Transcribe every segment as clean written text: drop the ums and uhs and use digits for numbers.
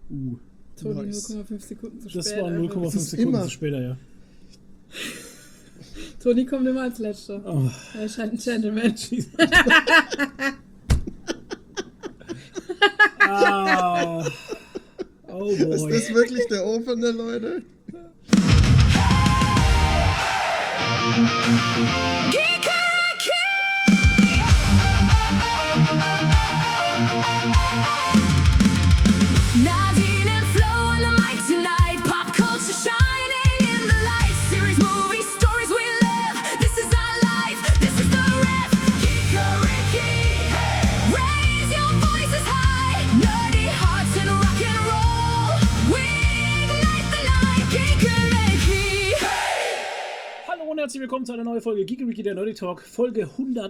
Toni Nice. 0,5 Sekunden zu spät. Das war 0,5 einfach. Sekunden immer. zu später, ja. Toni kommt immer als Letzter. Oh. Er scheint ein Gentleman. Oh boy. Ist das wirklich der Opener, Leute? Nadine and Flo on the mic tonight. Pop culture shining in the light. Series, movies, stories we love. This is our life. This is the ref. Geekeriki. Raise your voices high. Nerdy hearts and rock and roll. We ignite the night. Geekeriki. Hallo und herzlich willkommen zu einer neuen Folge Geekeriki, der Nerdy Talk, Folge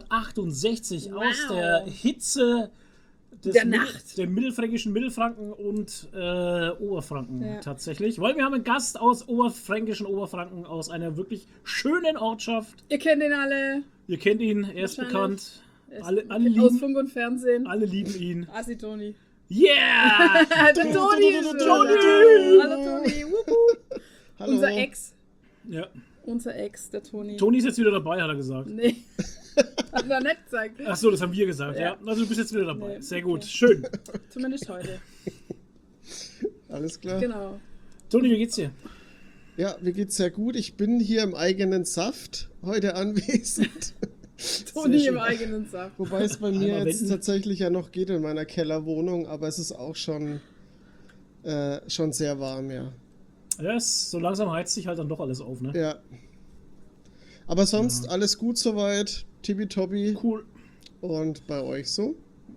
168 aus der Hitze Der Nacht. der mittelfränkischen Mittelfranken und Oberfranken Ja. tatsächlich. Weil wir haben einen Gast aus Oberfranken, aus einer wirklich schönen Ortschaft. Ihr kennt ihn alle. Ihr kennt ihn, er ist Wahrscheinlich. bekannt. Er ist Alle aus lieben, Funk und Fernsehen. alle lieben ihn. Assi Toni. Yeah! Der Toni ist schon Toni! da. Hallo Toni. Wuhu. Hallo. Unser Ex. Ja. Unser Ex, der Toni. Toni ist jetzt wieder dabei, hat er gesagt. Nee. Hat er nicht gesagt. Ach so, das haben wir gesagt, ja. Ja. Also du bist jetzt wieder dabei. Nee, Sehr gut, okay. schön. Zumindest heute. Alles klar? Genau. Toni, wie geht's dir? Ja, mir geht's sehr gut. Ich bin hier im eigenen Saft heute anwesend. Toni schön. im eigenen Saft. Wobei es bei mir Einmal jetzt wenden. tatsächlich ja noch geht in meiner Kellerwohnung, aber es ist auch schon sehr warm, ja. Ja, so langsam heizt sich halt dann doch alles auf, ne? Ja. Aber sonst alles gut soweit, tippitoppi. Cool. Und bei euch so?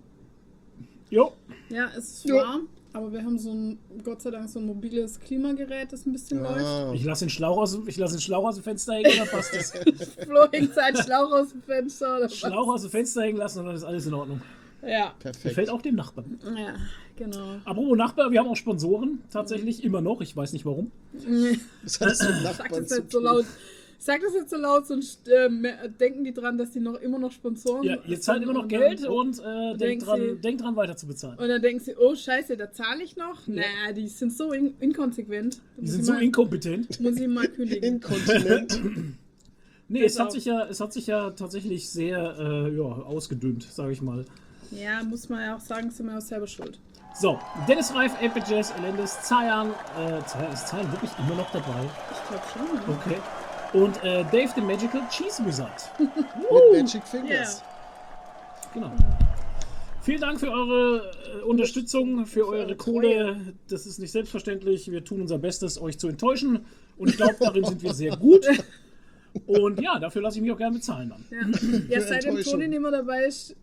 Jo. Ja, es ist Ja. warm, aber wir haben so ein, Gott sei Dank, so ein mobiles Klimagerät, das ein bisschen läuft. Ah, Ich lasse den Schlauch aus dem Fenster hängen, dann passt das. Flo hängt sein Schlauch aus dem Fenster. Oder was? Schlauch aus dem Fenster hängen lassen und dann ist alles in Ordnung. Ja. perfekt. Gefällt auch dem Nachbarn. Ja, genau. Apropos Nachbar, wir haben auch Sponsoren, tatsächlich, immer noch. Ich weiß nicht warum. Das hat es mit Sag Nachbarn das zu jetzt so tun. laut. Sag das jetzt so laut, sonst denken die dran, dass die noch immer noch Sponsoren Ja, ihr zahlt immer noch und dann- Geld und denken sie- denkt dran, weiter zu bezahlen. Und dann denken sie, oh Scheiße, da zahle ich noch? Na, die sind so inkonsequent. Die sind so inkompetent. Muss ich mal kündigen. Inkontinent. Nee, es Genau. hat sich ja tatsächlich sehr ausgedünnt, sage ich mal. Ja, muss man ja auch sagen, sind wir auch selber schuld. So, Dennis Reif, Jazz, Elendis, Zayan, ist Zayan wirklich immer noch dabei? Ich glaube schon. Ne? Okay. Und Dave the Magical Cheese Wizard. Mit Magic Fingers. Genau. Vielen Dank für eure Unterstützung, für eure Kohle. Das ist nicht selbstverständlich. Wir tun unser Bestes, euch zu enttäuschen. Und ich glaube, darin sind wir sehr gut. Und ja, dafür lasse ich mich auch gerne bezahlen dann. Ja, seitdem Enttäuschung. Toni nicht mehr dabei ist,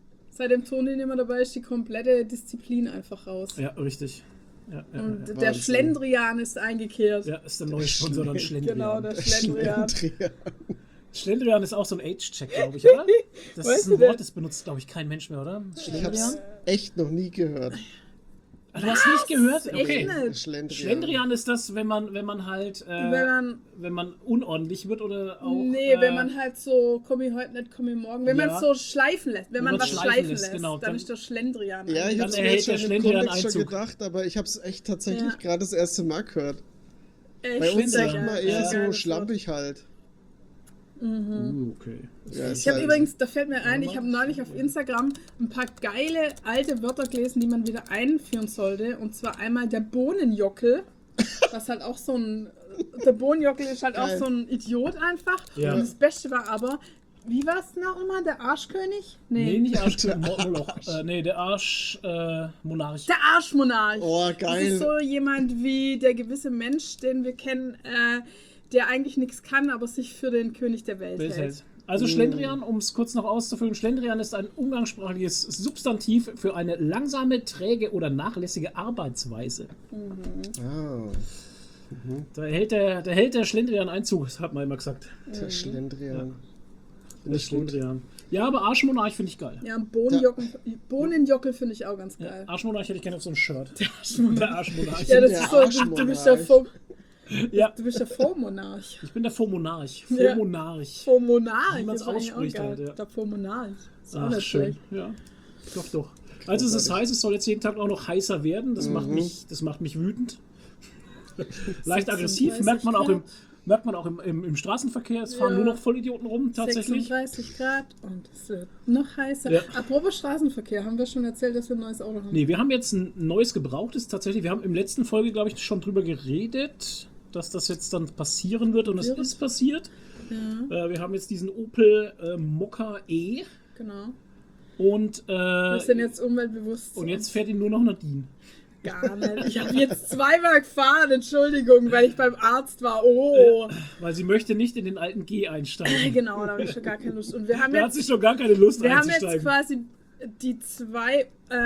die komplette Disziplin einfach raus. Ja, richtig. Ja, Und der Wahnsinn. Schlendrian ist eingekehrt. ja, ist der neue Sponsor dann Schlendrian. Genau, der Schlendrian. Schlendrian. Schlendrian ist auch so ein Age-Check, glaube ich, oder? Das Weißt ist du ein denn? Wort, das benutzt, glaube ich, kein Mensch mehr, oder? Ich Schlendrian? hab's echt noch nie gehört. Ah, du hast nicht gehört? Echt Okay. nicht? Schlendrian. Schlendrian ist das, wenn man halt, wenn man unordentlich wird oder auch. Nee, wenn man halt so, komm ich heute nicht, komm ich morgen. Wenn ja. man es so schleifen lässt, wenn man man's was schleifen lässt, genau, dann dann- ist das Schlendrian. Ja, ich Dann hab's mir erhält jetzt schon der im Schlendrian Kontext schon Einzug. gedacht, aber ich hab's echt tatsächlich Ja. gerade das erste Mal gehört. Echt Bei uns Schlendrian. sagt man geil. eher Geiles so Wort. schlampig halt. Okay. Ja, ist Ich habe halt- übrigens, da fällt mir ein, ich habe neulich auf Instagram ein paar geile alte Wörter gelesen, die man wieder einführen sollte. Und zwar einmal der Bohnenjockel, was halt auch so ein, der Bohnenjockel ist halt Geil. auch so ein Idiot einfach. Ja. Und das Beste war aber, wie war es noch immer, der Arschkönig? Nee, nicht Arsch, Der Moloch. Nee, der Monarch. Der Arschmonarch. Oh, Das geil. ist so jemand wie der gewisse Mensch, den wir kennen, der eigentlich nichts kann, aber sich für den König der Welt hält. Also Schlendrian, um es kurz noch auszufüllen, Schlendrian ist ein umgangssprachliches Substantiv für eine langsame, träge oder nachlässige Arbeitsweise. Ah, Da hält der Schlendrian Einzug, das hat man immer gesagt. der Schlendrian. Der Schlendrian. Ja, aber Arschmonarch finde ich geil. Ja, und Bohnenjockel finde ich auch ganz geil. Arschmonarch hätte ich gerne auf so ein Shirt. Der Arschmonarch. Ja, das Der ist so, du bist der Ja, du bist der Vormonarch. ich bin der Vormonarch. Ja. Vormonarch. Vormonarch. Wie man's das ist eigentlich auch ausspricht geil. halt, ja. Der Vormonarch. Ist auch Ach, nicht schön. schlecht. Ja, doch, doch. Also es ist Großartig. heiß, es soll jetzt jeden Tag auch noch heißer werden. Das macht mich wütend. Leicht aggressiv, 36 merkt man auch im Straßenverkehr. Es fahren Ja. nur noch Vollidioten rum, tatsächlich. 36 Grad und es wird noch heißer. Ja. Apropos Straßenverkehr, haben wir schon erzählt, dass wir ein neues Auto haben? Nee, wir haben jetzt ein neues gebrauchtes tatsächlich. Wir haben im letzten Folge, glaube ich, schon drüber geredet, dass das jetzt dann passieren wird und es ist passiert. Ja, Wir haben jetzt diesen Opel Mokka E genau. und, Wir sind jetzt umweltbewusst. und jetzt fährt ihn nur noch Nadine. Gar nicht. Ich habe jetzt zweimal gefahren, Entschuldigung, weil ich beim Arzt war. Oh. Weil sie möchte nicht in den alten G einsteigen. Genau, da habe ich schon gar keine Lust. Und wir haben Da hat jetzt, sich schon gar keine Lust wir haben jetzt einzusteigen. quasi die zwei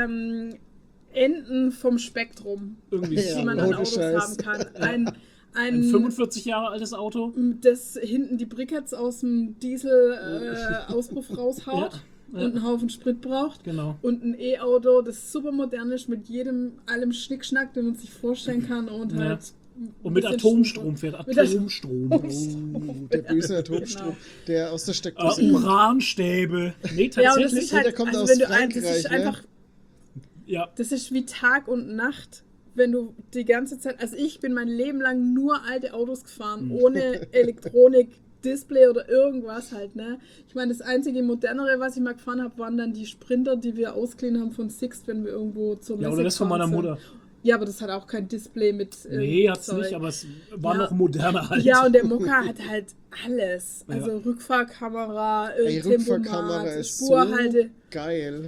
Enden vom Spektrum, Irgendwie Ja, die man an ohne Autos Scheiß. haben kann. Ein ein 45 Jahre altes Auto. das hinten die Briketts aus dem Diesel-Auspuff raushaut Ja, ja. und einen Haufen Sprit braucht. Genau. Und ein E-Auto, das super modern ist, mit allem Schnickschnack, den man sich vorstellen kann. Und Ja. halt Und mit bisschen Atomstrom fährt. Mit Atomstrom. Der böse Atomstrom, Genau. der aus der Steckdose kommt. Uranstäbe. Nee, Ja, und das tatsächlich. ist halt, der kommt also aus wenn du das Frankreich, ist ne? einfach, Ja. das ist wie Tag und Nacht, wenn du die ganze Zeit, also ich bin mein Leben lang nur alte Autos gefahren, ohne Elektronik, Display oder irgendwas halt, ne. Ich meine, das einzige modernere, was ich mal gefahren habe, waren dann die Sprinter, die wir ausgeliehen haben von Sixt, wenn wir irgendwo zur Messe Ja, oder das von meiner gefahren Mutter. sind. Ja, aber das hat auch kein Display mit Nee, hat's Zeug. nicht, aber es war Ja. noch moderner halt. Ja, und der Mokka hat halt alles. Ja. Also Rückfahrkamera, Ey, Rückfahrkamera Tempomat, ist so Spurhalte. geil.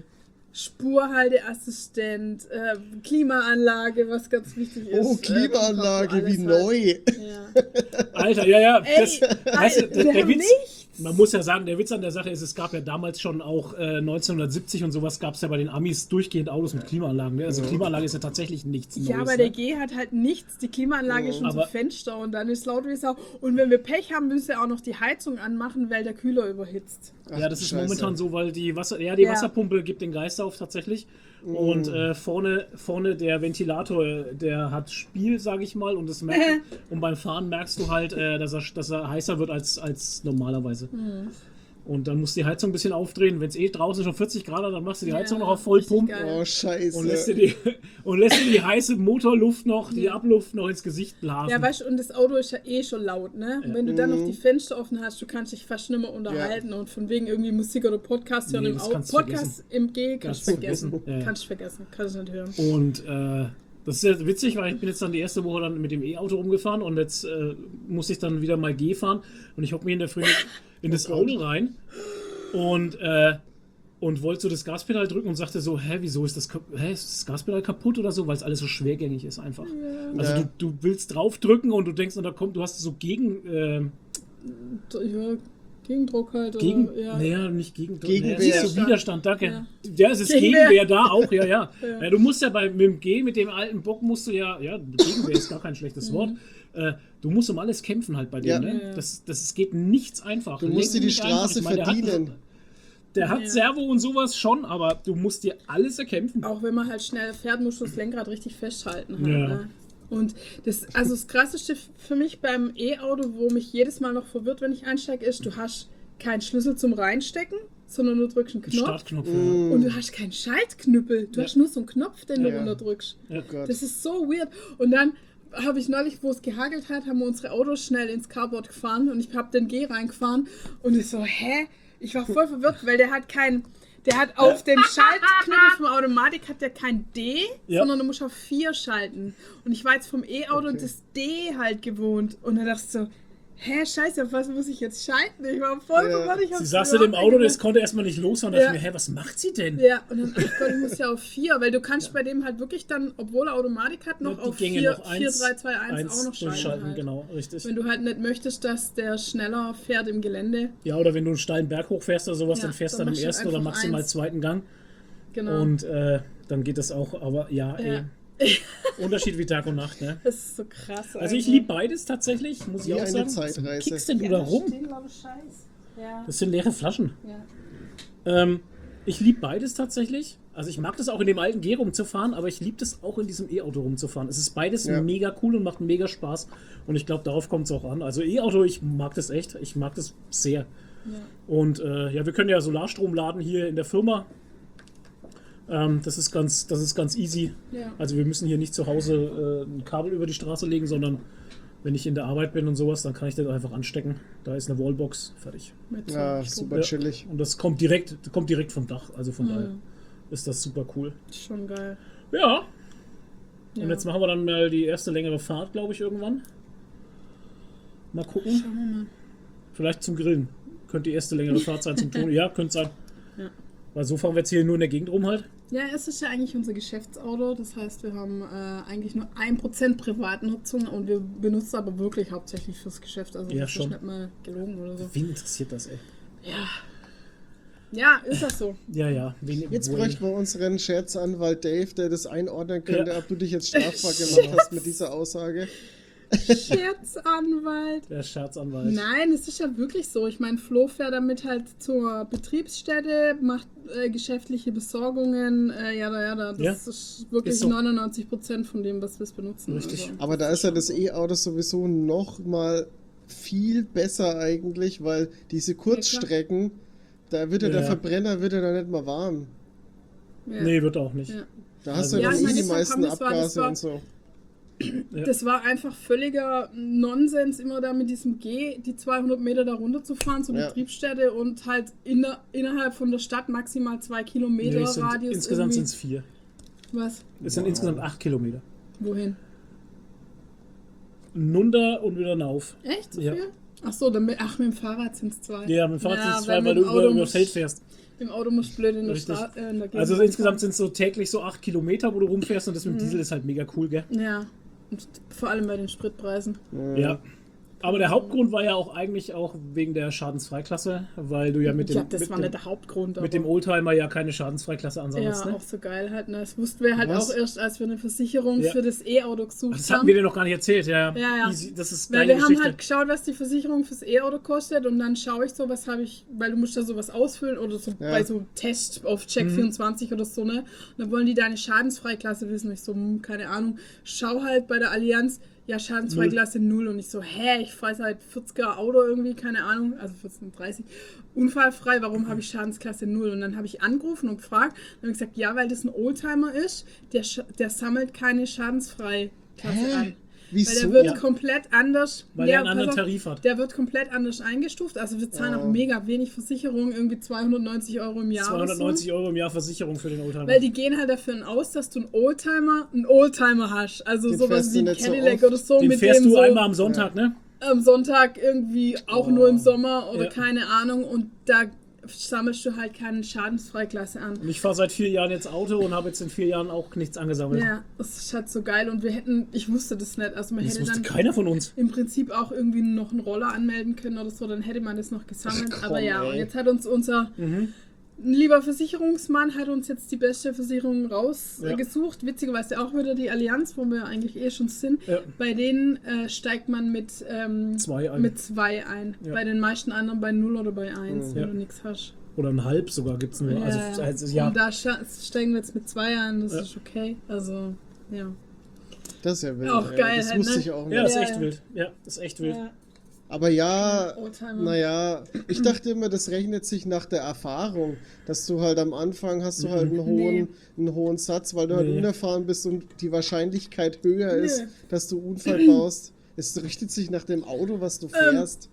Spurhalteassistent, Klimaanlage, was ganz wichtig ist. Oh, Klimaanlage, alles wie halt. neu. Ja. Alter, ja. Ey, Das, weißt du, wir der haben Witz, nichts. man muss ja sagen, der Witz an der Sache ist, es gab ja damals schon auch 1970 und sowas gab es ja bei den Amis durchgehend Autos mit Klimaanlagen. Ne? Also Klimaanlage ist ja tatsächlich nichts Neues. Ja, aber der Ne? G hat halt nichts. Die Klimaanlage ist schon Aber- zum Fenster und dann ist laut wie Sau. Und wenn wir Pech haben, müssen wir auch noch die Heizung anmachen, weil der Kühler überhitzt. Ach, Ja, das ist Scheiße. momentan so, weil die Ja. Wasserpumpe gibt den Geist auf tatsächlich. Und vorne der Ventilator, der hat Spiel, sage ich mal, und und beim Fahren merkst du halt, dass er heißer wird als normalerweise. Und dann musst du die Heizung ein bisschen aufdrehen. Wenn es draußen schon 40 Grad hat, dann machst du die Heizung noch auf Vollpump richtig geil. Oh, scheiße. und lässt dir die heiße Motorluft noch, die Abluft noch ins Gesicht blasen. Ja, weißt du, und das Auto ist ja eh schon laut, ne? Und wenn du dann noch die Fenster offen hast, du kannst dich fast nicht mehr unterhalten und von wegen irgendwie Musik oder Podcast hören Nee, im das Auto. kannst du Podcast im G kannst du vergessen. Ja, ja. Kannst du vergessen, kannst du nicht hören. Und das ist ja witzig, weil ich bin jetzt dann die erste Woche dann mit dem E-Auto rumgefahren und jetzt muss ich dann wieder mal G fahren und ich hocke mir in der Früh in das Auto rein und wollte so das Gaspedal drücken und sagte so, wieso ist das Gaspedal kaputt oder so, weil es alles so schwergängig ist einfach. Also Ja. du willst drauf drücken und du denkst, und da kommt, du hast so Ja, Gegendruck halt. naja, nicht Gegendruck, Gegenwehr. es ist so Widerstand, danke. Ja. Ja, es ist Gegenwehr. Gegenwehr da auch, ja. Ja, du musst ja mit dem G, mit dem alten Bock musst du ja, Gegenwehr ist gar kein schlechtes Wort, du musst um alles kämpfen halt bei dem, Ja. ne? Ja. Das geht nichts einfach. Du musst dir die Nicht einfach. Straße Ich meine, verdienen. Der hat Ja. Servo und sowas schon, aber du musst dir alles erkämpfen. Auch wenn man halt schnell fährt, musst du das Lenkrad richtig festhalten. Halt, Ja. ne? Und das Krasseste für mich beim E-Auto, wo mich jedes Mal noch verwirrt, wenn ich einsteige, ist, du hast keinen Schlüssel zum Reinstecken, sondern du drückst einen Knopf. Startknopf. Und du hast keinen Schaltknüppel. Du Ja. hast nur so einen Knopf, den du Ja. runterdrückst. Ja. Gott. Das ist so weird. Und dann habe ich neulich, wo es gehagelt hat, haben wir unsere Autos schnell ins Carport gefahren und ich habe den G reingefahren und ich so, hä? Ich war voll verwirrt, weil der hat auf dem Schaltknüppel vom Automatik hat der kein D, Ja. sondern du musst auf 4 schalten. Und ich war jetzt vom E-Auto Okay. das D halt gewohnt und dann dachte ich so, hä, scheiße, auf was muss ich jetzt schalten? Ich war voll Ja. verwirrt. Ich hab's Sie saß in überhaupt dem Auto, nicht das konnte erstmal nicht losfahren. Da Ja. dachte ich mir, was macht sie denn? Ja, und dann, ach Gott, ich muss ja auf 4, weil du kannst bei dem halt wirklich dann, obwohl er Automatik hat, noch Die auf Gänge 4, noch 4, 3, 2, 1 auch noch schalten. durchschalten, Halt. genau, richtig. Wenn du halt nicht möchtest, dass der schneller fährt im Gelände. Ja, oder wenn du einen steilen Berg hochfährst oder sowas, Ja, dann fährst du dann dann im machst du ersten oder einfach maximal 1. zweiten Gang. Genau. Und dann geht das auch, aber ja, Ja. Unterschied wie Tag und Nacht, ne? Das ist so krass. Also ich liebe beides tatsächlich, muss ich Wie auch eine sagen. Was Zeitreise. kickst denn du da rum? Das sind leere Flaschen. Ich liebe beides tatsächlich. Also ich mag das auch in dem alten G rumzufahren, aber ich liebe das auch in diesem E-Auto rumzufahren. Es ist beides Ja. mega cool und macht mega Spaß. Und ich glaube, darauf kommt es auch an. Also E-Auto, ich mag das echt. Ich mag das sehr. Und wir können ja Solarstrom laden hier in der Firma. Das ist ganz easy. Ja. Also wir müssen hier nicht zu Hause ein Kabel über die Straße legen, sondern wenn ich in der Arbeit bin und sowas, dann kann ich das einfach anstecken. Da ist eine Wallbox, fertig. Mit Ja, Strom. super chillig. Und das kommt direkt vom Dach. Also von daher ist das super cool. Schon geil. Ja. Ja. Und jetzt machen wir dann mal die erste längere Fahrt, glaube ich, irgendwann. Mal gucken. Schauen wir mal. Vielleicht zum Grillen. Könnte die erste längere Fahrt sein zum Tun. Ja, könnte sein. Ja. Weil so fahren wir jetzt hier nur in der Gegend rum halt. Ja, es ist ja eigentlich unser Geschäftsauto. Das heißt, wir haben eigentlich nur 1% Privatnutzung und wir benutzen es aber wirklich hauptsächlich fürs Geschäft. Also Ja, das schon. ist nicht mal gelogen oder so. Wen interessiert das, ey? Ja, ist das so. Ja. Jetzt wohl- bräuchten wir unseren Scherzanwalt Dave, der das einordnen könnte, Ja. ob du dich jetzt strafbar gemacht hast mit dieser Aussage. Scherzanwalt. Der Scherzanwalt. Nein, es ist ja wirklich so. Ich meine, Flo fährt damit halt zur Betriebsstätte, macht geschäftliche Besorgungen. Das Ja, ist wirklich ist so. 99% von dem, was wir benutzen. Richtig. Also. Aber da ist ja das E-Auto sowieso noch mal viel besser eigentlich, weil diese Kurzstrecken, da wird ja der Ja. Verbrenner wird ja da nicht mal warm. Ja. Nee, wird auch nicht. Ja. Da hast Also- du Ja, dann ich eh meine, die deshalb meisten haben wir es war- das Abgase war- und so. Das war einfach völliger Nonsens, immer da mit diesem G die 200 Meter da runter zu fahren zur Ja. Betriebsstätte und halt innerhalb von der Stadt maximal 2 Kilometer Nee, es sind, Radius. insgesamt sind irgendwie. es 4. Was? Es sind insgesamt 8 Kilometer. Wohin? Nunder und wieder nauf. Echt? So Ja. viel? Ach so, dann mit dem Fahrrad sind es 2. Ja, mit dem Fahrrad sind es 2, weil weil mit du dem Auto über musst- Feld fährst. Im Auto muss blöd in der Richtig. Stadt. In der Gegend Also insgesamt fahren. sind es so täglich so 8 Kilometer, wo du rumfährst und das mit dem Diesel ist halt mega cool, gell? Ja. Und vor allem bei den Spritpreisen. Ja. Aber der Hauptgrund war ja auch eigentlich auch wegen der Schadensfreiklasse, weil du ja mit dem, Ja, das mit war dem, nicht der Hauptgrund. mit dem aber- Oldtimer ja keine Schadensfreiklasse ansammelst, ja, ne? auch so geil halt. Ne? Das wussten wir halt Was? auch erst, als wir eine Versicherung Ja. für das E-Auto gesucht Das haben. hatten wir dir noch gar nicht erzählt, ja. Ja. Easy. Das ist Weil geile wir haben Geschichte. halt geschaut, was die Versicherung fürs E-Auto kostet und dann schaue ich so, was habe ich, weil du musst da sowas ausfüllen oder so Ja. bei so Test auf Mhm. Check24 oder so, ne? Und dann wollen die deine Schadensfreiklasse wissen. Ich so, keine Ahnung. Schau halt bei der Allianz, ja, Schadensfreiklasse 0. Und ich so, ich fahre seit 40er Auto irgendwie, keine Ahnung, also 14, 30. Unfallfrei, warum habe ich Schadensklasse 0? Und dann habe ich angerufen und gefragt, dann habe ich gesagt, ja, weil das ein Oldtimer ist, der sammelt keine Schadensfreiklasse an. Weil Wieso? der wird Ja. komplett anders. Weil er einen pass anderen auf, Tarif hat. Der wird komplett anders eingestuft. Also wir zahlen auch mega wenig Versicherung, irgendwie 290 Euro im Jahr. 290 oder Euro im Jahr Versicherung für den so. Oldtimer. Weil die gehen halt dafür aus, dass du einen Oldtimer hast. Also Den sowas fährst wie du ein nicht so Cadillac oft. oder so. Den mit fährst dem du so einmal am Sonntag, ne? am Sonntag irgendwie auch nur im Sommer oder Ja. keine Ahnung. Und da sammelst du halt keine Schadensfreiklasse an. Und ich fahre seit 4 Jahren jetzt Auto und habe jetzt in 4 Jahren auch nichts angesammelt. Ja, das ist halt so geil. Und ich wusste das nicht. Also man Das hätte wusste dann keiner von uns. im Prinzip auch irgendwie noch einen Roller anmelden können oder so, dann hätte man das noch gesammelt. Ach, komm, aber ja, ey. und jetzt hat uns unser lieber Versicherungsmann hat uns jetzt die beste Versicherung rausgesucht. Witzigerweise auch wieder die Allianz, wo wir eigentlich schon sind. Ja. Bei denen steigt man mit 2 ein. mit 2 ein. Ja. Bei den meisten anderen bei 0 oder bei 1, wenn Ja. du nichts hast. Oder ein halb sogar gibt es nur. Also ja. Und da steigen wir jetzt mit 2 ein, das Ja. ist okay. Also, ja. Das ist ja wild. Auch ey. geil Das halt, wusste ne? ich auch nicht. Ja, das ist Ja, echt ja. wild. Ja, das ist echt wild. Ja. Aber ja, Oldtimer. naja, ich dachte immer, das rechnet sich nach der Erfahrung, dass du halt am Anfang hast du halt einen hohen Satz, weil du halt Nee. unerfahren bist und die Wahrscheinlichkeit höher ist, Nee. dass du Unfall baust. Es richtet sich nach dem Auto, was du fährst.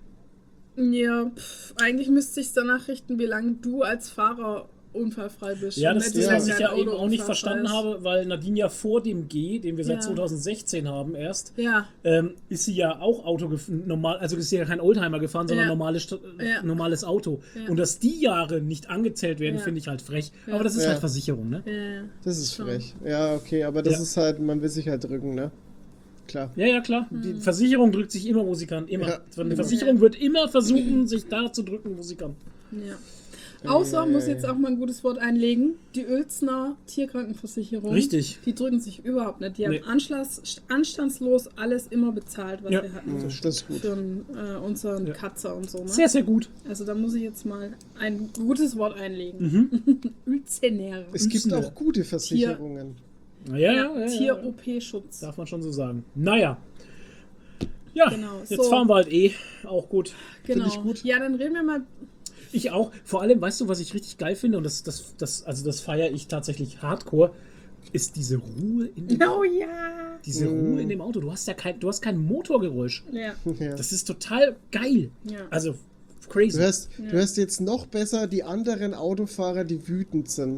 Ja, eigentlich müsste ich es danach richten, wie lange du als Fahrer unfallfrei bist. Ja, Und das nicht, ist, wie was lange ich dein ja eben Auto auch nicht unfallfrei verstanden ist. habe, weil Nadine ja vor dem G, den wir seit Ja. 2016 haben erst, Ja, ist sie ja auch Auto normal, also ist sie ja kein Oldtimer gefahren, sondern Ja. normales Ja. Auto. Ja. Und dass die Jahre nicht angezählt werden, Ja. finde ich halt frech. Ja. Aber das ist Ja. halt Versicherung, ne? ja. Das ist schon. frech. Ja, okay, aber das Ja. ist halt, man will sich halt drücken, ne? Klar. Ja, klar. Die Versicherung drückt sich immer, wo sie kann. Immer. Ja. Die Versicherung wird immer versuchen, sich da zu drücken, wo sie kann. Ja. Außer, muss jetzt auch mal ein gutes Wort einlegen, die Uelzner Tierkrankenversicherung. Richtig. Die drücken sich überhaupt nicht. Die Nee. haben anstandslos alles immer bezahlt, was Ja. wir hatten. Das ist gut. Für unseren Ja. Katzer und so. Ne? Sehr, sehr gut. Also da muss ich jetzt mal ein gutes Wort einlegen. Uelzener. Es gibt Unsere auch gute Versicherungen. Ja. Tier-OP-Schutz. Darf man schon so sagen. Naja. Ja, Genau, jetzt so. fahren wir halt auch gut. Genau. ich gut. Ja, dann reden wir mal. Ich auch. Vor allem, weißt du, was ich richtig geil finde, und das feiere ich tatsächlich hardcore, ist diese Ruhe in dem Oh ja. Diese Ruhe in dem Auto. Du hast kein Motorgeräusch. Ja. Ja. Das ist total geil. Ja. Also crazy. Du hörst jetzt noch besser die anderen Autofahrer, die wütend sind.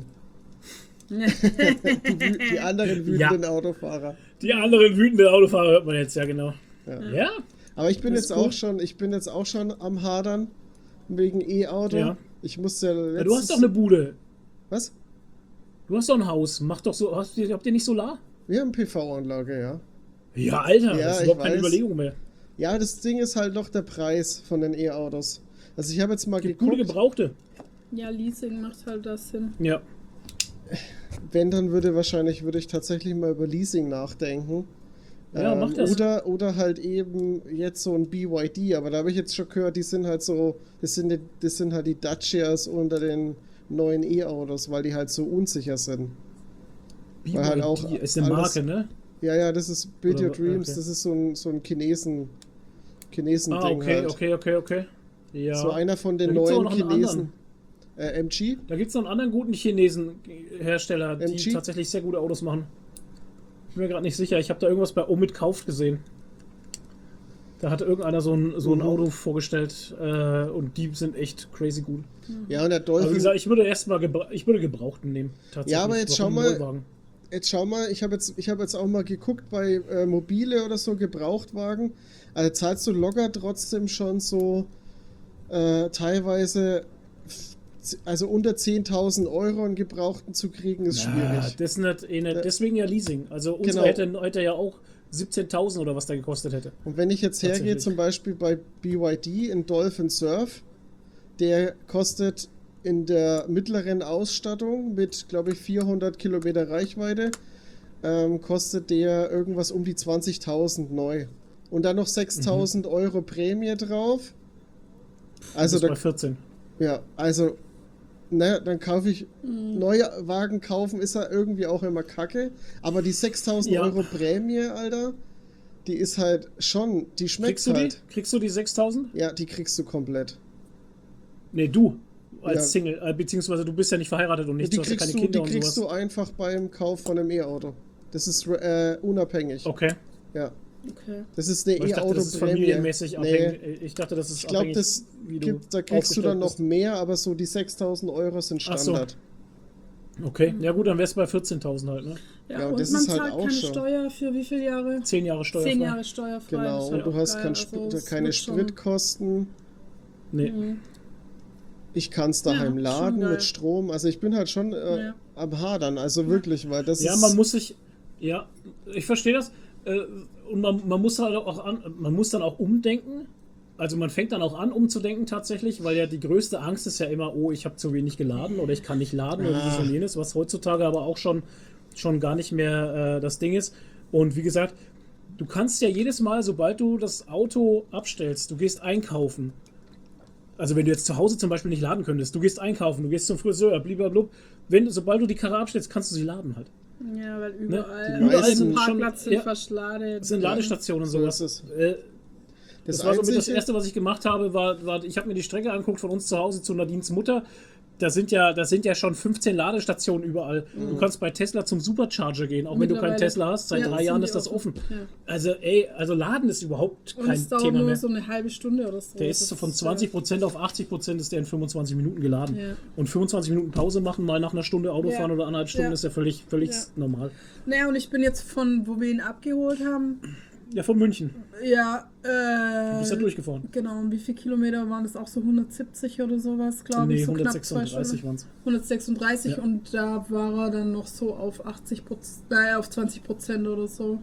Die anderen wütenden Autofahrer. Die anderen wütenden Autofahrer hört man jetzt, ja genau. Ja? Aber ich bin Das jetzt ist cool. auch schon am Hadern wegen E-Auto. Ja. Ich musste Ja, du hast doch eine Bude. Was? Du hast doch ein Haus. Mach doch so. Habt ihr nicht Solar? Wir haben PV-Anlage, ja. Ja, Alter, Ja, das ist ich überhaupt keine weiß. Überlegung mehr. Ja, das Ding ist halt noch der Preis von den E-Autos. Also ich habe jetzt mal Gibt gute geguckt, Gebrauchte. Ja, Leasing macht halt das Sinn. Ja. wenn, dann würde ich tatsächlich mal über Leasing nachdenken. Ja, mach das. Oder halt eben jetzt so ein BYD, aber da habe ich jetzt schon gehört, die sind halt so, das sind halt die Dacias unter den neuen E-Autos, weil die halt so unsicher sind. Weil halt auch BYD ist eine alles- Marke, ne? Ja, das ist Build Your Oder- Dreams, okay. das ist so ein Chinesen-Ding Okay, halt. okay. Ja. So einer von den Da gibt's aber neuen noch einen Chinesen. MG? Da gibt es noch einen anderen guten Chinesen-Hersteller, die MG? tatsächlich sehr gute Autos machen. Ich bin mir gerade nicht sicher. Ich habe da irgendwas bei Omid kauft gesehen. Da hat irgendeiner so ein Auto vorgestellt und die sind echt crazy gut. Ja, und der Aber wie Dolphin. gesagt, ich würde erstmal Gebrauchten nehmen. Tatsächlich. Ja, aber jetzt Warum schau mal- Neuwagen? Jetzt schau mal, ich habe jetzt auch mal geguckt bei Mobile oder so, Gebrauchtwagen. Also zahlst du locker trotzdem schon so teilweise, also unter 10.000 Euro einen Gebrauchten zu kriegen, ist Ja, schwierig. das ist nicht, deswegen ja Leasing. Also unsere hätte ja auch 17.000 oder was da gekostet hätte. Und wenn ich jetzt hergehe, Tatsächlich. zum Beispiel bei BYD in Dolphin Surf, der kostet in der mittleren Ausstattung mit, glaube ich, 400 Kilometer Reichweite, kostet der irgendwas um die 20.000 neu. Und dann noch 6.000 Euro Prämie drauf. Also, Das ist bei da, 14. ja, also, naja, dann kaufe ich, neue Wagen kaufen ist ja irgendwie auch immer kacke, aber die 6.000 Ja. Euro Prämie, Alter, die ist halt schon, die schmeckt Kriegst du die? halt. Kriegst du die 6.000? Ja, die kriegst du komplett. Nee, du. Als Ja. Single. Beziehungsweise du bist ja nicht verheiratet und nichts, Die du hast ja kriegst, keine du, Kinder die und kriegst sowas. du einfach beim Kauf von einem E-Auto. Das ist unabhängig. Okay. Ja, Okay. das ist eine Aber ich dachte, das ist E-Auto-Prämie. familienmäßig abhängig. Ich dachte, das ist Ich glaube, abhängig, wie da kriegst du dann noch aufgestellt mehr, aber so die 6.000 Euro sind Ach so. Standard. bist. Okay, ja gut, dann wär's bei 14.000 halt, ne? Ja, Ja, und und das man ist halt zahlt auch keine schon. Steuer für wie viele Jahre? 10 Jahre steuerfrei. 10 Jahre steuerfrei. Genau, das ist und halt du auch hast geil. Also, es keine wird schon- Spritkosten. Nee. Ich kann es daheim schon laden geil. mit Strom. Also ich bin halt schon Ja. am Hadern, also wirklich, weil das Ja, ist... man muss sich. Ja, ich verstehe das. Und man muss halt man muss dann auch umdenken. Also man fängt dann auch an, umzudenken tatsächlich, weil ja die größte Angst ist ja immer, oh, ich habe zu wenig geladen oder ich kann nicht laden oder dies und jenes, was heutzutage aber auch schon gar nicht mehr das Ding ist. Und wie gesagt, du kannst ja jedes Mal, sobald du das Auto abstellst, du gehst einkaufen. Also wenn du jetzt zu Hause zum Beispiel nicht laden könntest, du gehst einkaufen, du gehst zum Friseur, blablabla, sobald du die Karre abstellst, kannst du sie laden halt. Ja, weil überall, Die überall meisten- im Parkplatz sind Ja. verschladet. Das sind Ladestationen und So sowas. ist es. Das war somit das Einzige- Erste, was ich gemacht habe, war ich habe mir die Strecke angeguckt von uns zu Hause zu Nadines Mutter. Da sind ja schon 15 Ladestationen überall. Du kannst bei Tesla zum Supercharger gehen, auch wenn du keinen Mittlerweile. Tesla hast. Seit Ja, 3 sind Jahren die ist das offen. Ja. Also Laden ist überhaupt Und kein es dauert Thema nur mehr. so eine halbe Stunde oder so. Der ist so von 20% auf 80% ist der in 25 Minuten geladen. Ja. Und 25 Minuten Pause machen, mal nach einer Stunde Autofahren Ja. oder 1,5 Stunden, Ja. ist ja völlig Ja. normal. Naja, und ich bin jetzt wo wir ihn abgeholt haben, Ja, von München. ja, Du bist ja durchgefahren. genau, und wie viele Kilometer waren das? Auch so 170 oder sowas, glaube Nee, ich, so knapp 2 136 Stunden. waren es. 136 Ja. und da war er dann noch so auf 80%, auf 20% oder so.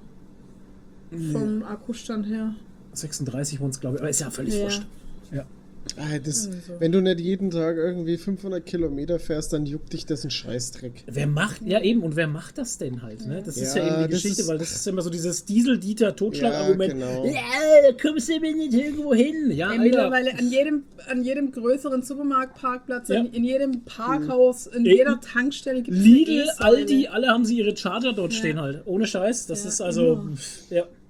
Vom Akkustand her. 36 waren es, glaube ich. Aber ist ja völlig Ja. wurscht. Ja. Das, Also. wenn du nicht jeden Tag irgendwie 500 Kilometer fährst, dann juckt dich das ein Scheißdreck. Wer macht macht das denn halt? Ne? Das ist ja Ja, eben die das Geschichte, ist- weil das ist immer so dieses Diesel-Dieter-Totschlagargument. Ja, genau. Ja, kommst du mir nicht irgendwo hin? Ja, Ey, Alter. mittlerweile an jedem größeren Supermarktparkplatz, Ja. in jedem Parkhaus, in Eben. jeder Tankstelle gibt es Lidl, Aldi, alle haben sie ihre Charger dort stehen halt. Ohne Scheiß. Das Ja, ist also. immer. Ja.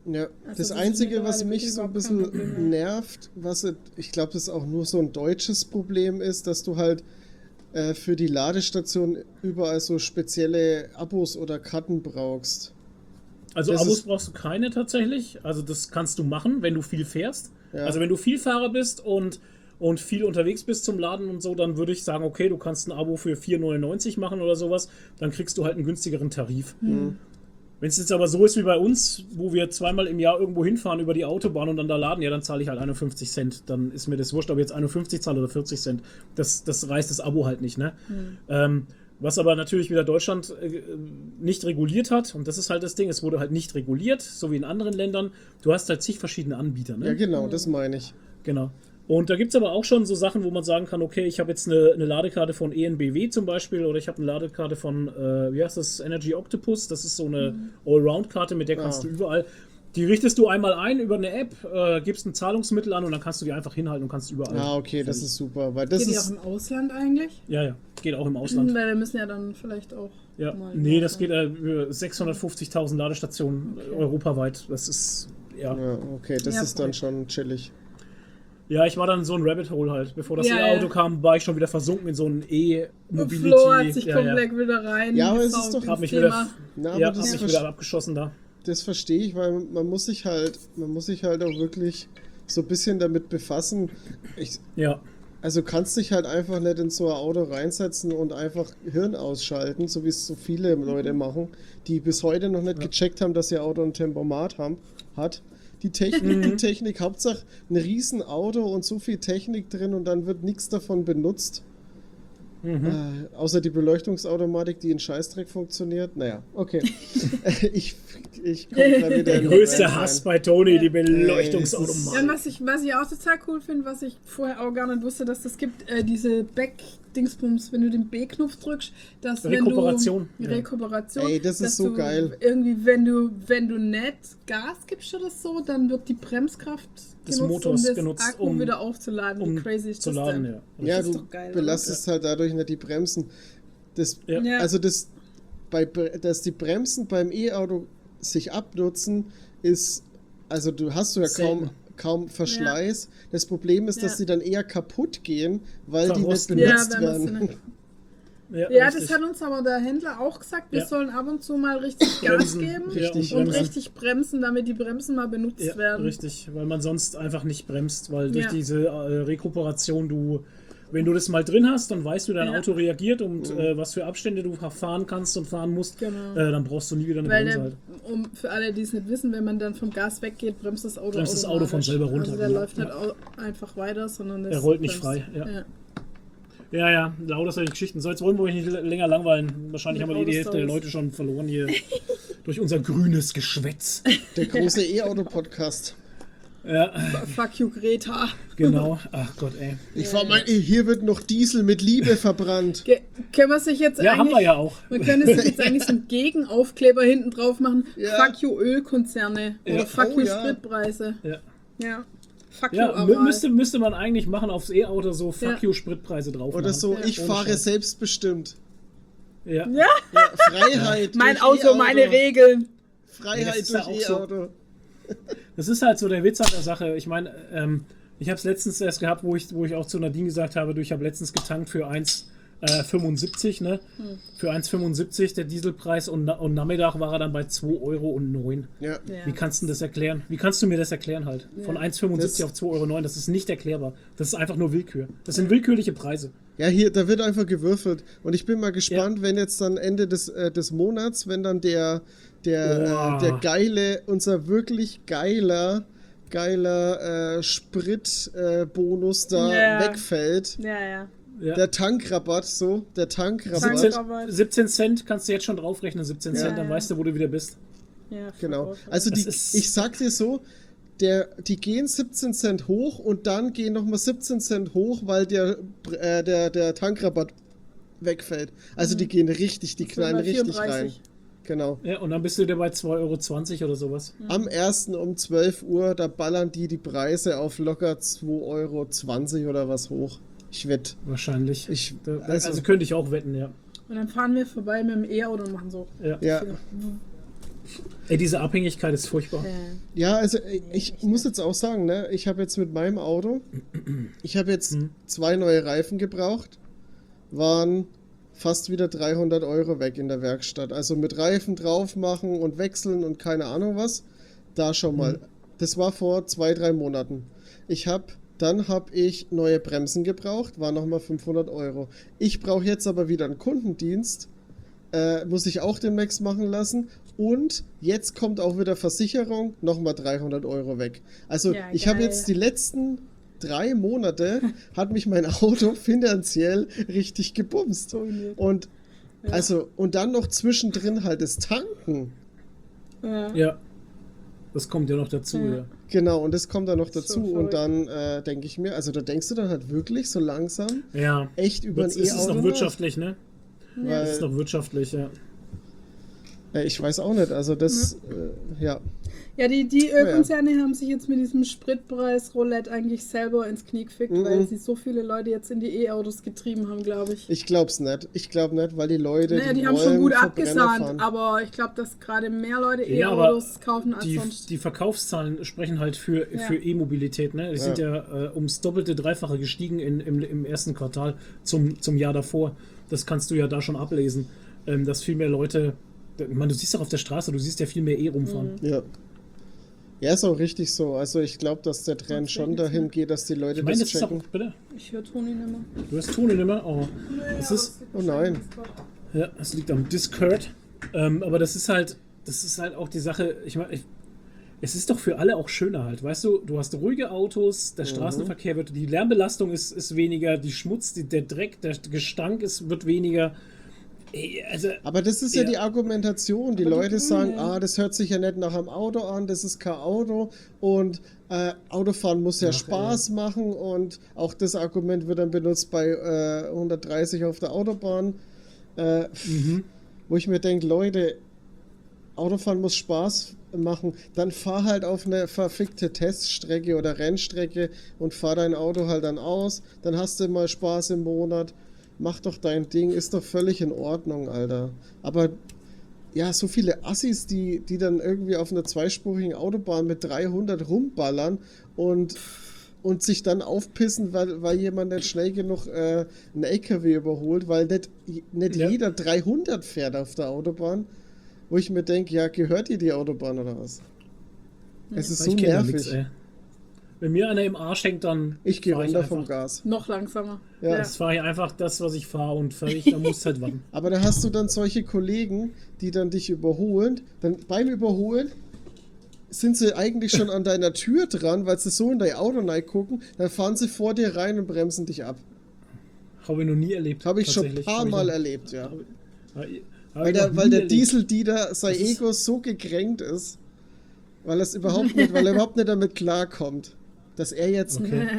Ja, Also das das Einzige, ist was mittlerweile mich so ein wirklich überhaupt kein bisschen Problem mehr. nervt, ich glaube, das ist auch nur so ein deutsches Problem ist, dass du halt für die Ladestation überall so spezielle Abos oder Karten brauchst. Also Das Abos ist- brauchst du keine tatsächlich. Also das kannst du machen, wenn du viel fährst. Ja. Also wenn du Vielfahrer bist und viel unterwegs bist zum Laden und so, dann würde ich sagen, okay, du kannst ein Abo für 4,99 machen oder sowas, dann kriegst du halt einen günstigeren Tarif. Wenn es jetzt aber so ist wie bei uns, wo wir zweimal im Jahr irgendwo hinfahren über die Autobahn und dann da laden, ja, dann zahle ich halt 51 Cent. Dann ist mir das wurscht, ob ich jetzt 51 zahle oder 40 Cent. Das reißt das Abo halt nicht, ne? Was aber natürlich wieder Deutschland nicht reguliert hat, und das ist halt das Ding, es wurde halt nicht reguliert, so wie in anderen Ländern. Du hast halt zig verschiedene Anbieter, ne? Ja, genau, das meine ich. Genau. Und da gibt es aber auch schon so Sachen, wo man sagen kann, okay, ich habe jetzt eine Ladekarte von ENBW zum Beispiel oder ich habe eine Ladekarte von, wie heißt das, Energy Octopus. Das ist so eine Allround-Karte, mit der kannst du überall, die richtest du einmal ein über eine App, gibst ein Zahlungsmittel an und dann kannst du die einfach hinhalten und kannst überall. Ah, okay, das ist super, weil das Geht die auch ist... im Ausland eigentlich? Ja, geht auch im Ausland. Weil wir müssen ja dann vielleicht auch Ja, mal nee, das Ausland. geht über 650.000 Ladestationen europaweit. Das ist, ja. Ja, okay, das Ja, ist dann voll. schon chillig. Ja, ich war dann in so ein Rabbit Hole halt. Bevor das Ja, E-Auto ja. kam, war ich schon wieder versunken in so ein E-Mobility. Flo hat sich ja, komplett wieder rein. Ja, aber es ist gesaugt doch- ins Hab mich Thema. wieder, Na, aber ja, das hab mich verste- wieder abgeschossen da. Das verstehe ich, weil man muss sich halt auch wirklich so ein bisschen damit befassen. Ja. Also kannst dich halt einfach nicht in so ein Auto reinsetzen und einfach Hirn ausschalten, so wie es so viele Leute machen, die bis heute noch nicht gecheckt haben, dass ihr Auto ein Tempomat hat. Die Technik, Hauptsache ein riesen Auto und so viel Technik drin und dann wird nichts davon benutzt. Außer die Beleuchtungsautomatik, die in Scheißdreck funktioniert. Naja, okay. ich komme da wieder Der in größte rein. Hass bei Tony, die Ja, Ja, Beleuchtungsautomatik. und was ich auch total cool finde, was ich vorher auch gar nicht wusste, dass das gibt, diese Back-Dingsbums, wenn du den B-Knopf drückst, dass Rekuperation, wenn ja. du Rekuperation, Ey, das ist dass so du geil. Irgendwie, wenn du nicht Gas gibst oder so, dann wird die Bremskraft Des genutzt, Motors um das genutzt, Akku um- wieder aufzuladen. Wie crazy ist zu das laden, denn? ja. Ja, Das ist du doch geil, oder? belastest halt dadurch nicht die Bremsen. Ja. Ja. Also dass die Bremsen beim E-Auto sich abnutzen, ist, also du hast ja Selten. kaum Verschleiß. Das Problem ist, dass Ja. die dann eher kaputt gehen, weil die nicht Verrosten. benutzt Ja, wenn das werden. nicht- Ja, Ja, richtig. das hat uns aber der Händler auch gesagt, wir Ja. sollen ab und zu mal richtig Gas Bremsen. geben Ja, Richtig. und bremsen. richtig bremsen, damit die Bremsen mal benutzt Ja, werden. richtig, weil man sonst einfach nicht bremst, weil durch Ja. diese Rekuperation wenn du das mal drin hast, dann weißt du, wie dein Ja. Auto reagiert und was für Abstände du fahren kannst und fahren musst, Genau. dann brauchst du nie wieder eine Weil Bremse halt. für alle, die es nicht wissen, wenn man dann vom Gas weggeht, bremst das Auto Bremst das Auto von automatisch. selber runter, Also der genau. läuft nicht einfach weiter, sondern das Er rollt nicht bremst. frei, ja. Ja, lauter solche Geschichten. So, jetzt wollen wir euch nicht länger langweilen. Wahrscheinlich Mit haben wir die Hälfte der Autostories. Leute schon verloren hier durch unser grünes Geschwätz. Der große E-Auto-Podcast. Ja, Fuck you, Greta. genau. Ach Gott, ey. Ich fahr mal, hier wird noch Diesel mit Liebe verbrannt. Können wir sich jetzt Ja, haben eigentlich... wir ja auch. Wir können es jetzt eigentlich so einen Gegenaufkleber hinten drauf machen. Ja. Fuck you Ölkonzerne. Ja. Oder fuck Oh, you ja. Spritpreise. Ja. Ja. Fuck you Ja, Aral. müsste man eigentlich machen aufs E-Auto so Fuck Ja. you Spritpreise drauf. Oder machen. so, Ja. ich Ohne fahre Scheiß. selbstbestimmt. Ja. Ja, Ja, Freiheit. mein durch Auto, E-Auto. meine Regeln. Ja, das Freiheit ist ja durch auch so. E-Auto. Das ist halt so der Witz an der Sache. Ich meine, ich habe es letztens erst gehabt, wo ich auch zu Nadine gesagt habe, du, ich habe letztens getankt für 1,75, ne? Für 1,75 der Dieselpreis und Nachmittag war er dann bei 2,09 €. Ja. Ja. Wie kannst du das erklären? Wie kannst du mir das erklären halt? Von 1,75 Das- auf 2,09 €, das ist nicht erklärbar. Das ist einfach nur Willkür. Das sind willkürliche Preise. Ja, hier, da wird einfach gewürfelt. Und ich bin mal gespannt, wenn jetzt dann Ende des Monats, wenn dann der geile, unser wirklich geiler Spritbonus da Ja. wegfällt. Ja. Ja. Der Tankrabatt, der Tankrabatt. 17 Cent kannst du jetzt schon draufrechnen, 17 Cent, dann Ja. weißt du, wo du wieder bist. Ja, Genau. Also Das ist- ich sag dir so, die gehen 17 Cent hoch und dann gehen nochmal 17 Cent hoch, weil der Tankrabatt wegfällt. Also die gehen richtig, die knallen bei richtig 34. rein. Genau. Ja, und dann bist du wieder bei 2,20 € oder sowas. Am 1. um 12 Uhr, da ballern die Preise auf locker 2,20 € oder was hoch. Ich wette. Wahrscheinlich. Also- Also könnte ich auch wetten, ja. Und dann fahren wir vorbei mit dem E-Auto und machen so. Ja. Ja. Ey, diese Abhängigkeit ist furchtbar. Ja, also ich muss jetzt auch sagen, ne, ich habe jetzt mit meinem Auto, ich habe jetzt 2 neue Reifen gebraucht, waren fast wieder 300 Euro weg in der Werkstatt. Also mit Reifen drauf machen und wechseln und keine Ahnung was, da schon mal. Das war vor 2-3 Monaten. Dann habe ich neue Bremsen gebraucht, war nochmal 500 Euro. Ich brauche jetzt aber wieder einen Kundendienst, muss ich auch demnächst machen lassen. Und jetzt kommt auch wieder Versicherung, nochmal 300 Euro weg. Also Ja, ich habe geil. jetzt die letzten 3 Monate, hat mich mein Auto finanziell richtig gebumst. Ruiniert. Und also, und dann noch zwischendrin halt das Tanken. Ja. Ja. Das kommt ja noch dazu, ja. Genau, und das kommt dann noch So dazu. verrückt. Und dann denke ich mir, also da denkst du dann halt wirklich so langsam Ja. echt über ein Jetzt ist es E-Auto noch nach. wirtschaftlich, ne? Es Weil, ist noch wirtschaftlich, ja. ich weiß auch nicht, also das, ja. Ja, die Ölkonzerne haben sich jetzt mit diesem Spritpreis-Roulette eigentlich selber ins Knie gefickt, weil sie so viele Leute jetzt in die E-Autos getrieben haben, glaube ich. Ich glaub's nicht. Ich glaube nicht, weil die Leute, Naja, die die haben schon wollen gut Verbrenner abgesahnt, fahren. aber ich glaube, dass gerade mehr Leute Ja, aber E-Autos kaufen als sonst. Die Verkaufszahlen sprechen halt für E-Mobilität, ne? Die sind ja ums Doppelte, Dreifache gestiegen im ersten Quartal zum Jahr davor. Das kannst du ja da schon ablesen, dass viel mehr Leute, ich meine, du siehst doch auf der Straße, du siehst ja viel mehr rumfahren. Ja. Ja, ist auch richtig so. Also ich glaube, dass der Trend Das schon regnet dahin nicht. geht, dass die Leute Ich meine, das das ist auch, checken. bitte, Ich höre Toni nicht mehr. du hast Tone nicht mehr, oh, das ist, Oh nein. ja, das liegt am Discord, aber das ist halt auch die Sache, ich meine, es ist doch für alle auch schöner halt, weißt du, du hast ruhige Autos, der Straßenverkehr wird, die Lärmbelastung ist weniger, die Schmutz, der Dreck, der Gestank wird weniger. Also, Aber das ist ja die Argumentation. Die Aber die Leute sagen, Grüne. das hört sich ja nicht nach einem Auto an, das ist kein Auto und Autofahren muss ja Spaß machen und auch das Argument wird dann benutzt bei 130 auf der Autobahn, wo ich mir denke, Leute, Autofahren muss Spaß machen, dann fahr halt auf eine verfickte Teststrecke oder Rennstrecke und fahr dein Auto halt dann aus, dann hast du mal Spaß im Monat. Mach doch dein Ding, ist doch völlig in Ordnung, Alter. Aber ja, so viele Assis, die dann irgendwie auf einer zweispurigen Autobahn mit 300 rumballern und sich dann aufpissen, weil jemand nicht schnell genug einen LKW überholt, weil nicht Ja. jeder 300 fährt auf der Autobahn. Wo ich mir denke, ja, gehört dir die Autobahn oder was? Es ist so ich kenn da nervig. nix, ey. Wenn mir einer im Arsch hängt, dann Ich gehe fahr runter vom einfach- Gas. Noch langsamer. Ja. Das fahre ich einfach das, was ich fahre und fertig, dann musst du halt warten. Aber da hast du dann solche Kollegen, die dann dich überholen. Dann beim Überholen sind sie eigentlich schon an deiner Tür dran, weil sie so in dein Auto gucken. Dann fahren sie vor dir rein und bremsen dich ab. Habe ich noch nie erlebt. Habe ich schon ein tatsächlich. paar Hab ich Mal noch- erlebt, ja. hab ich Weil noch der, nie weil der erlebt. Diesel-Dieter sein Das ist- Ego so gekränkt ist, weil er überhaupt nicht damit klarkommt, dass er jetzt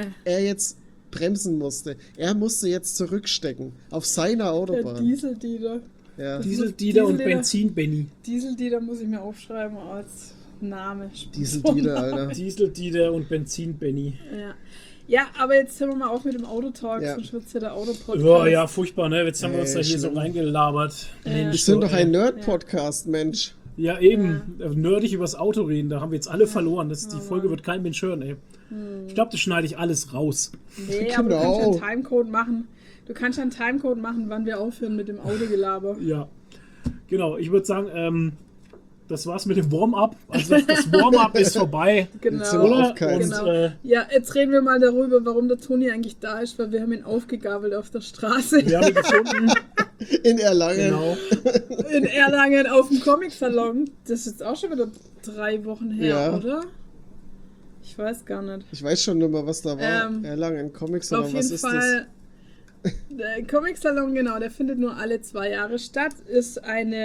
bremsen musste. Er musste jetzt zurückstecken auf seiner Der Autobahn. Diesel-Dieter. Ja. Diesel-Dieter und Diesel-Dieter. Benzin-Benny. Diesel-Dieter muss ich mir aufschreiben als Name. Diesel-Dieter, Alter. Diesel-Dieter und Benzin-Benny. Ja. Ja, aber jetzt hören wir mal auf mit dem Autotalk, Ja. sonst wird es ja der Autopodcast. Ja, ja, furchtbar, ne? Jetzt haben wir uns da Ey, hier so schlimm. reingelabert. Wir Mensch, sind so, doch ein ey. Nerd-Podcast, Mensch. Ja, eben. Nerdig übers Auto reden, da haben wir jetzt alle verloren. Die Folge wird kein Mensch hören, ey. Ich glaube, das schneide ich alles raus. Nee, aber du Genau. kannst ja einen Timecode machen. Du kannst ja einen Timecode machen, wann wir aufhören mit dem Autogelaber. Ja. Genau, ich würde sagen, das war's mit dem Warm-up. Also das Warm-up ist vorbei. Genau. sind wir Oder? aufgeheizt. Und, Genau. Ja, jetzt reden wir mal darüber, warum der Toni eigentlich da ist, weil wir haben ihn aufgegabelt auf der Straße wir haben ihn gefunden. In Erlangen. Genau. in Erlangen auf dem Comic-Salon. Das ist jetzt auch schon wieder 3 Wochen her, Ja. oder? Ich weiß gar nicht. Ich weiß schon nicht mehr, was da war. Ähm, Erlangen, Comic-Salon, Auf was jeden ist Fall, der Comic-Salon, genau, der findet nur alle 2 Jahre statt. Das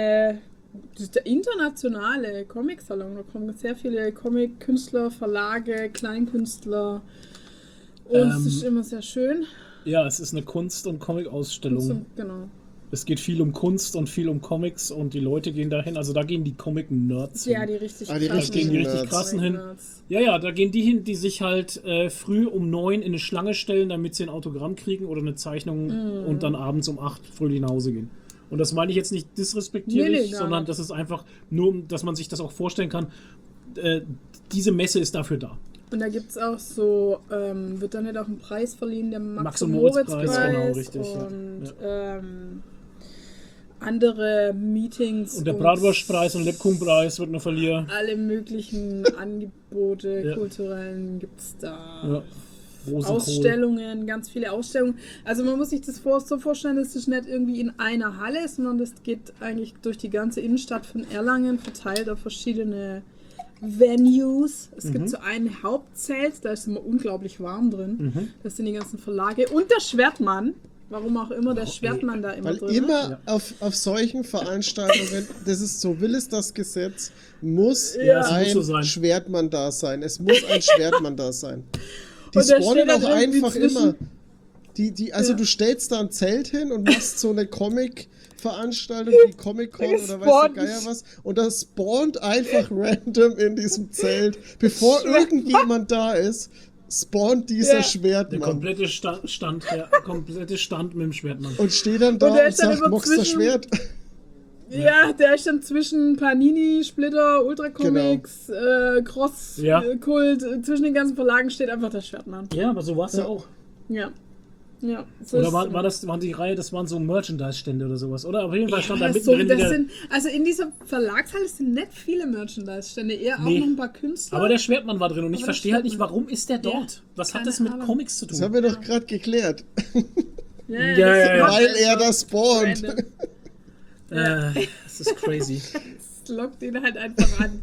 ist der internationale Comic-Salon. Da kommen sehr viele Comic-Künstler, Verlage, Kleinkünstler. Und es ist immer sehr schön. Ja, es ist eine Kunst- und Comic-Ausstellung. So, genau. Es geht viel um Kunst und viel um Comics und die Leute gehen dahin. Also da gehen die Comic-Nerds hin. Ja, die richtig die krassen richtigen Die richtig Nerds. krassen hin. Nerds. Ja, da gehen die hin, die sich halt früh um 9 in eine Schlange stellen, damit sie ein Autogramm kriegen oder eine Zeichnung und dann abends um 8 fröhlich nach Hause gehen. Und das meine ich jetzt nicht disrespektierlich, Nee, gar sondern nicht. das ist einfach nur, dass man sich das auch vorstellen kann. Diese Messe ist dafür da. Und da gibt es auch so, wird dann nicht auch ein Preis verliehen, der Max- und Moritz-Preis, Moritz-Preis genau, richtig, ja. Und andere Meetings Und der Bratwurstpreis und Lebkuchenpreis wird noch verliehen. alle möglichen Angebote, Ja. kulturellen gibt es da. Ja. Rosenkohl. Ausstellungen, ganz viele Ausstellungen. Also man muss sich das so vorstellen, das ist nicht irgendwie in einer Halle, sondern das geht eigentlich durch die ganze Innenstadt von Erlangen, verteilt auf verschiedene Venues. Es gibt so ein Hauptzelt, da ist immer unglaublich warm drin. Das sind die ganzen Verlage. Und der Schwertmann, warum auch immer der Schwertmann da immer Weil drin immer auf solchen Veranstaltungen, das ist so, will es das Gesetz, muss Ja. Es ein muss so sein. Schwertmann da sein. Es muss ein Schwertmann da sein. Die Und der spawnen steht dann auch irgendwie einfach zwischen- immer. Also Ja. du stellst da ein Zelt hin und machst so eine Comic-Veranstaltung wie Comic-Con Der oder weiß der spawnt. Geier was. Und das spawnt einfach random in diesem Zelt. Bevor irgendjemand da ist, spawnt dieser Ja. Der Schwertmann. komplette komplette Stand mit dem Schwertmann. Und steht dann da Und der und ist dann sagt, immer mockst das zwischen- Schwert? Ja, der ist dann zwischen Panini, Splitter, Ultra Comics, Ja. Kult, zwischen den ganzen Verlagen steht einfach der Schwertmann. Ja, aber so war es ja Ja. auch. Ja. Ja. So Oder ist- waren die Reihe, das waren so Merchandise-Stände oder sowas, oder? Auf jeden Fall stand da Ja, mittendrin das wieder. sind, also in dieser Verlagshalle sind nicht viele Merchandise-Stände, eher auch Nee. noch ein paar Künstler. Aber der Schwertmann war drin und ich Aber der verstehe halt nicht, Schwertmann. warum ist der dort? Was hat Keine das mit Ahnung. Comics zu Das haben tun? wir doch gerade geklärt. ja, ja. Weil er das spawnt. random. Das ist crazy. Das lockt ihn halt einfach an.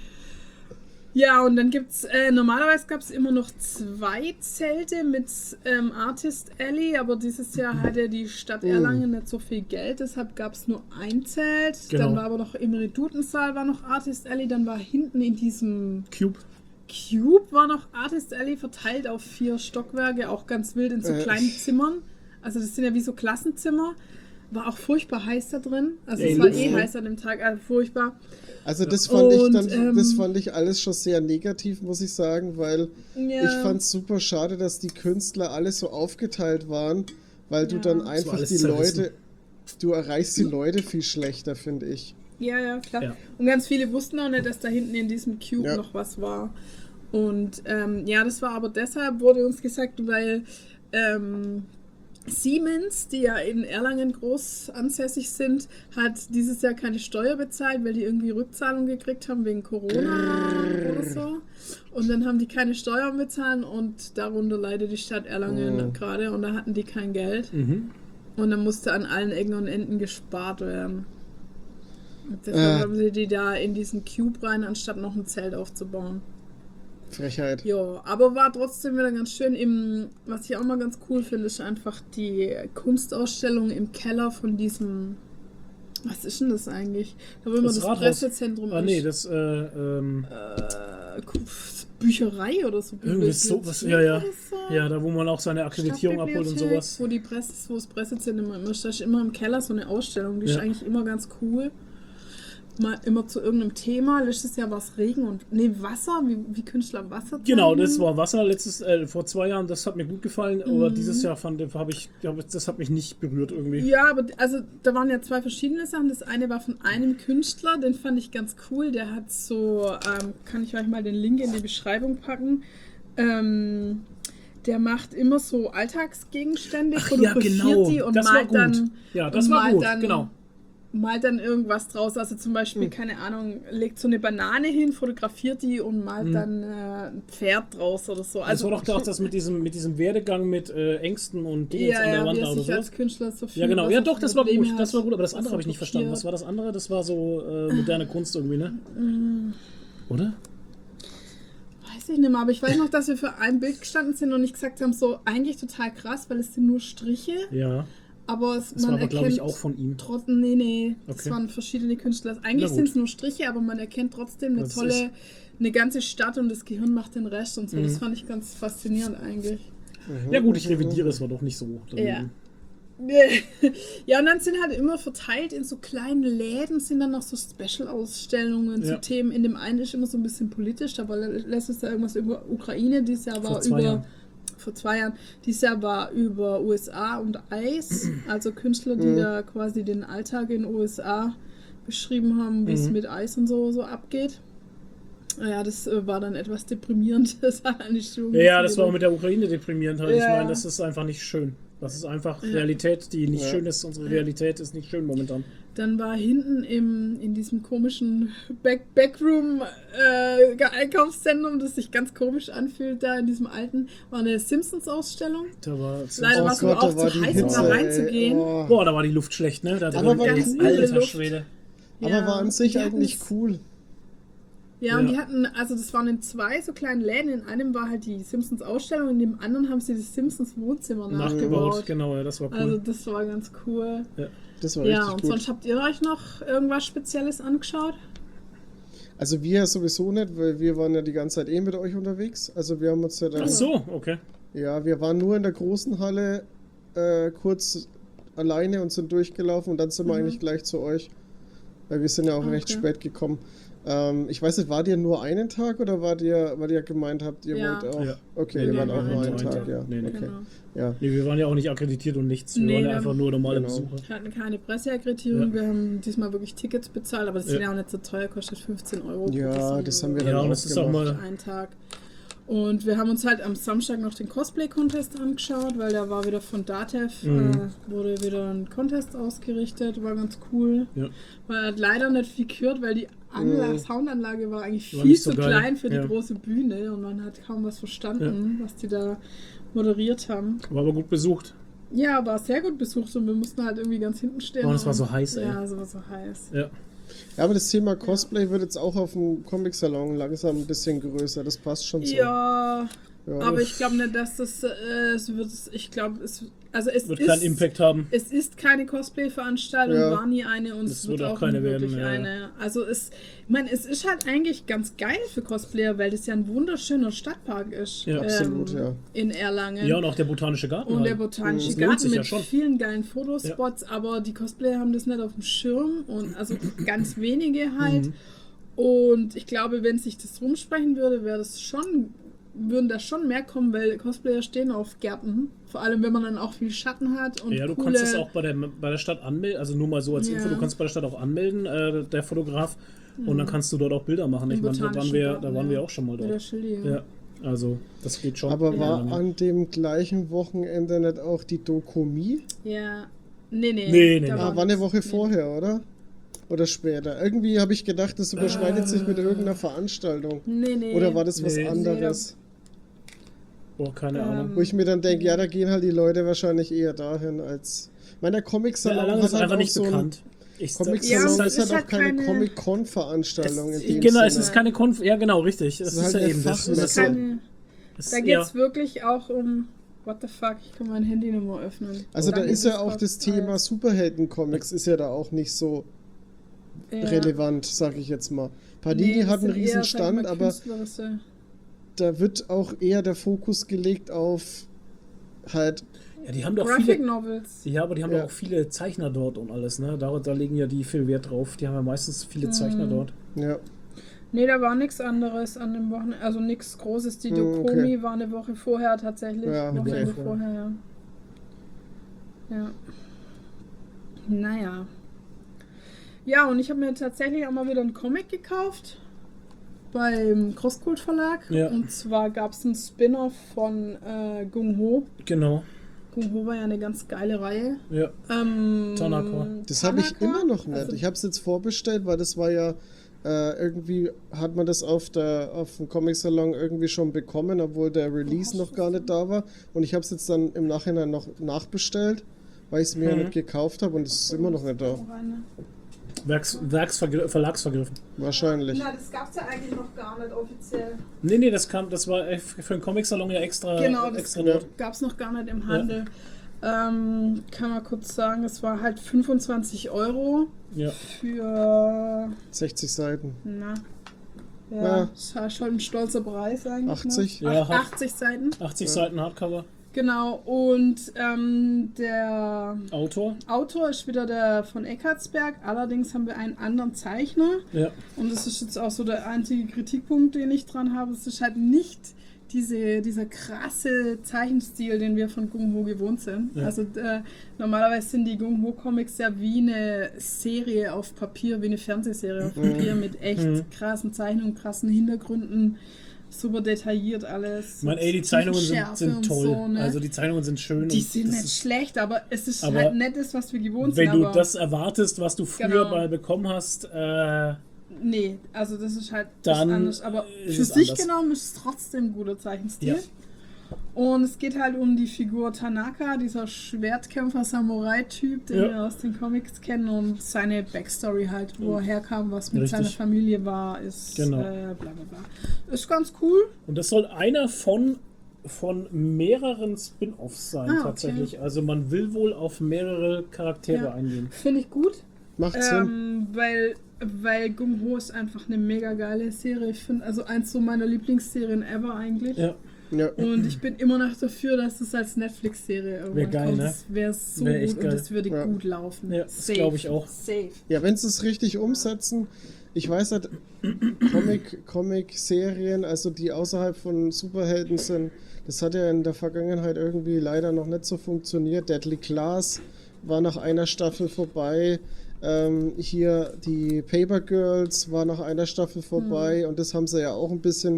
Ja, und dann gibt's, normalerweise gab es immer noch 2 Zelte mit Artist Alley, aber dieses Jahr hatte die Stadt Erlangen nicht so viel Geld, deshalb gab es nur ein Zelt. Genau. Dann war aber noch im Redutensaal war noch Artist Alley, dann war hinten in diesem Cube. Cube war noch Artist Alley verteilt auf 4 Stockwerke, auch ganz wild in so kleinen Zimmern. Also das sind ja wie so Klassenzimmer. War auch furchtbar heiß da drin. Also Ja, es war Luft, ne? heiß an dem Tag, also furchtbar. Also das fand ich Und, dann, das fand ich alles schon sehr negativ, muss ich sagen, weil Ja. ich fand es super schade, dass die Künstler alle so aufgeteilt waren, weil du Ja. dann Das war einfach alles die zerrissen. Leute, du erreichst die Leute viel schlechter, finde ich. Ja, klar. Ja. Und ganz viele wussten auch nicht, dass da hinten in diesem Cube Ja. noch was war. Und das war aber deshalb, wurde uns gesagt, weil Siemens, die ja in Erlangen groß ansässig sind, hat dieses Jahr keine Steuer bezahlt, weil die irgendwie Rückzahlung gekriegt haben wegen Corona oder so. Und dann haben die keine Steuern bezahlt und darunter leidet die Stadt Erlangen gerade und da hatten die kein Geld. Mhm. Und dann musste an allen Ecken und Enden gespart werden. Und deshalb haben sie die da in diesen Cube rein, anstatt noch ein Zelt aufzubauen. Frechheit. Ja, aber war trotzdem wieder ganz schön. Was ich auch mal ganz cool finde, ist einfach die Kunstausstellung im Keller von diesem. Was ist denn das eigentlich? Da wo immer das Rathaus. Pressezentrum Ah, nee, ist. das, Bücherei oder so. irgendwie sowas, ja. Oder so. Ja, da wo man auch seine Akkreditierung abholt und Stadtbibliothek, sowas. Wo das Pressezentrum immer ist, da ist immer im Keller so eine Ausstellung, die ist Ja. eigentlich immer ganz cool. Mal immer zu irgendeinem Thema. Letztes Jahr war es Regen und Wasser, wie Künstler Wasser zeigen. Genau, das war Wasser vor 2 Jahren, das hat mir gut gefallen, aber dieses Jahr das hat mich nicht berührt irgendwie. Ja, aber also da waren ja 2 verschiedene Sachen. Das eine war von einem Künstler, den fand ich ganz cool. Der hat so, kann ich euch mal den Link in die Beschreibung packen. Der macht immer so Alltagsgegenstände, Ach ja, genau, die und das war malt gut. dann. Ja, das und war malt gut, dann, genau. Malt dann irgendwas draus. Also zum Beispiel, keine Ahnung, legt so eine Banane hin, fotografiert die und malt dann ein Pferd draus oder so. Das Also war doch das mit diesem Werdegang mit Ängsten und Dingens an der ja, Wand wie er oder sich als so. Künstler so viel Ja, genau. was Ja, er doch, für das war Probleme gut. Das war gut, aber das was andere habe ich nicht verstanden. Was war das andere? Das war so moderne Kunst irgendwie, ne? Oder? Weiß ich nicht mehr, aber ich weiß noch, dass wir für ein Bild gestanden sind und nicht gesagt haben, so eigentlich total krass, weil es sind nur Striche, Ja. aber Das war aber, glaube ich, auch von ihm. trotzdem, nee, das Okay. waren verschiedene Künstler. Na Eigentlich gut. sind es nur Striche, aber man erkennt trotzdem Das ist- eine ganze Stadt und das Gehirn macht den Rest und so. Mhm. Das fand ich ganz faszinierend eigentlich. Ja gut, ich revidiere, es war doch nicht so. Ja. Ja, und dann sind halt immer verteilt in so kleinen Läden, sind dann noch so Special-Ausstellungen Ja. zu Themen. In dem einen ist immer so ein bisschen politisch, da lässt es da irgendwas über Ukraine, dieses Jahr Vor war 2 über Jahren. vor 2 Jahren. Dieses Jahr war über USA und Eis, also Künstler, die da quasi den Alltag in den USA beschrieben haben, wie es mit Eis und so abgeht. Ja, das war dann etwas deprimierend. Das war eigentlich schon Ja, das war auch mit der Ukraine deprimierend. Halt. Ich Ja. meine, das ist einfach nicht schön. Das ist einfach Realität, die nicht schön ist. Unsere Realität ist nicht schön momentan. Dann war hinten in diesem komischen Backroom Einkaufszentrum, das sich ganz komisch anfühlt, da in diesem alten, war eine Simpsons-Ausstellung. Da war Leider war es aber auch zu heiß, um da reinzugehen. Oh. Boah, da war die Luft schlecht, ne? Da Aber war ist cool. alter Luft. Schwede. Aber Ja, war an sich die hatten eigentlich es- cool. Ja, und Ja. die hatten, also das waren in 2 so kleinen Läden. In einem war halt die Simpsons-Ausstellung, in dem anderen haben sie das Simpsons-Wohnzimmer Nachgebaut, nachgebaut. genau, ja, das war cool. Also das war ganz cool. Das war Ja, richtig und gut. sonst habt ihr euch noch irgendwas Spezielles angeschaut? Also wir sowieso nicht, weil wir waren ja die ganze Zeit mit euch unterwegs. Also wir haben uns ja dann... Ach so, okay. Ja, wir waren nur in der großen Halle kurz alleine und sind durchgelaufen und dann sind wir eigentlich gleich zu euch. Weil wir sind ja auch recht Okay. spät gekommen. Ich weiß nicht, wart ihr nur einen Tag oder weil ihr gemeint habt, ihr Ja. wollt auch... Ja. Okay, Nee, ihr nee, wart wir auch waren nur nur einen einen Tag, Tag. ja. Nee, nee. Okay. Genau. Ja. Nee, wir waren ja auch nicht akkreditiert und nichts. Wir Nee, waren ja wir einfach haben- nur normale Genau. Besucher. Wir hatten keine Presseakkreditierung, Ja. wir haben diesmal wirklich Tickets bezahlt, aber das sind Ja. ja auch nicht so teuer, kostet 15 Euro. pro Ja, Person das haben wir oder dann Ja, und auch es ist auch gemacht. mal. für einen Tag. Und wir haben uns halt am Samstag noch den Cosplay-Contest angeschaut, weil der war wieder von Datev, wurde wieder ein Contest ausgerichtet, war ganz cool. Ja. Man hat leider nicht viel gehört, weil die Soundanlage war eigentlich War viel nicht so zu geil. klein für die Ja. große Bühne und man hat kaum was verstanden, was die da moderiert haben. War aber gut besucht. Ja, war sehr gut besucht und wir mussten halt irgendwie ganz hinten stehen. Oh, das war und- so heiß, ey. Ja, es war so heiß. Ja. Ja, aber das Thema Cosplay wird jetzt auch auf dem Comic-Salon langsam ein bisschen größer. Das passt schon so. Ja, Ja. aber ich glaube nicht, dass das es wird. Ich glaube, es Wird ist keinen Impact haben. Es ist keine Cosplay-Veranstaltung, Ja. war nie eine und Es es wird wird auch auch keine nie wirklich werden, ja. eine. Also ich meine, es ist halt eigentlich ganz geil für Cosplayer, weil das ja ein wunderschöner Stadtpark ist. Ja, absolut, ja. In Erlangen. Ja, und auch der botanische Garten. Und der halt. botanische Das lohnt Garten sich mit ja schon. vielen geilen Fotospots, aber die Cosplayer haben das nicht auf dem Schirm und also ganz wenige halt. Und ich glaube, wenn sich das rumsprechen würde, würden da schon mehr kommen, weil Cosplayer stehen auf Gärten. Vor allem, wenn man dann auch viel Schatten hat und Ja, du coole... kannst es auch bei der Stadt anmelden, also nur mal so als Ja. Info, du kannst bei der Stadt auch anmelden, der Fotograf, und dann kannst du dort auch Bilder machen. Im Ich meine, da botanischen waren Garten, wir ja. auch schon mal Mit der dort. Chili. Ja, also das geht schon. Aber Ja. war an dem gleichen Wochenende nicht auch die Dokumi? Ja. Nee. Nee. da Ah, war eine Woche vorher, oder? Oder später? Irgendwie habe ich gedacht, das überschneidet sich mit irgendeiner Veranstaltung. Nee. Oder war das was Nee. anderes? Boah, keine Ahnung. Wo ich mir dann denke, ja, da gehen halt die Leute wahrscheinlich eher dahin als... Ich meine, der Ja, Comic-Salon Erlangen hat ist halt einfach auch nicht so ein... bekannt. Ich, Comic-Salon Ja, ist halt es auch ist keine keine- Comic-Con-Veranstaltung in dem genau, Sinne. es ist keine Ja, genau, richtig. Es ist ist, halt ja eine eben das. Fachmesse. das Keine, ist, da geht es wirklich auch um... What the fuck, ich kann mein Handy nicht mehr öffnen. Also da Danke, ist ja das auch war das toll. Thema Superhelden-Comics ist ja da auch nicht so Ja. relevant, sag ich jetzt mal. Panini Nee, das hat einen sind eher, riesen sag ich Stand, mal, aber künstlerische- da wird auch eher der Fokus gelegt auf halt... Ja, die haben doch Graphic viele. Novels. Ja, aber die haben Ja. doch auch viele Zeichner dort und alles, ne? Da legen ja die viel Wert drauf. Die haben ja meistens viele Zeichner dort. Ja. Nee, da war nichts anderes an dem Wochenende, also nichts Großes. Die Hm, Dokomi okay. war eine Woche vorher tatsächlich. Ja, okay. Wochenende vorher, ja. Ja. Naja. Ja, und ich habe mir tatsächlich auch mal wieder einen Comic gekauft beim Crosskult Verlag. Ja. Und zwar gab es einen Spin-off von Gung Ho. Genau. Gung Ho war ja eine ganz geile Reihe. Ja. Tanaka. Das habe ich Tanaka? immer noch nicht. Also- Ich habe es jetzt vorbestellt, weil das war ja irgendwie hat man das auf dem Comic-Salon irgendwie schon bekommen, obwohl der Release noch gar nicht da war. Und ich habe es jetzt dann im Nachhinein noch nachbestellt, weil ich es mir ja nicht gekauft habe und es ist immer noch nicht da. Verlagsvergriffen. Wahrscheinlich. Na, das gab es ja eigentlich noch gar nicht offiziell. Nee, das war für den Comic-Salon ja extra, Genau, das extra dort. gab es noch gar nicht im Handel. Kann man kurz sagen, es war halt 25 Euro Ja. für, 60 Seiten. ja, das war schon ein stolzer Preis eigentlich. 80? Ne? Ja, 80 Seiten. 80 Seiten Hardcover. Genau, und der Autor? Autor ist wieder der von Eckartsberg, allerdings haben wir einen anderen Zeichner. Ja. Und das ist jetzt auch so der einzige Kritikpunkt, den ich dran habe. Es ist halt nicht dieser krasse Zeichenstil, den wir von Gung Ho gewohnt sind. Ja. Also normalerweise sind die Gung Ho Comics ja wie eine Serie auf Papier, wie eine Fernsehserie auf Papier mit echt krassen Zeichnungen, krassen Hintergründen, super detailliert alles. Ich meine, die Zeichnungen Schärfe sind und toll. so, ne? Also die Zeichnungen sind schön. Die und sind das nicht ist, schlecht, aber es ist aber halt nicht das, was wir gewohnt wenn sind. du aber das erwartest, was du früher Genau. mal bekommen hast, nee, also das ist halt Dann was anderes. Aber ist für es sich anders. genommen ist es trotzdem ein guter Zeichenstil. Ja. Und es geht halt um die Figur Tanaka, dieser Schwertkämpfer-Samurai-Typ, den Ja. wir aus den Comics kennen, und seine Backstory halt, wo er herkam, was mit Richtig. seiner Familie war, ist Genau. bla bla bla. Ist ganz cool. und das soll einer von mehreren Spin-Offs sein, Ah, okay. tatsächlich. Also man will wohl auf mehrere Charaktere Ja. eingehen. Finde ich gut. Macht Sinn. Weil Gung Ho ist einfach eine mega geile Serie. Ich finde, also eins so meiner Lieblingsserien ever eigentlich. Ja. Ja. Und ich bin immer noch dafür, dass es als Netflix-Serie irgendwann Wär geil, kommt. ne? Das wäre so Wär echt gut geil. und das würde Ja. gut laufen. Ja, das glaub ich auch. Safe. Ja, wenn sie es richtig umsetzen, ich weiß halt, Comic-Serien, also die außerhalb von Superhelden sind, das hat ja in der Vergangenheit irgendwie leider noch nicht so funktioniert. Deadly Class war nach einer Staffel vorbei. Hier die Paper Girls war nach einer Staffel vorbei und das haben sie ja auch ein bisschen,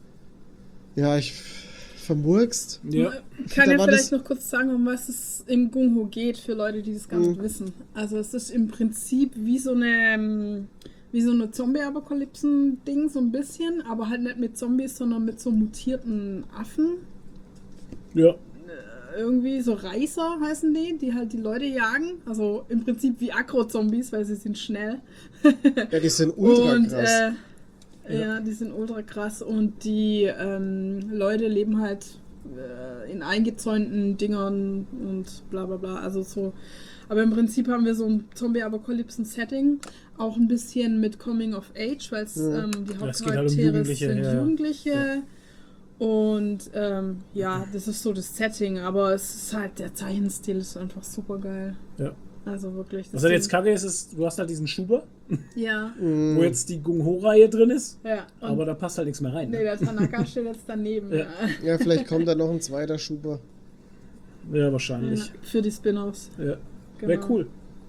vermurkst. Ja. Kann Da ja war vielleicht das- noch kurz sagen, um was es im Gung Ho geht, für Leute, die das gar nicht wissen. Also es ist im Prinzip wie so eine Zombie-Apokalypsen-Ding, so ein bisschen, aber halt nicht mit Zombies, sondern mit so mutierten Affen. Ja. Irgendwie so Reißer heißen die halt die Leute jagen. Also im Prinzip wie Agro-Zombies, weil sie sind schnell. Ja, die sind ultra Und krass. ja, die sind ultra krass und die Leute leben halt in eingezäunten Dingern und bla bla bla. Also so. Aber im Prinzip haben wir so ein Zombie-Apokalypsen-Setting, auch ein bisschen mit Coming of Age, weil die Ja, es geht halt um Hauptcharaktere Jugendliche, sind ja, ja. Jugendliche. Und ja, das ist so das Setting, aber es ist halt, der Zeichenstil ist einfach super geil. Ja. Also wirklich. Was halt jetzt kacke ist, du hast halt diesen Schuber, Ja, wo jetzt die Gung Ho-Reihe drin ist, ja. Und aber da passt halt nichts mehr rein. nee, Ne? der Tanaka steht jetzt daneben. Ja. Ja, vielleicht kommt da noch ein zweiter Schuber. Ja, wahrscheinlich. Für die Spin-Offs. Ja. Genau. Wäre cool.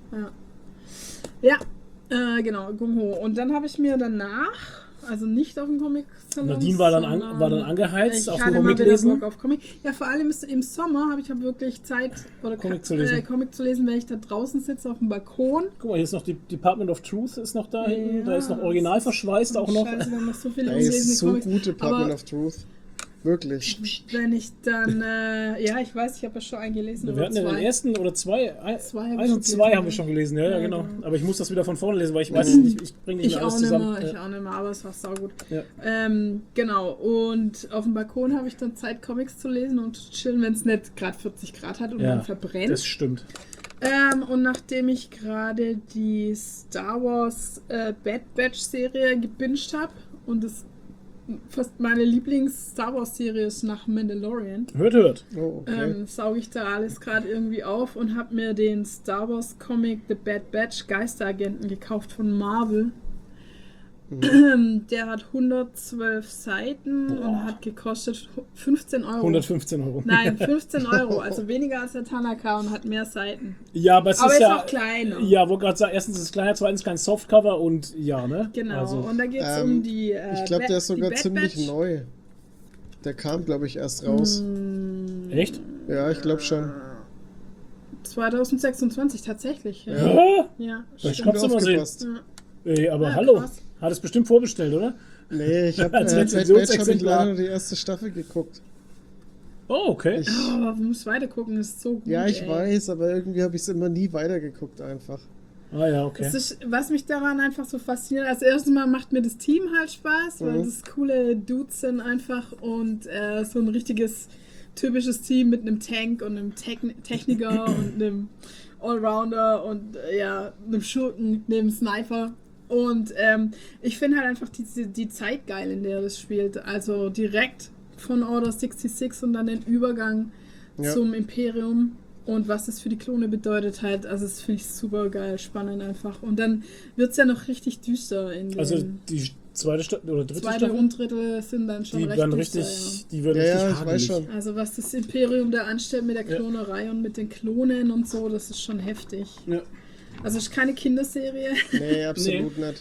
Ja, genau, Gung Ho. Und dann habe ich mir danach, also nicht auf dem Comic-Salon. Nadine war dann, sondern war dann angeheizt ich auf hatte dem mal Comic wieder lesen. Bock auf Comic. Ja, vor allem im Sommer habe ich halt wirklich Zeit, oder Comic zu lesen. Comic zu lesen, wenn ich da draußen sitze auf dem Balkon. Guck mal, hier ist noch die Department of Truth ist noch da hinten. Ja, Da ist noch original verschweißt auch noch. Scheiße, wir haben noch so viele Ey, ungelesene ist so Comics. gut, Department Aber of Truth. Wirklich. wenn ich dann, ja, ich weiß, ich habe ja schon einen gelesen. Wir oder hatten ja den zwei. ersten oder zwei. Zwei hab ich Eins schon und zwei gelesen, haben wir ja. schon gelesen, ja, Ja, genau. genau. Aber ich muss das wieder von vorne lesen, weil ich weiß es nicht, ich bringe nicht Ich mehr alles auch nicht zusammen. mehr, ich auch nicht mehr, aber es war saugut. Ja. Genau, und auf dem Balkon habe ich dann Zeit, Comics zu lesen und zu chillen, wenn es nicht gerade 40 Grad hat und Ja, dann verbrennt. das stimmt. Und nachdem ich gerade die Star Wars Bad Batch Serie gebinged habe und das fast meine Lieblings-Star Wars Serie ist nach Mandalorian, Oh, okay. sauge ich da alles gerade irgendwie auf und habe mir den Star Wars Comic The Bad Batch Geisteragenten gekauft von Marvel. Der hat 112 Seiten und hat gekostet 15 Euro. 115 Euro. Nein, 15 Euro, also weniger als der Tanaka und hat mehr Seiten. Ja, aber es Aber ist ist ja. auch kleiner. Ja, wollte gerade sagen, erstens ist es kleiner, zweitens kein Softcover und ja, ne? Genau, Also, und da geht es um die. Ich glaube, der ist die sogar Bad ziemlich Batch. neu. Der kam, glaube ich, erst raus. echt? Ja, ich glaube schon. 2026 tatsächlich. Ja, Ja. ja Ich stimmt. kann's immer sehen. aufgepasst. Ey, aber Ja, hallo. krass. Hat es bestimmt vorbestellt, oder? Nee, ich habe Als Bad Batch habe ich Rezensionsexemplar. leider nur die erste Staffel geguckt. Oh, okay. Ich, Oh, aber du musst weiter gucken, ist so gut. ja, ich ey. weiß, aber irgendwie habe ich es immer nie weitergeguckt einfach. Ah ja, okay. Es ist, was mich daran einfach so fasziniert, als erstes Mal macht mir das Team halt Spaß, weil das coole Dudes sind einfach und so ein richtiges typisches Team mit einem Tank und einem Techniker und einem Allrounder und ja, einem Schurken, einem Sniper. Und ich finde halt einfach die Zeit geil, in der das spielt. Also direkt von Order 66 und dann den Übergang Ja. zum Imperium und was das für die Klone bedeutet halt. Also das finde ich super geil, spannend einfach. Und dann wird es ja noch richtig düster in den Also die zweite oder dritte zweite Staffel, und dritte sind dann schon die recht werden düster, richtig, die werden Ja, richtig ja, ich weiß hagelig. schon. ja. Also was das Imperium da anstellt mit der Ja. Klonerei und mit den Klonen und so, das ist schon heftig. Ja. Also es ist keine Kinderserie. Nee, absolut nicht.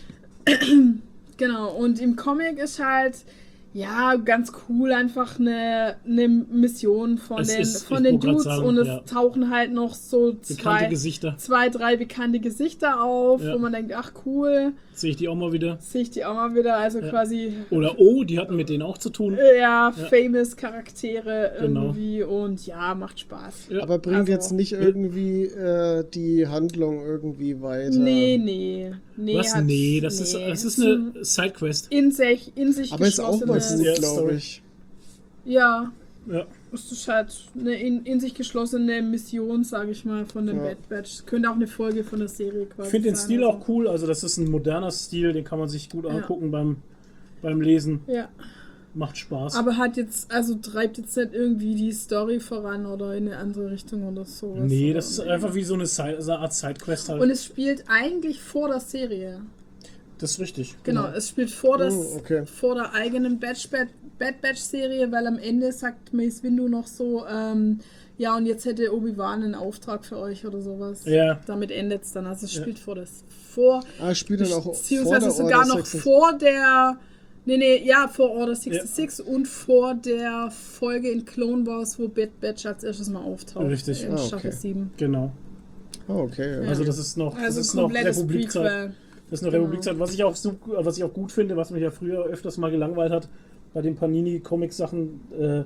Genau, und im Comic ist halt, ja, ganz cool einfach eine Mission von Es den, ist- von ich den wollte grad Dudes sagen, und es ja. tauchen halt noch so Bekannte Gesichter. zwei, drei bekannte Gesichter auf, Ja. wo man denkt, ach cool, Sehe ich die auch mal wieder. sehe ich die auch mal wieder, also quasi Oder oh, die hatten mit denen auch zu tun. famous Charaktere Genau. irgendwie und ja, macht Spaß. Ja. Aber bringt Also- jetzt nicht irgendwie die Handlung irgendwie weiter. Nee. Was? Nee, das ist eine Sidequest. in sich Aber ist auch mal geschlossene- gut, Ja, glaube Story. ich. Ja, Ja. es ist halt eine in sich geschlossene Mission, sage ich mal, von dem Ja. Bad Batch. Könnte auch eine Folge von der Serie quasi Ich finde den sein, Stil also. auch cool, also das ist ein moderner Stil, den kann man sich gut angucken beim Lesen. Ja, Macht Spaß. aber hat jetzt, also treibt jetzt nicht irgendwie die Story voran oder in eine andere Richtung oder sowas. Nee, oder das ist einfach wie so eine Art Sidequest halt. Und es spielt eigentlich vor der Serie. Das ist richtig. Genau, es spielt vor, okay. vor der eigenen Bad Batch Serie, weil am Ende sagt Mace Windu noch so, ja, und jetzt hätte Obi-Wan einen Auftrag für euch oder sowas. Ja. Damit endet es dann. Also es Ja. spielt vor Spielt dann auch vor beziehungsweise der sogar Order noch 66. vor der, vor Order 66 und vor der Folge in Clone Wars, wo Bad Batch als erstes mal auftaucht. Richtig. In Ah, okay. Staffel 7. Genau. Oh, okay. Ja. Also das ist noch, Also das ist noch komplettes Republikzeit. Prequel. Das ist noch Genau. Republikzeit. Was ich auch gut finde, was mich ja früher öfters mal gelangweilt hat, bei den Panini-Comic-Sachen,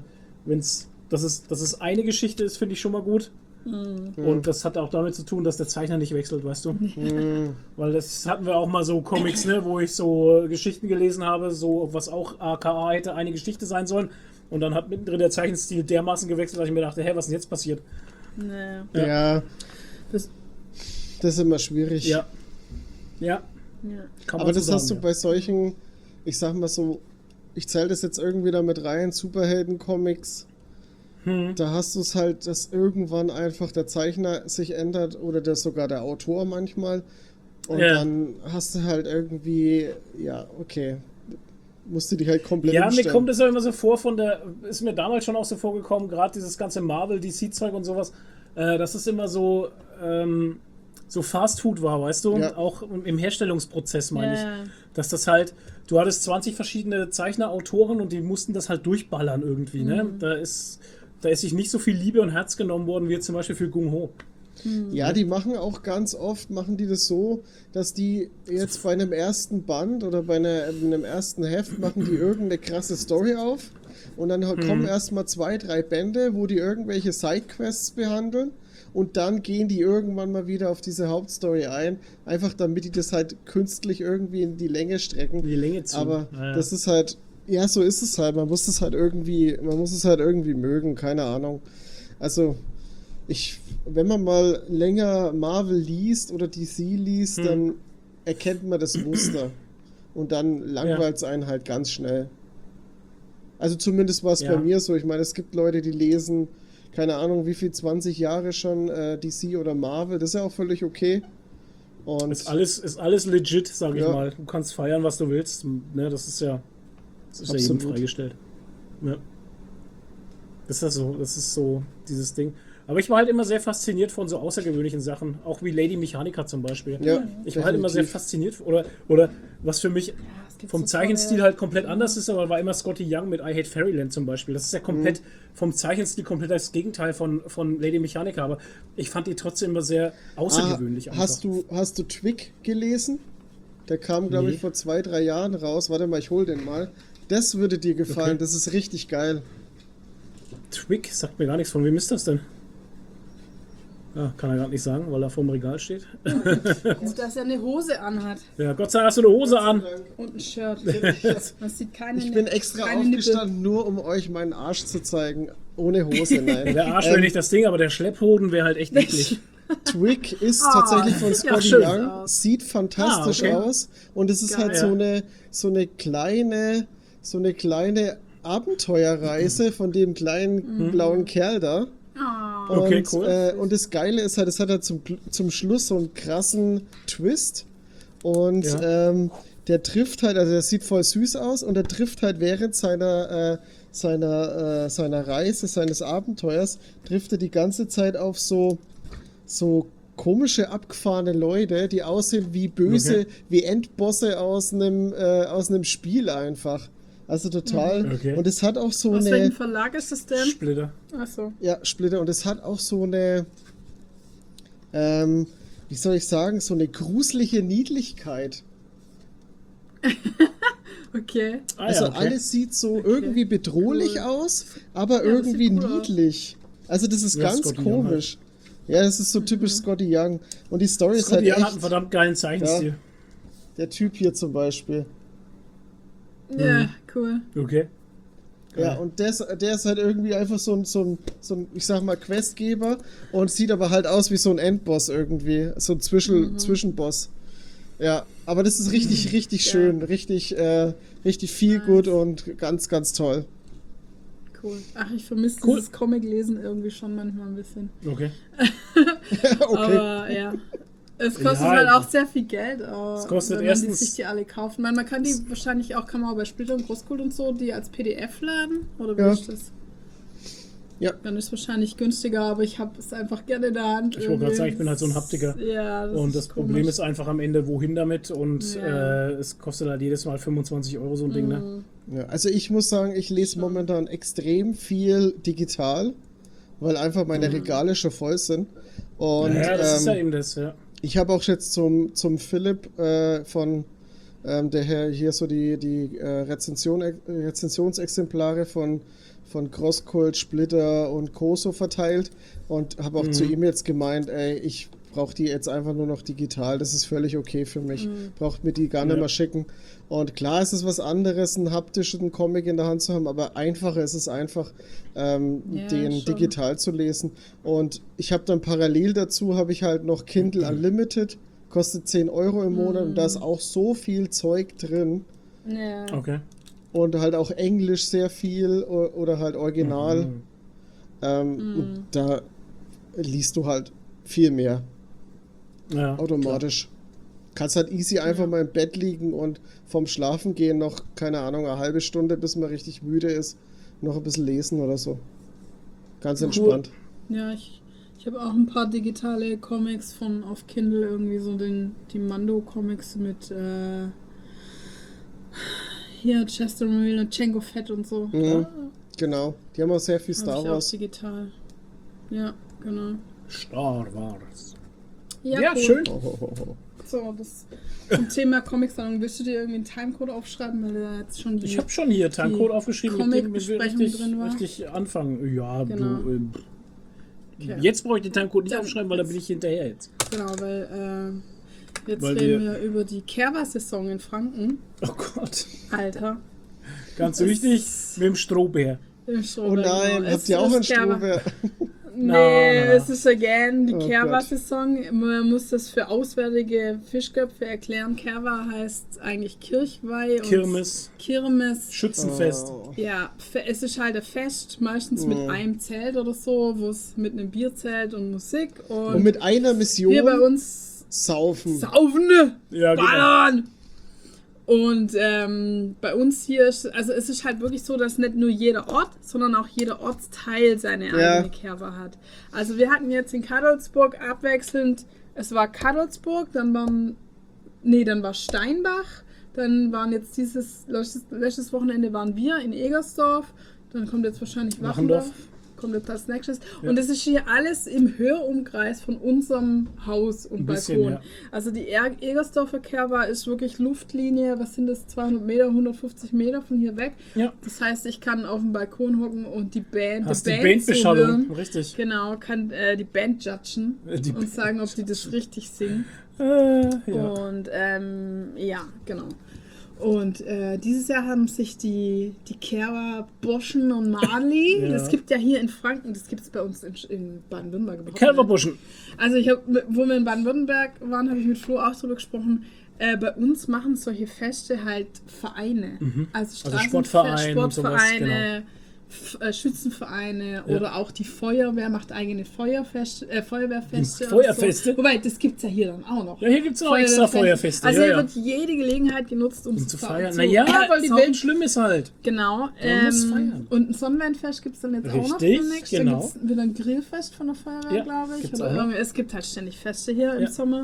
dass es eine Geschichte ist, finde ich schon mal gut. Und das hat auch damit zu tun, dass der Zeichner nicht wechselt, weißt du? Weil das hatten wir auch mal so Comics, ne, wo ich so Geschichten gelesen habe, so was auch AKA hätte eine Geschichte sein sollen. Und dann hat mittendrin der Zeichenstil dermaßen gewechselt, dass ich mir dachte, hä, was ist denn jetzt passiert? Nee. Ja, Das, das ist immer schwierig. Ja. Ja, ja. kann man Aber so das sagen, hast du ja. bei solchen, ich sag mal so, ich zähle das jetzt irgendwie da mit rein, Superhelden-Comics. Da hast du es halt, dass irgendwann einfach der Zeichner sich ändert oder sogar der Autor manchmal. Und Ja. dann hast du halt irgendwie, ja, okay, musst du dich halt komplett Ja, mir umstellen. kommt es ja immer so vor ist mir damals schon auch so vorgekommen, gerade dieses ganze Marvel-DC-Zeug und sowas, dass es immer so Fast Food war, weißt du? Ja. Auch im Herstellungsprozess, meine Ja. ich. Dass das halt, du hattest 20 verschiedene Zeichner, Autoren und die mussten das halt durchballern irgendwie, ne? Da ist sich nicht so viel Liebe und Herz genommen worden, wie jetzt zum Beispiel für Gung Ho. Ja, die machen auch ganz oft, machen die das so, dass die jetzt bei einem ersten Band oder bei einem ersten Heft machen die irgendeine krasse Story auf und dann kommen erstmal 2, 3 Bände, wo die irgendwelche Sidequests behandeln und dann gehen die irgendwann mal wieder auf diese Hauptstory ein, einfach damit die das halt künstlich irgendwie in die Länge strecken. Die Länge ziehen. Aber Ja. das ist halt, ja, so ist es halt, man muss es halt irgendwie mögen, keine Ahnung. Also, wenn man mal länger Marvel liest oder DC liest, dann erkennt man das Muster. Und dann langweilt es einen halt ganz schnell. Also zumindest war es Ja. bei mir so. Ich meine, es gibt Leute, die lesen, keine Ahnung, wie viel, 20 Jahre schon DC oder Marvel. Das ist ja auch völlig okay. Und Ist alles legit, sag ich Ja. mal. Du kannst feiern, was du willst. Ne, das ist ja jedem Absolut. freigestellt. Ja. Das ist so dieses Ding. Aber ich war halt immer sehr fasziniert von so außergewöhnlichen Sachen. Auch wie Lady Mechanica zum Beispiel. ja, Ich war halt immer sehr definitiv. fasziniert. Oder was für mich Es gibt vom so Zeichenstil tolle- halt komplett anders ist, aber war immer Scotty Young mit I Hate Fairyland zum Beispiel. Das ist ja komplett vom Zeichenstil komplett das Gegenteil von Lady Mechanica. Aber ich fand die trotzdem immer sehr außergewöhnlich. Hast du Twig gelesen? Der kam, glaube Nee. ich, vor 2, 3 Jahren raus. Warte mal, ich hol den mal. Das würde dir gefallen, Okay. das ist richtig geil. Twig sagt mir gar nichts. Von wem ist das denn? Ah, kann er gerade nicht sagen, weil er vorm Regal steht. Gut, dass er eine Hose anhat Ja, Gott sei Dank hast du eine Hose an. und ein Shirt. Man sieht keine Ich bin extra keine Nippel. aufgestanden, nur um euch meinen Arsch zu zeigen. Ohne Hose, nein. Der Arsch wäre nicht das Ding, aber der Schlepphoden wäre halt echt eklig. Twig ist Ah, tatsächlich von sieht ja Scotty schön Young, aus. sieht fantastisch okay. aus und es ist Geil. halt so eine kleine Abenteuerreise von dem kleinen blauen Kerl da. Okay, cool. Und das Geile ist halt, es hat halt zum Schluss so einen krassen Twist. Und der trifft halt, also der sieht voll süß aus und der trifft halt während seiner Reise, seines Abenteuers, trifft er die ganze Zeit auf so komische, abgefahrene Leute, die aussehen wie böse, wie Endbosse aus einem Spiel einfach. Also total. Okay. Und es hat auch so Aus eine... welchem Verlag ist das denn? Splitter. Achso. Ja, Splitter. Und es hat auch so eine, wie soll ich sagen, so eine gruselige Niedlichkeit. Okay. Also okay. alles sieht so irgendwie bedrohlich Cool. aus, aber Ja, das irgendwie sieht cool aus. niedlich. Also das ist Ja, ganz Scotty Young komisch. Ja, das ist so typisch Scotty Young. Und die Story ist Scotty halt Young hat einen echt... verdammt geilen Zeichenstil. Der Typ hier zum Beispiel. Ja, cool. Okay. Ja, und der ist halt irgendwie einfach so ein, ich sag mal, Questgeber und sieht aber halt aus wie so ein Endboss irgendwie. So ein Zwischenboss. Ja, aber das ist richtig schön. Richtig viel gut und ganz, ganz toll. Cool. Ach, ich vermisse Cool. dieses Comic-Lesen irgendwie schon manchmal ein bisschen. Okay. Okay. Aber ja. Es kostet Ja, halt auch sehr viel Geld, aber es kostet wenn man erstens- sich die alle kaufen. Man kann die wahrscheinlich auch, kann man auch bei Splitter und Großkult und so, die als PDF laden. Oder wie Ja. ist das? Ja. Dann ist es wahrscheinlich günstiger, aber ich habe es einfach gerne in der Hand. Ich wollte gerade sagen, ich bin halt so ein Haptiker. Ja, Und das Problem komisch. ist einfach am Ende, wohin damit? Und Ja. es kostet halt jedes Mal 25 € so ein Ding, ne? Ja, also ich muss sagen, ich lese momentan extrem viel digital, weil einfach meine Regale schon voll sind. Und Ja, das ist ja eben das, ja. ich habe auch jetzt zum Philipp von der hier so die Rezensionsexemplare von Großkult, Splitter und Koso verteilt und habe auch zu ihm jetzt gemeint, ey, ich brauche die jetzt einfach nur noch digital, das ist völlig okay für mich. Braucht mir die gar nicht Ja. mehr schicken. Und klar ist es was anderes, einen haptischen Comic in der Hand zu haben, aber einfacher ist es einfach, den schon. digital zu lesen. Und ich habe dann parallel dazu, habe ich halt noch Kindle Unlimited, kostet 10 € im Monat und da ist auch so viel Zeug drin. Ja. Okay. Und halt auch Englisch sehr viel oder halt Original. Und da liest du halt viel mehr Ja, automatisch. Kannst halt easy einfach mal im Bett liegen und vom Schlafen gehen noch, keine Ahnung, eine halbe Stunde, bis man richtig müde ist, noch ein bisschen lesen oder so. Ganz entspannt. Ja, ich habe auch ein paar digitale Comics von auf Kindle, irgendwie so die Mando-Comics mit hier Chester Marine und Jango Fett und so. Mhm. Genau. Die haben auch sehr viel Hab Star ich auch Wars. digital. Ja, genau. Star Wars. Ja, Ja, cool. schön. Ho, ho, ho, ho. So, das zum Thema Comic-Sammlung. Willst du dir irgendwie einen Timecode aufschreiben, weil du da jetzt schon die... Ich habe schon hier Timecode aufgeschrieben, mit dem wir Comic-Besprechung richtig, drin war. richtig anfangen. Ja, Genau. du, Okay. jetzt brauche ich den Timecode nicht Dann- aufschreiben, weil da bin ich hinterher jetzt. Genau, weil jetzt Weil reden wir über die Kerwa-Saison in Franken. Oh Gott. Alter. Ganz wichtig, mit dem Strohbär. Im Oh Strohbär, nein, genau. habt ihr auch einen Kerwa. Strohbär? Nee, Na. es ist again die Oh Kerwa-Saison. Man muss das für auswärtige Fischköpfe erklären. Kerwa heißt eigentlich Kirchweih und Kirmes, Kirmes. Schützenfest. Oh. Ja, es ist halt ein Fest, meistens mit einem Zelt oder so, wo es mit einem Bierzelt und Musik Und mit einer Mission wir bei uns saufen. saufen, Ja, genau. ballern. Und bei uns hier ist, also es ist halt wirklich so, dass nicht nur jeder Ort, sondern auch jeder Ortsteil seine eigene Kerwa hat. Also wir hatten jetzt in Kadolsburg abwechselnd, es war Kadolsburg, dann war Steinbach, dann waren jetzt letztes Wochenende waren wir in Egersdorf, dann kommt jetzt wahrscheinlich Wachendorf. Kommt jetzt als nächstes. Ja. Und das ist hier alles im Hörumkreis von unserem Haus und Ein bisschen, Balkon. ja. Also die Egersdorfer Kerwa ist wirklich Luftlinie, was sind das, 200 Meter, 150 Meter von hier weg. Ja. Das heißt, ich kann auf dem Balkon hocken und die Band, Hast die Band Bandbeschallung, zuhören. richtig. Genau, kann die Band judgen Die und sagen, ob die das richtig singen. Ja. Und ja, genau. Und dieses Jahr haben sich die Kerwa Boschen und Marli, Ja. das gibt ja hier in Franken, das gibt es bei uns in Baden-Württemberg überhaupt nicht. Kelverbuschen. Also wo wir in Baden-Württemberg waren, habe ich mit Flo auch drüber gesprochen. Bei uns machen solche Feste halt Vereine. Also, Also Sportverein und sowas, Sportvereine, Schützenvereine oder auch die Feuerwehr macht eigene Feuerwehrfeste. Feuerfeste? Und so. Wobei, das gibt es ja hier dann auch noch. Ja, hier gibt es auch extra Feuerfeste. Also ja, hier ja. wird jede Gelegenheit genutzt, um zu feiern. zu Naja, weil die ist auch Welt ein Schlimmes halt. Genau. Man muss feiern. Und ein Sonnenwendfest gibt es dann jetzt auch noch Richtig, demnächst. genau. Dann gibt es wieder ein Grillfest von der Feuerwehr, Ja, glaube ich. gibt's Oder auch noch. irgendwie- es gibt halt ständig Feste hier im Ja. Sommer.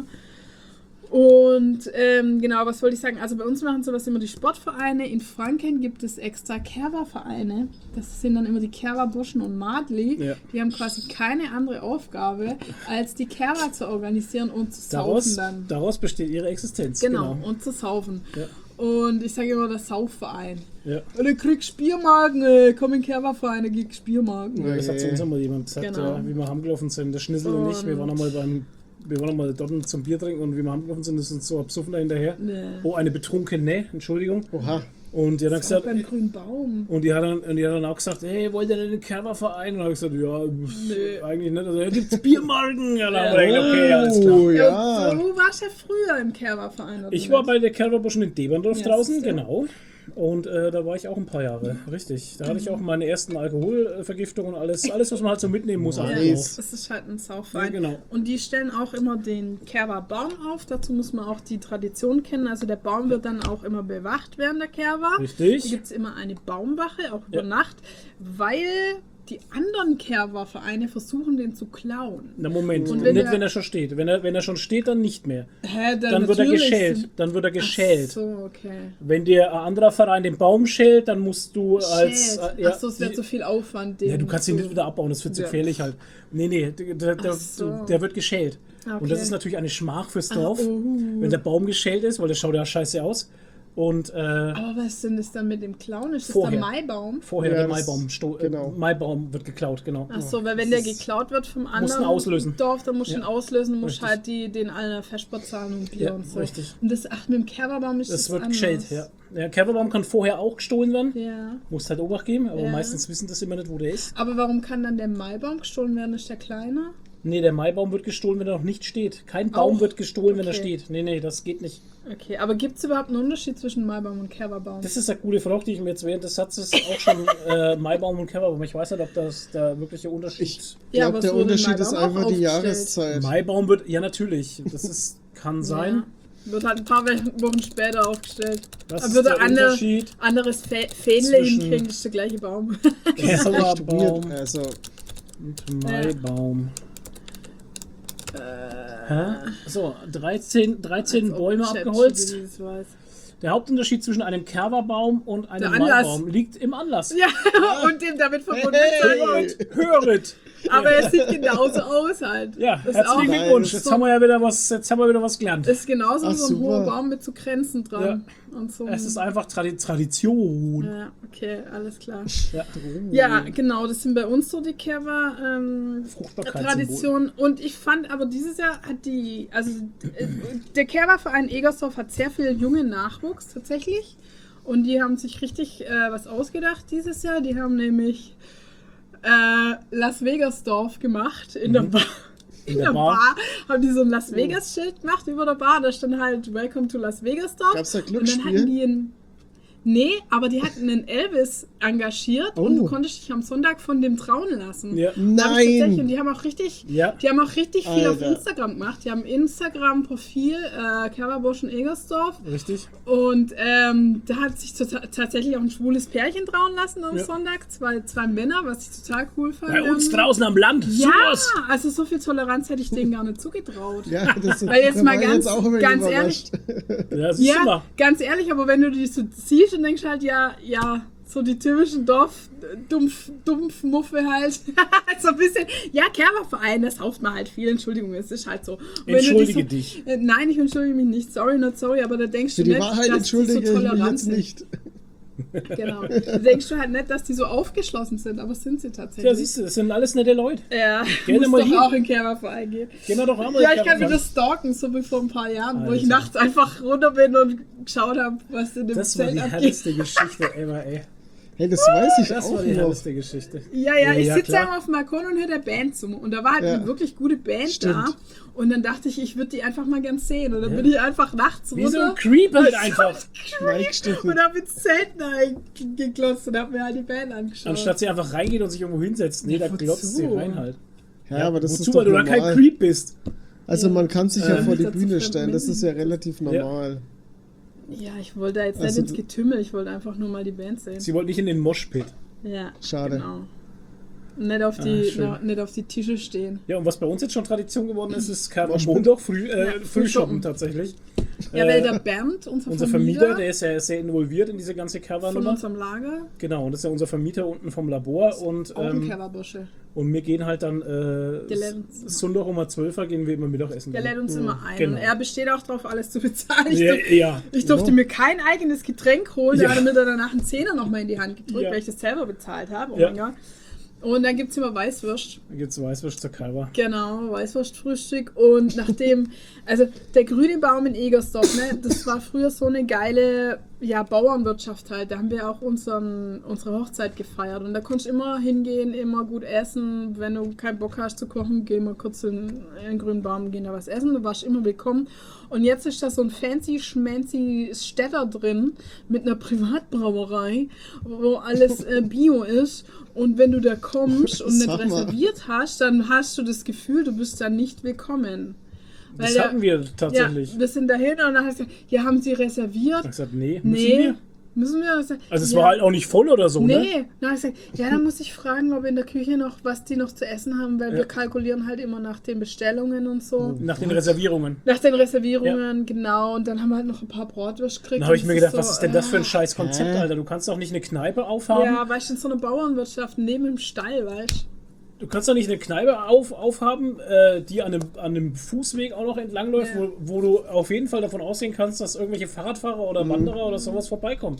Und genau, was wollte ich sagen? Also bei uns machen sowas immer die Sportvereine. In Franken gibt es extra Kerwa-Vereine. Das sind dann immer die Kerwa-Burschen und Madli. Ja. Die haben quasi keine andere Aufgabe, als die Kerwa zu organisieren und zu saufen dann. Daraus besteht ihre Existenz. Genau, und zu saufen. Ja. Und ich sage immer der Saufverein. Ja. Und du kriegst Biermarken, komm in Kerwa-Verein, da kriegst Biermarken. Das hat zu uns einmal jemand gesagt, Genau. wie wir heimgelaufen sind. Der Schnitzel und ich, wir waren einmal dort zum Bier trinken und wie wir heimgelaufen sind, ist uns so ein Besoffener hinterher. Nee. Oh, eine Betrunkene, Entschuldigung. Oha. Und die hat dann Das ist auch gesagt, beim grünen Baum. und die hat dann auch gesagt, hey, wollt ihr denn den Kerberverein? Und dann habe ich gesagt, ja, eigentlich nicht. Also, da gibt's Biermarken. Ja, dann haben wir gedacht, okay, alles klar. Oh, Ja. ja. Du warst ja früher im Kerwa-Verein. oder Ich nicht? war bei der Kerberburschen in Deberndorf Ja, draußen, siehst du. genau. Und da war ich auch ein paar Jahre, richtig. Da hatte ich auch meine ersten Alkoholvergiftungen und alles, was man halt so mitnehmen muss. Nice. Nice. Das ist halt ein Saufverein. Ja, genau. Und die stellen auch immer den Kerwa-Baum auf. Dazu muss man auch die Tradition kennen. Also der Baum wird dann auch immer bewacht während der Kerwa. Richtig. Hier gibt es immer eine Baumwache, auch über Ja. Nacht, weil die anderen Kerwa-Vereine versuchen, den zu klauen. Na Moment, Und nicht wenn wenn der- er schon steht. Wenn er schon steht, dann nicht mehr. Hä, Dann wird er natürlich geschält. sind- Dann wird er Ach geschält. so, okay. Wenn dir ein anderer Verein den Baum schält, dann musst du als... Shit. Achso, es wäre zu viel Aufwand. Ja, den du kannst ihn zu- nicht wieder abbauen, das wird zu Ja. gefährlich halt. Nee, Ach so. der wird geschält. Okay. Und das ist natürlich eine Schmach fürs Dorf, oh. wenn der Baum geschält ist, weil der schaut ja scheiße aus. Und Aber was denn das dann mit dem Clown? Ist das Vorher. der Maibaum? vorher Ja, der das- Maibaum, genau. Maibaum wird geklaut, genau. Achso, weil wenn der geklaut wird vom ihn anderen auslösen. Dorf, dann musst du ihn Ja. auslösen, musst Richtig. halt den allen Festsport zahlen und Bier Ja, und so. richtig. Und das, mit dem Kerberbaum ist Das wird anders. geschält, ja. Der Kerberbaum kann vorher auch gestohlen werden. Ja. Musst halt Obacht geben, aber Ja. meistens wissen das immer nicht, wo der ist. Aber warum kann dann der Maibaum gestohlen werden? Ist der kleiner? Nee, der Maibaum wird gestohlen, wenn er noch nicht steht. Kein Baum Auch? wird gestohlen, wenn er Okay. steht. Nee, das geht nicht. Okay, aber gibt es überhaupt einen Unterschied zwischen Maibaum und Kerberbaum? Das ist eine gute Frage, die ich mir jetzt während des Satzes auch schon Maibaum und Kerberbaum. Ich weiß nicht, ob das der wirkliche Unterschied Ich ist. Ja, glaube, aber der es wurde Unterschied ist Maibaum auch einfach die aufgestellt. Jahreszeit. Maibaum wird, ja natürlich, kann sein. Ja. Wird halt ein paar Wochen später aufgestellt. Was Da ist würde der ein Unterschied anderes Fähnle zwischen- hinkriegen, das ist der gleiche Baum. Echt weird. Kerberbaum Also, und Maibaum. Hä? So, 13 Bäume Als ob abgeholzt. ChatGPT das weiß. Der Hauptunterschied zwischen einem Kerberbaum und einem Der Anlass. Maibaum liegt im Anlass. Ja, und dem damit verbunden Hey. sein. Höret! Aber er sieht genauso aus halt. Ja, Das ist auch herzlichen nice. Glückwunsch. Jetzt haben wir ja wieder was gelernt. ist genauso Ach, so ein super. hoher Baum mit so Kränzen dran. Und so. Es ist einfach Tradition. Ja, okay, alles klar. Ja. Ja, genau, das sind bei uns so die Fruchtbarkeitssymbol. Kerber-Traditionen. Und ich fand aber dieses Jahr hat der Kerber-Verein Egersdorf hat sehr viel jungen Nachwuchs tatsächlich. Und die haben sich richtig was ausgedacht dieses Jahr. Die haben nämlich Las Vegas-Dorf gemacht in der Bar. In der Bar haben die so ein Las Vegas-Schild gemacht über der Bar. Da stand halt Welcome to Las Vegas-Dorf. Gab's da Und dann Glücksspiel? hatten die einen. Nee, aber die hatten einen Elvis engagiert und du Oh. konntest dich am Sonntag von dem trauen lassen. Ja. Hab ich tatsächlich- Und nein! die haben auch richtig, Ja. die haben auch richtig viel auf Alter. Instagram gemacht. Die haben ein Instagram-Profil, Kerberburschen Egersdorf. Richtig? Und da hat sich tatsächlich auch ein schwules Pärchen trauen lassen am Ja. Sonntag. Zwei Männer, was ich total cool fand. Bei uns draußen am Land. Ja, Sowas. also so viel Toleranz hätte ich denen gar nicht zugetraut. Ja, das Weil jetzt da mal war ich ganz- auch immer ganz überrascht. Ja, siehst du Ja, mal. ganz ehrlich, aber wenn du die so siehst und denkst halt, ja, so die typischen Dumpfmuffe halt. So ein bisschen, ja, Kerberverein, das sauft man halt viel, Entschuldigung, es ist halt so. Und wenn du Entschuldige die dich. Nein, ich entschuldige mich nicht, sorry, not sorry, aber da denkst Für du die nicht, Wahrheit dass die so entschuldige ich mich tolerant jetzt sind. nicht. Genau. Da denkst du halt nicht, dass die so aufgeschlossen sind, aber sind sie tatsächlich. Ja, siehst du, das sind alles nette Leute. Ja, Gerne muss mal doch hier. auch in den Kerberverein gehen. Gehen wir doch einmal. Ja, ich kann wieder stalken, so wie vor ein paar Jahren, wo ich Alter. nachts einfach runter bin und geschaut habe, was in dem Das war Zelt die abgeht. herrlichste Geschichte ever, ey. Hey, das weiß ich Das auch war die noch. herrlichste Geschichte. Ja, ich Ja, sitze klar. einmal auf dem Balkon und höre der Band zu. Und da war halt Ja. eine wirklich gute Band Stimmt. da. Und dann dachte ich würde die einfach mal gern sehen. Und dann Ja. bin ich einfach nachts Wie so ein runter Creep halt einfach. Nike-Stiefel. und habe ins Zelt geklotzt und habe mir halt die Band angeschaut. Anstatt sie einfach reingeht und sich irgendwo hinsetzt. Nee, da Wozu? glotzt sie rein halt. Ja, aber das wozu, ist doch weil du da kein normal. Creep bist. Also man kann sich ja vor die Dazu Bühne fremden stellen, das ist ja Menschen. relativ normal. Ja, ich wollte da jetzt Also nicht ins Getümmel, ich wollte einfach nur mal die Band sehen. Sie wollte nicht in den Moshpit. Ja, Schade. genau. Nicht auf die, schön. nicht auf die Tische stehen. Ja, und was bei uns jetzt schon Tradition geworden ist, ist Carver Montag Frühshoppen Frühshoppen. tatsächlich. Ja, weil der Bernd, unser Vermieter, der ist ja sehr involviert in diese ganze von Carver-Nummer. unserem Lager, Genau, und das ist ja unser Vermieter unten vom Labor. Und, auch ein Kellerbursche. und wir gehen halt dann lädt uns- Sonntag um 12 Uhr gehen wir immer Mittagessen. Der lädt uns immer ein. Genau. Und er besteht auch darauf, alles zu bezahlen. Ja. Ich durfte mir kein eigenes Getränk holen. Ja. Da hat er mir dann danach einen Zehner nochmal in die Hand gedrückt, Ja. weil ich das selber bezahlt habe. Oh Ja. mein Gott. Und dann gibt es immer Weißwurst. Dann gibt's Weißwurst zur Carver. Genau, Weißwurstfrühstück. Und nachdem, also der grüne Baum in Egersdorf, ne, das war früher so eine geile Bauernwirtschaft halt. Da haben wir auch unsere Hochzeit gefeiert. Und da konntest du immer hingehen, immer gut essen. Wenn du keinen Bock hast zu kochen, geh mal kurz in den grünen Baum, gehen da was essen. Du warst immer willkommen. Und jetzt ist da so ein fancy Städter drin mit einer Privatbrauerei, wo alles Bio ist. Und wenn du da kommst und nicht Sag mal. reserviert hast, dann hast du das Gefühl, du bist da nicht willkommen. Weil Das hatten wir tatsächlich. Ja, wir sind dahin und dann hast du gesagt, ja, haben sie reserviert? Ich hab gesagt, nee, müssen Nee, wir? müssen wir? Also Also es war halt auch nicht voll oder so, ne? Nee, dann habe ich gesagt, ja, dann muss ich fragen, ob in der Küche noch, was die noch zu essen haben, weil Ja. wir kalkulieren halt immer nach den Bestellungen und so. Nach den Reservierungen. Nach den Reservierungen, genau. Und dann haben wir halt noch ein paar Bratwurst gekriegt. Dann habe ich und mir es gedacht, so, was ist denn das für ein ah. scheiß Konzept, Alter? Du kannst doch nicht eine Kneipe aufhaben. Ja, weißt du, in so einer Bauernwirtschaft neben dem Stall, weißt du? Du kannst doch nicht eine Kneipe aufhaben, die an einem Fußweg auch noch entlangläuft, Ja. wo du auf jeden Fall davon ausgehen kannst, dass irgendwelche Fahrradfahrer oder Wanderer oder sowas vorbeikommen.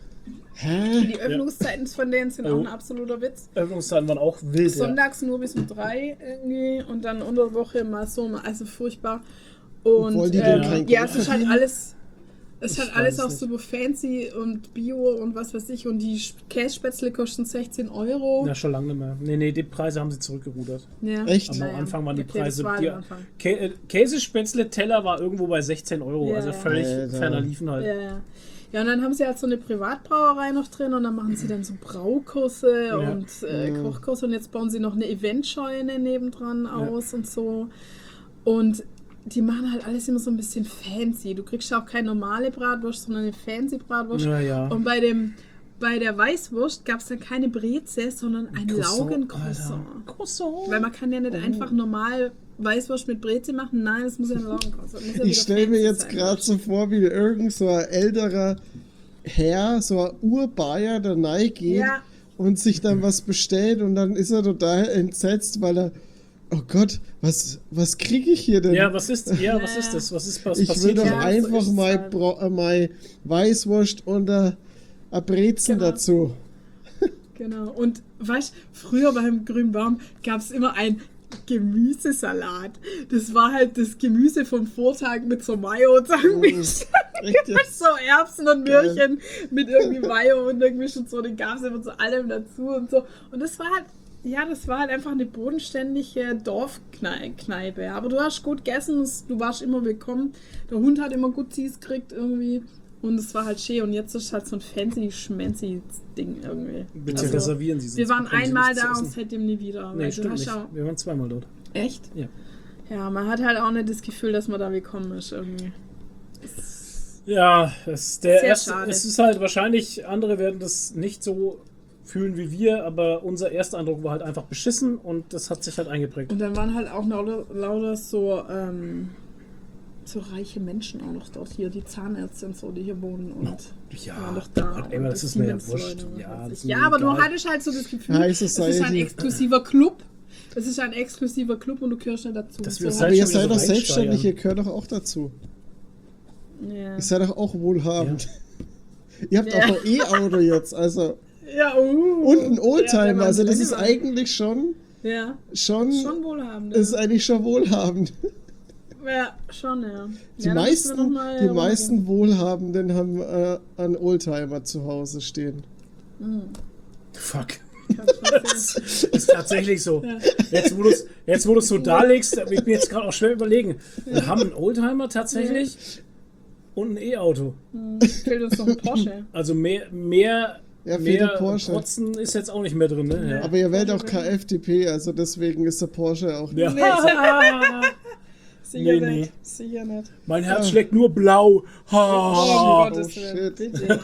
Hä? Die Öffnungszeiten von denen sind auch ein absoluter Witz. Öffnungszeiten waren auch wild. Ja. Sonntags nur bis um 3 irgendwie und dann unter der Woche mal so, also furchtbar. Und Wollen die denn kein ja, Geld es ist halt alles. Es ist Ich halt alles weiß auch nicht. super fancy und Bio und was weiß ich. Und die Kässpätzle kosten 16 Euro. Na, schon lange nicht mehr. Nee, die Preise haben sie zurückgerudert. Ja. Echt? Aber Naja. am Anfang waren die Okay, Preise. das war Die, am Anfang. Käsespätzle-Teller war irgendwo bei 16 Euro, Ja, also ja. völlig Alter. ferner liefen halt. Ja. Ja, und dann haben sie halt so eine Privatbrauerei noch drin und dann machen sie dann so Braukurse und Kochkurse und jetzt bauen sie noch eine Eventscheune nebendran aus und so. Und die machen halt alles immer so ein bisschen fancy. Du kriegst ja auch keine normale Bratwurst, sondern eine fancy Bratwurst. Ja, ja. Und bei der Weißwurst gab es dann keine Breze, sondern ein Laugencroissant. Croissant. Weil man kann ja nicht einfach normal Weißwurst mit Breze machen. Nein, das muss ja ein Laugencroissant. Muss ja Ich wieder stelle mir fancy jetzt sein. gerade so vor, wie irgend so ein älterer Herr, so ein Urbayer, der reingeht Ja. und sich dann was bestellt und dann ist er total entsetzt, weil er, oh Gott, was kriege ich hier denn? Ja, was ist das? Was ist was Ich will passiert? doch Ja, so einfach ist es mal halt. mal Weißwurst und ein Brezen Genau. dazu. Genau. Und weißt früher beim Grünen Baum gab es immer ein Gemüsesalat. Das war halt das Gemüse vom Vortag mit so Mayo zusammengemischt. Echt jetzt? So Erbsen und Möhrchen mit irgendwie Mayo und irgendwie schon so. Den gab es immer zu allem dazu und so. Und das war halt, ja, das war halt einfach eine bodenständige Dorfkneipe. Aber du hast gut gegessen, du warst immer willkommen. Der Hund hat immer gut Zies gekriegt irgendwie. Und es war halt schön. Und jetzt ist es halt so ein fancy, schmancy Ding irgendwie. Bitte reservieren Sie, sonst Wir waren bekommen Sie einmal nichts zu da und essen. seitdem nie wieder. Nee, weil stimmt du hast nicht. auch, Wir waren zweimal dort. echt? Ja. Ja, man hat halt auch nicht das Gefühl, dass man da willkommen ist irgendwie. Ja, Sehr schade. es ist halt wahrscheinlich, andere werden das nicht so fühlen wie wir, aber unser erster Eindruck war halt einfach beschissen und das hat sich halt eingeprägt. Und dann waren halt auch lauter so, so reiche Menschen auch noch dort hier, die Zahnärzte und so, die hier wohnen und waren doch da. ey, aber Und das die ist mir ja Siemens-Leute wurscht. und Ja, was das weiß ist ich. mir Ja, aber du egal. hattest halt so das Gefühl, High es ist ein Society. exklusiver Club. Es ist ein exklusiver Club und du gehörst nicht dazu. Das wird so. Aber halt ihr schon wieder seid doch so selbstständig, reinsteigern. ihr gehört doch auch dazu. Ja. Ihr seid doch auch wohlhabend. Ihr habt Ja. auch ein E-Auto jetzt, also. Ja, Und ein Ja, wenn Oldtimer, man also das drin ist war. eigentlich schon schon wohlhabend. ist eigentlich schon wohlhabend. Ja, schon, ja. Die meisten Wohlhabenden haben einen Oldtimer zu Hause stehen. Fuck. Kann ich schon sehen. Ist tatsächlich so. Jetzt, wo du es so darlegst, ich bin jetzt gerade auch schwer überlegen. Wir haben einen Oldtimer tatsächlich und ein E-Auto. Fehlt uns noch ein Porsche. Also mehr Ja, fehlt der mehr Porsche. Protzen ist jetzt auch nicht mehr drin, ne? Ja. Aber ihr wählt auch KFDP, also deswegen ist der Porsche auch nicht. Ja. Sicher Nee, nicht. Sicher nicht. Mein Herz schlägt nur blau. Oh, Ha. Gottes shit. Willen. Bitte.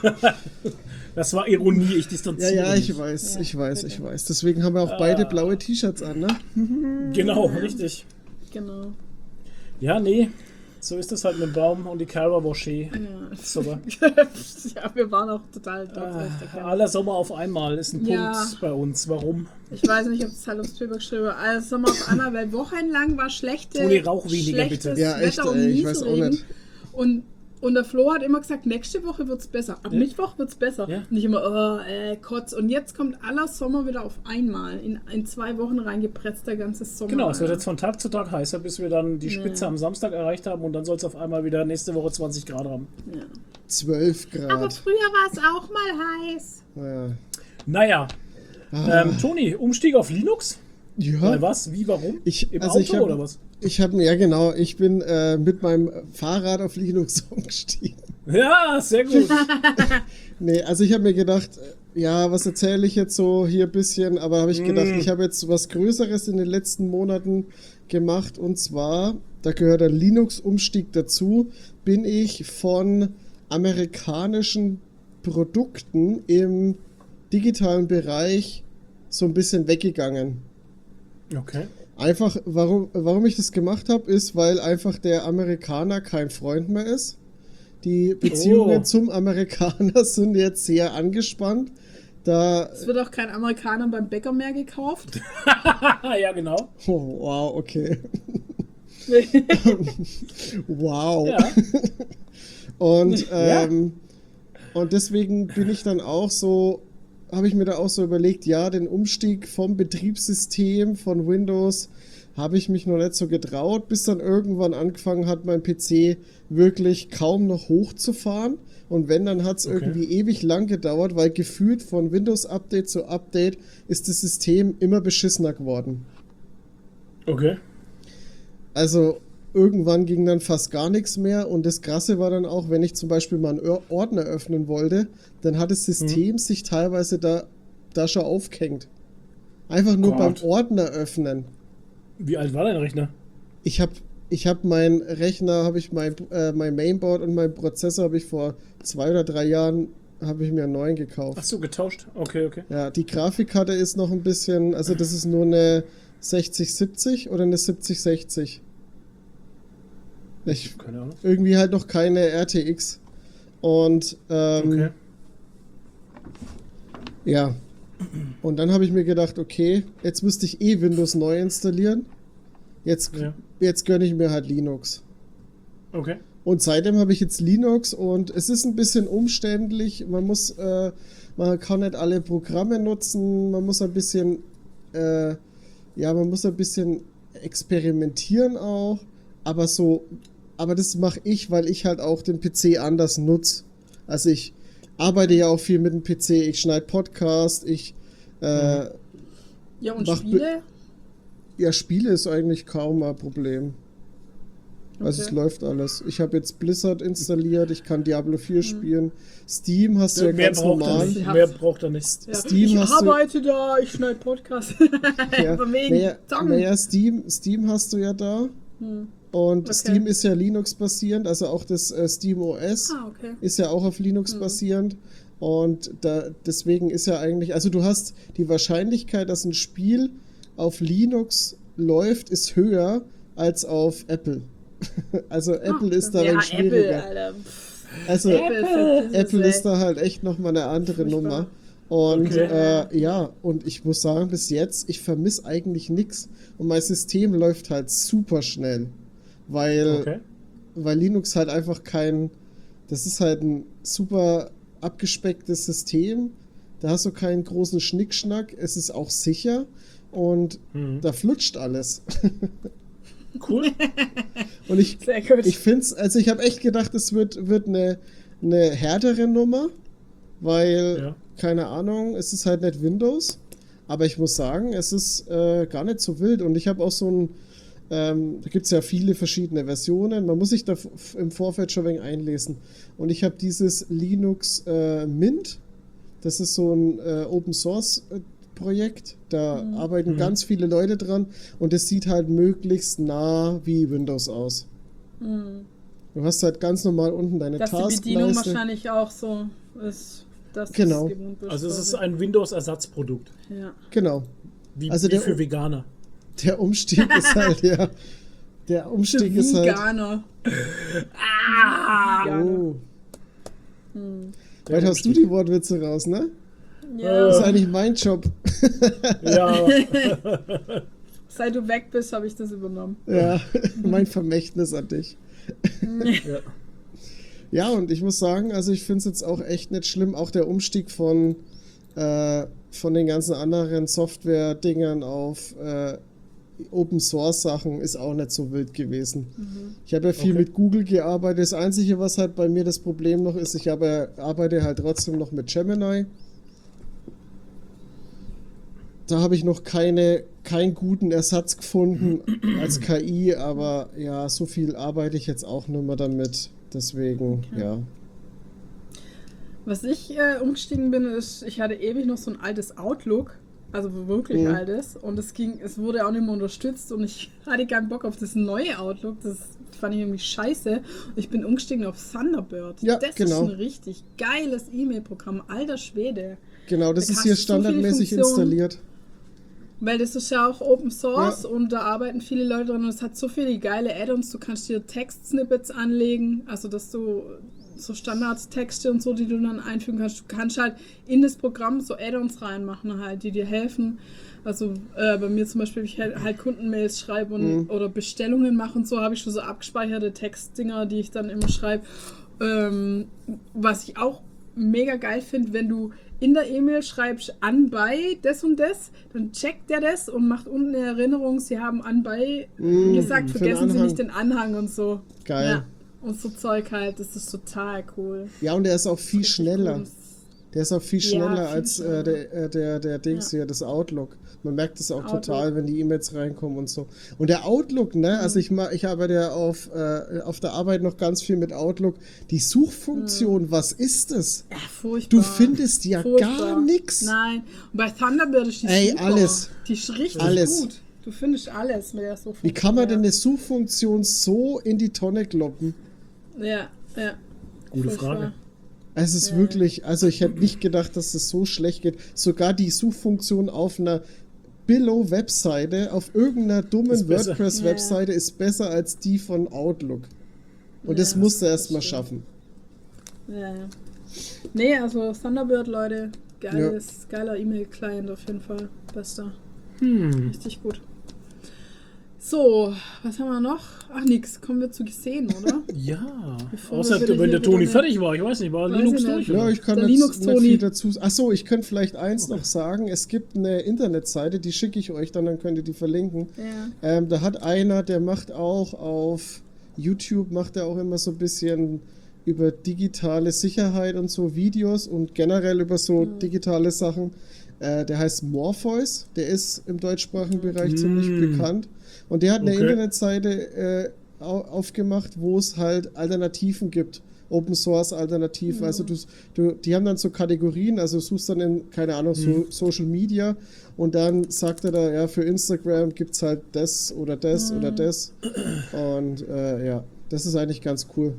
Das war Ironie, ich distanziere Ja, mich. ich weiß, Ja, ich weiß, bitte. ich weiß. Deswegen haben wir auch beide blaue T-Shirts an, ne? Genau, richtig. Genau. Ja, nee, so ist es halt mit dem Baum und die Cara Rocher. Ja. Super. Ja, wir waren auch total dort. Aller Sommer auf einmal ist ein Ja. Punkt bei uns. Warum? Ich weiß nicht, ob es halt aufs Twitter geschrieben war. Alles Sommer auf einmal, weil wochenlang war Toni, rauch weniger, schlechtes bitte. Ja, echt, Wetter und ey, ich weiß auch Nieselregen. nicht. Und der Flo hat immer gesagt, nächste Woche wird's besser. Ab Ja. Mittwoch wird's besser. Ja. Nicht immer, Kotz. Und jetzt kommt aller Sommer wieder auf einmal. In 2 Wochen reingepresst, der ganze Sommer. Genau, es wird Alter. jetzt von Tag zu Tag heißer, bis wir dann die Spitze am Samstag erreicht haben und dann soll es auf einmal wieder nächste Woche 20 Grad haben. Ja. 12 Aber Grad. früher war es auch mal heiß. Ja. Naja, Ah. Toni, Umstieg auf Linux? Ja. Bei was? Wie, warum? Im also Auto oder was? Ich habe ja genau, ich bin mit meinem Fahrrad auf Linux umgestiegen. Ja, sehr gut. Nee, also ich habe mir gedacht, ja, was erzähle ich jetzt so hier ein bisschen, aber habe ich gedacht, ich habe jetzt was Größeres in den letzten Monaten gemacht und zwar, da gehört der Linux-Umstieg dazu, bin ich von amerikanischen Produkten im digitalen Bereich so ein bisschen weggegangen. Okay. Einfach, warum ich das gemacht habe, ist, weil einfach der Amerikaner kein Freund mehr ist. Die Beziehungen zum Amerikaner sind jetzt sehr angespannt. Da, Es wird auch kein Amerikaner beim Bäcker mehr gekauft. Ja, genau. oh, wow, okay. Wow. Ja. Und, Ja. und deswegen bin ich dann auch so, habe ich mir da auch so überlegt, ja, den Umstieg vom Betriebssystem von Windows habe ich mich noch nicht so getraut, bis dann irgendwann angefangen hat, mein PC wirklich kaum noch hochzufahren. Und wenn, dann hat es Okay. irgendwie ewig lang gedauert, weil gefühlt von Windows-Update zu Update ist das System immer beschissener geworden. Okay. Also irgendwann ging dann fast gar nichts mehr und das Krasse war dann auch, wenn ich zum Beispiel mal einen Ordner öffnen wollte, dann hat das System sich teilweise da schon aufgehängt. Einfach nur beim Gott. Ordner öffnen. Wie alt war dein Rechner? Ich hab meinen Rechner, habe ich mein Mainboard und mein Prozessor habe ich vor 2 oder 3 Jahren habe ich mir einen neuen gekauft. Ach so, getauscht? Okay, okay. Ja, die Grafikkarte ist noch ein bisschen, also das ist nur eine 6070 oder eine 7060. Keine Ahnung. Irgendwie halt noch keine RTX. Und Okay. ja. Und dann habe ich mir gedacht, okay, jetzt müsste ich Windows neu installieren. Jetzt gönne ich mir halt Linux. Okay. Und seitdem habe ich jetzt Linux und es ist ein bisschen umständlich. Man kann nicht alle Programme nutzen. Man muss ein bisschen, experimentieren auch. Aber das mache ich, weil ich halt auch den PC anders nutze. Also ich arbeite ja auch viel mit dem PC. Ich schneide Podcast. Ja, und Mach Spiele? Ja, Spiele ist eigentlich kaum ein Problem. Also Okay. es läuft alles. Ich habe jetzt Blizzard installiert, ich kann Diablo 4 spielen. Steam hast du ja Mehr ganz braucht er normal. nicht. Ja. Mehr braucht er nicht. Ja, Steam ich hast du- arbeite da, ich schneide Podcast. Ja, Von wegen Zocken. naja, Steam hast du ja da. Und Okay. Steam ist ja Linux-basierend, also auch das Steam OS Ah, okay. ist ja auch auf Linux basierend. Und deswegen ist ja eigentlich, also du hast die Wahrscheinlichkeit, dass ein Spiel auf Linux läuft, ist höher als auf Apple. Also Apple ist da ja, dann schwieriger. Apple, Alter. Also Apple ist da halt echt nochmal eine andere Furchtbar. Nummer. Und Okay. ja, und ich muss sagen, bis jetzt, ich vermisse eigentlich nichts. Und mein System läuft halt super schnell. Okay. Weil Linux halt einfach das ist halt ein super abgespecktes System. Da hast du keinen großen Schnickschnack. Es ist auch sicher und da flutscht alles. Cool. Und ich Sehr gut. finde es, also ich habe echt gedacht, es wird eine härtere Nummer, weil, Ja. keine Ahnung, es ist halt nicht Windows. Aber ich muss sagen, es ist gar nicht so wild. Und ich habe auch so ein, da gibt es ja viele verschiedene Versionen. Man muss sich da im Vorfeld schon ein wenig einlesen. Und ich habe dieses Linux Mint. Das ist so ein Open Source Projekt. Da arbeiten ganz viele Leute dran. Und es sieht halt möglichst nah wie Windows aus. Du hast halt ganz normal unten deine Dass die Bedienung Taskleiste. wahrscheinlich auch so ist, dass du Genau. es gewohnt bist. Also es ist ein Windows-Ersatzprodukt. ja. Genau. Wie, Also wie der- für Veganer. Der Umstieg ist halt, ja. Der Umstieg ist halt. Veganer. Oh. Heute hast du die Wortwitze raus, ne? Das Ja. ist eigentlich mein Job. Ja, Seit du weg bist, habe ich das übernommen. Ja, mein Vermächtnis an dich. ja. Ja, und ich muss sagen, also ich finde es jetzt auch echt nicht schlimm. Auch der Umstieg von den ganzen anderen Software-Dingern auf Open-Source-Sachen ist auch nicht so wild gewesen. Ich habe ja viel Okay. mit Google gearbeitet. Das Einzige, was halt bei mir das Problem noch ist, arbeite halt trotzdem noch mit Gemini. Da habe ich noch keinen guten Ersatz gefunden als KI, aber ja, so viel arbeite ich jetzt auch nicht mehr damit. Deswegen, ja. Was ich umgestiegen bin, ist, ich hatte ewig noch so ein altes Outlook, also wirklich altes, und es wurde auch nicht mehr unterstützt und ich hatte keinen Bock auf das neue Outlook, das fand ich irgendwie scheiße. Und ich bin umgestiegen auf Thunderbird. Ja, das genau. ist ein richtig geiles E-Mail-Programm, alter Schwede. Genau, das Da ist hast hier du so viele standardmäßig Funktionen. installiert. Weil das ist ja auch Open Source Ja. und da arbeiten viele Leute dran und es hat so viele geile Add-ons. Du kannst dir Text-Snippets anlegen, also dass du so Standardtexte und so, die du dann einfügen kannst. Du kannst halt in das Programm so Add-ons reinmachen halt, die dir helfen. Also bei mir zum Beispiel, wenn ich halt Kundenmails schreibe und, oder Bestellungen mache und so, habe ich schon so abgespeicherte Textdinger, die ich dann immer schreibe. Was ich auch mega geil finde, wenn du in der E-Mail schreibst an bei das und das, dann checkt der das und macht unten eine Erinnerung, sie haben an bei gesagt, für den vergessen sie Anhang. nicht den Anhang und so. Geil. Ja, und so Zeug halt, das ist total cool. Ja, und der ist auch viel Richtig schneller. cool. Der ist auch viel Ja, schneller viel als schneller. der Dings hier, das Outlook. Man merkt es auch Outlook. total, wenn die E-Mails reinkommen und so. Und der Outlook, ne, also ich arbeite ja auf der Arbeit noch ganz viel mit Outlook. Die Suchfunktion, was ist das? Ja, furchtbar. Du findest ja Furchtbar. gar nichts. Nein, und bei Thunderbird ist die Ey, super. alles. Die ist richtig Alles. gut. Du findest alles mit der Suchfunktion. Wie kann man denn ja. eine Suchfunktion so in die Tonne kloppen? Ja, ja. Gute Furchtbar. Frage. Es ist wirklich, also ich hätte nicht gedacht, dass es so schlecht geht. Sogar die Suchfunktion auf einer Billo-Webseite, auf irgendeiner dummen Ist besser. WordPress-Webseite ist besser als die von Outlook. Und das Ja, musst du das erst mal stimmt. schaffen. Ja, ja. Nee, also Thunderbird, Leute, geiler E-Mail-Client auf jeden Fall. Bester. Richtig gut. So, was haben wir noch? Ach, nix. Kommen wir zu gesehen, oder? Ja. Bevor Außer wir wieder wenn hier der Toni wieder- fertig war. Ich weiß nicht, war Weiß Linux ich nicht. durch? Ja, oder? ich kann Der jetzt Linux-Toni. nicht viel dazu. Achso, ich könnte vielleicht eins noch sagen. Es gibt eine Internetseite, die schicke ich euch dann könnt ihr die verlinken. Ja. Da hat einer, der macht auch auf YouTube, macht er auch immer so ein bisschen über digitale Sicherheit und so Videos und generell über so digitale Sachen. Der heißt Morpheus, der ist im deutschsprachigen Bereich ziemlich bekannt. Und der hat eine Okay. Internetseite aufgemacht, wo es halt Alternativen gibt. Open Source Alternativen. Also die haben dann so Kategorien, also du suchst dann in, keine Ahnung, Social Media und dann sagt er da, ja, für Instagram gibt es halt das oder das oder das. Und ja, das ist eigentlich ganz cool.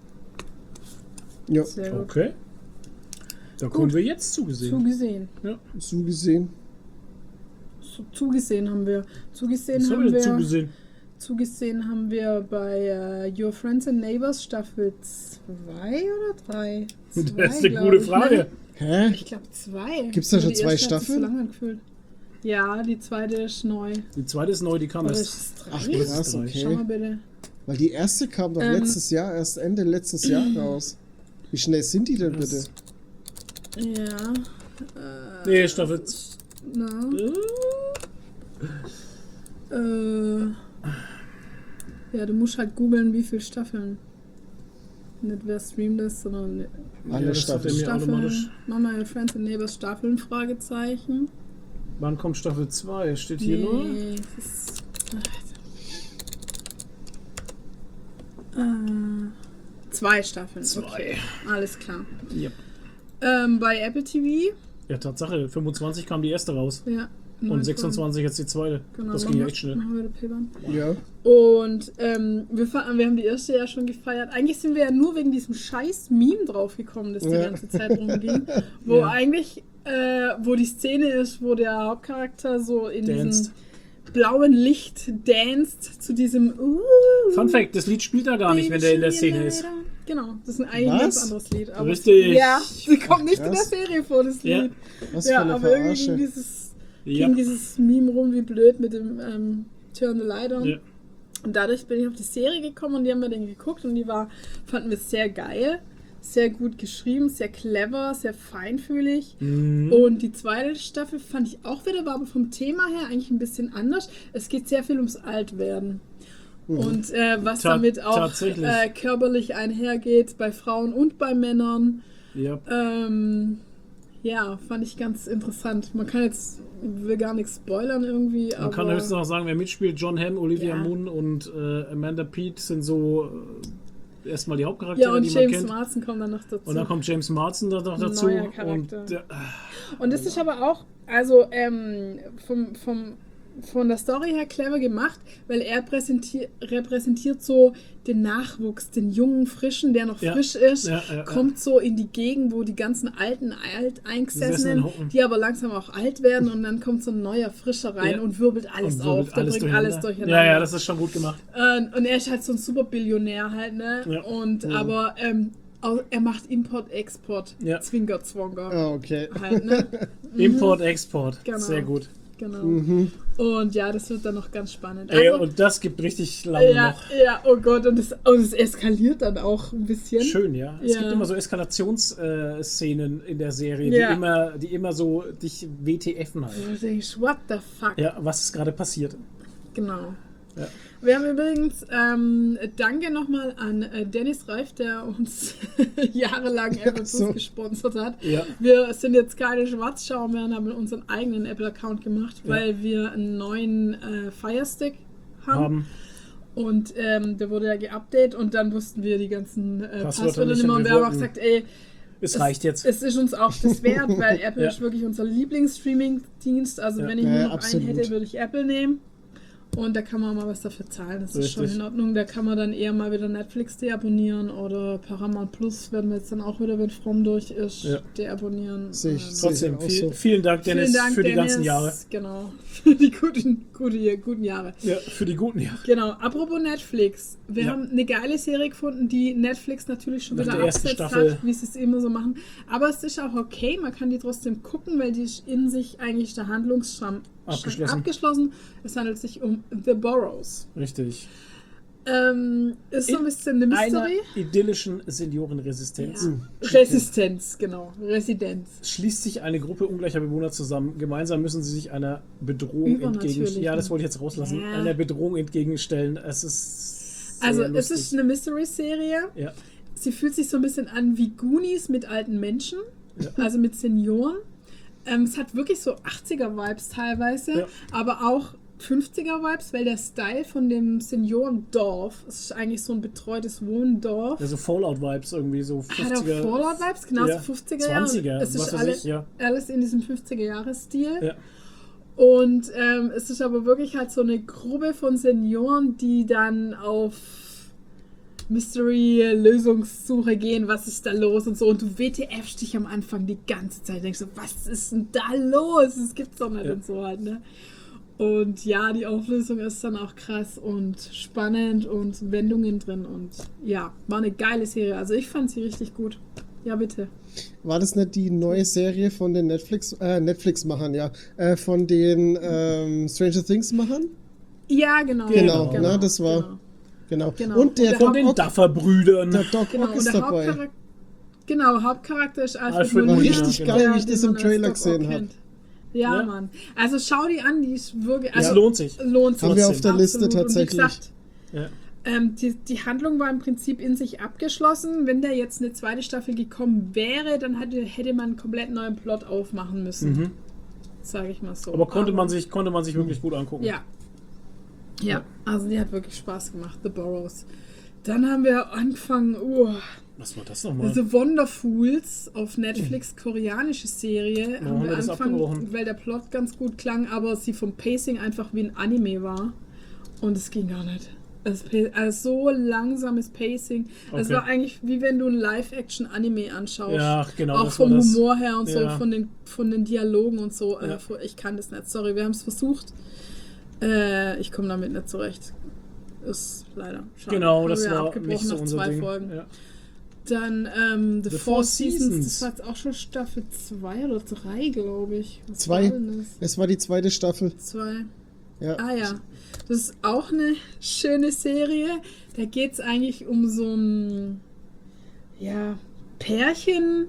Ja, Sehr gut. Okay. Da kommen wir jetzt zugesehen. Zugesehen. Ja. so gesehen. Zugesehen haben wir. Zugesehen Was haben haben wir wir. denn zugesehen? Zugesehen haben wir bei Your Friends and Neighbors Staffel 2 oder 3? Das ist eine gute Frage. Hä? Ich glaube 2. Gibt's da schon Die 2 erste hat sich Staffeln? So lange angefühlt. Ja, die zweite ist neu. Die zweite ist neu, die kam Oder erst. ist es 3? Ach das ist krass, drei. Schau mal okay. bitte. Weil die erste kam doch letztes Jahr, erst Ende letztes Jahr raus. Wie schnell sind die denn bitte? Ja. Nee, Staffel. Na. Ja, du musst halt googeln, wie viele Staffeln. Nicht wer streamt das, sondern Alle das hat er Staffeln. mir automatisch. Staffeln. Mama, your Friends and Neighbors Staffeln, Fragezeichen. Wann kommt Staffel 2? Steht hier nur. Nee, das ist... Zwei Staffeln. Zwei. Okay, alles klar. Yep. Bei Apple TV, Ja, Tatsache. 25 kam die erste raus. ja. Und 26 jetzt die zweite. Genau, Das ging ja echt schnell. Machen wir den Pibbern. Ja. Und wir haben die erste ja schon gefeiert. Eigentlich sind wir ja nur wegen diesem scheiß Meme draufgekommen, das die Ja. ganze Zeit rumging. Wo Ja. eigentlich, wo die Szene ist, wo der Hauptcharakter so in Danced. diesem blauen Licht danced zu diesem Fun Fact, das Lied spielt er gar nicht, wenn der in der Szene ist. Genau, das ist eigentlich ein ganz Was? anderes Lied. Aber Richtig. Ja, sie kommt nicht in der Krass. Serie vor, das Ja. Lied. Was für Ja, eine aber irgendwie Verarsche. Ja. ging dieses Meme rum wie blöd mit dem Turn the Light on. Ja. Und dadurch bin ich auf die Serie gekommen und die haben wir dann geguckt und fanden wir sehr geil, sehr gut geschrieben, sehr clever, sehr feinfühlig. Mhm. Und die zweite Staffel fand ich auch wieder, war aber vom Thema her eigentlich ein bisschen anders. Es geht sehr viel ums Altwerden. Und was damit auch tatsächlich. körperlich einhergeht bei Frauen und bei Männern. Ja. Ja, fand ich ganz interessant. Man kann jetzt, will gar nichts spoilern irgendwie, Man aber kann höchstens noch sagen, wer mitspielt, John Hamm, Olivia Ja. Munn und Amanda Peet sind so erstmal die Hauptcharaktere, ja, und die man James kennt. Marsden kommt dann noch dazu. Und dann kommt James Marsden da noch Ein dazu. neuer Und Charakter. der, Und das ist aber auch, also von der Story her clever gemacht, weil er repräsentiert so den Nachwuchs, den jungen Frischen, der noch Ja. frisch ist, Ja, ja, kommt so in die Gegend, wo die ganzen alten Alteingesessenen, Sessenen hocken. die aber langsam auch alt werden und dann kommt so ein neuer Frischer rein Ja. und wirbelt alles und wirbelt auf, der bringt alles durcheinander. Ja, ja, das ist schon gut gemacht. Und er ist halt so ein super Billionär halt, ne? Ja. Und aber er macht Import-Export, Ja. Zwinker-Zwonker Ah, okay. halt, ne? Import, Export. Genau. Sehr gut. Genau. Mhm. Und ja, das wird dann noch ganz spannend. Ey, Also, und das gibt richtig Laune ja, noch. ja, oh Gott, und es eskaliert dann auch ein bisschen. Schön, ja. Es Ja. gibt immer so Eskalationsszenen in der Serie, Ja. die immer so dich WTFen halt. Und du denkst, what the fuck? Ja, was ist gerade passiert? Genau. Ja. Wir haben übrigens, danke nochmal an Dennis Reif, der uns jahrelang Apple Plus so. gesponsert hat. Ja. Wir sind jetzt keine Schwarzschauer mehr und haben unseren eigenen Apple-Account gemacht, weil wir einen neuen Fire Stick haben. Und der wurde ja geupdatet und dann wussten wir die ganzen Passwörter nicht nicht mehr. und Und wir wir haben auch wollten- gesagt, ey, Es reicht jetzt. es ist uns auch das wert, weil Apple Ja. ist wirklich unser Lieblingsstreaming-Dienst. Also Ja. wenn ich Ja, nur noch absolut. einen hätte, würde ich Apple nehmen. Und da kann man mal was dafür zahlen. Das ist schon Richtig. in Ordnung. Da kann man dann eher mal wieder Netflix deabonnieren oder Paramount Plus werden wir jetzt dann auch wieder, wenn Fromm durch ist, Ja. deabonnieren. Sehe ich. Trotzdem, auch so. vielen Dank, Dennis, Vielen Dank, für die Dennis. ganzen Jahre. Genau, für die guten Jahre. Ja, für die guten Jahre. Genau, apropos Netflix. Wir Ja. haben eine geile Serie gefunden, die Netflix natürlich schon Nach wieder der ersten abgesetzt Staffel. hat, wie sie es immer so machen. Aber es ist auch okay, man kann die trotzdem gucken, weil die ist in sich eigentlich der Handlungsstrang abgeschlossen. Es handelt sich um The Burrows. Richtig. Ist so ein bisschen eine Einer Mystery. idyllischen Seniorenresistenz Resistenz, genau. Residenz. schließt sich eine Gruppe ungleicher Bewohner zusammen. Gemeinsam müssen sie sich einer Bedrohung Übernatürlichen. Ja, das wollte ich jetzt rauslassen. Ja. Einer Bedrohung entgegenstellen. Es ist sehr Also lustig. es ist eine Mystery-Serie. Ja. Sie fühlt sich so ein bisschen an wie Goonies mit alten Menschen, also mit Senioren. Es hat wirklich so 80er-Vibes teilweise, Ja. aber auch 50er-Vibes, weil der Style von dem Seniorendorf, es ist eigentlich so ein betreutes Wohndorf, Ja, so Fallout-Vibes irgendwie, so 50er. hat auch Fallout-Vibes, genau Ja. so 50er Jahre. 20er, Es ist was weiß alles, ich, ja. alles in diesem 50er-Jahres-Stil. Ja. Und es ist aber wirklich halt so eine Gruppe von Senioren, die dann auf Mystery-Lösungssuche gehen, was ist da los und so. Und du WTFst dich am Anfang die ganze Zeit, denkst so, was ist denn da los? Das gibt's doch nicht Ja. und so halt, ne? Und ja, die Auflösung ist dann auch krass und spannend und Wendungen drin und ja, war eine geile Serie. Also ich fand sie richtig gut. Ja, bitte. War das nicht die neue Serie von den Netflix-Machern, ja? Von den Stranger Things-Machern? Ja, genau. Genau, ne, das war- Genau. Genau. Genau. Und der Und der Von den Doc, Duffer-Brüdern. der Doc Genau, Ock und ist der dabei. Hauptcharakter ist Alfred Alfred War Molina. Molina, richtig genau. geil, wie ich den das im man als Trailer Doc Ock gesehen habe. kennt. Ja, Ja. Mann. Also schau die an, die ist wirklich. Es Also lohnt sich. lohnt sich. Haben wir auf der Liste Absolut. Und wie tatsächlich. gesagt, Ja. Die Handlung war im Prinzip in sich abgeschlossen. Wenn da jetzt eine zweite Staffel gekommen wäre, dann hätte man einen komplett neuen Plot aufmachen müssen. Sage ich mal so. Aber konnte man sich wirklich gut angucken. Ja. Ja, also die hat wirklich Spaß gemacht, The Burrows. Dann haben wir angefangen, Was war das nochmal? The Wonderfools auf Netflix, koreanische Serie. Ja, haben wir das angefangen, abgebrochen. weil der Plot ganz gut klang, aber sie vom Pacing einfach wie ein Anime war. Und es ging gar nicht. Also so langsames Pacing. Es Okay. war eigentlich wie wenn du ein Live-Action-Anime anschaust. Ja, genau. Auch das vom war das. Humor her und so, Ja. von den Dialogen und so. Ja. Ich kann das nicht. Sorry, wir haben es versucht. Ich komme damit nicht zurecht. Ist leider schade. Genau, Haben das wir war abgebrochen nicht so nach unser 2 Ding. Folgen. Ja. Dann The Four Seasons. Das Seasons. war jetzt auch schon Staffel 2 oder 3, glaube ich. Was 2. war denn das? Es war die zweite Staffel. 2. Ja. Ah ja. Das ist auch eine schöne Serie. Da geht es eigentlich um so ein Pärchenverein.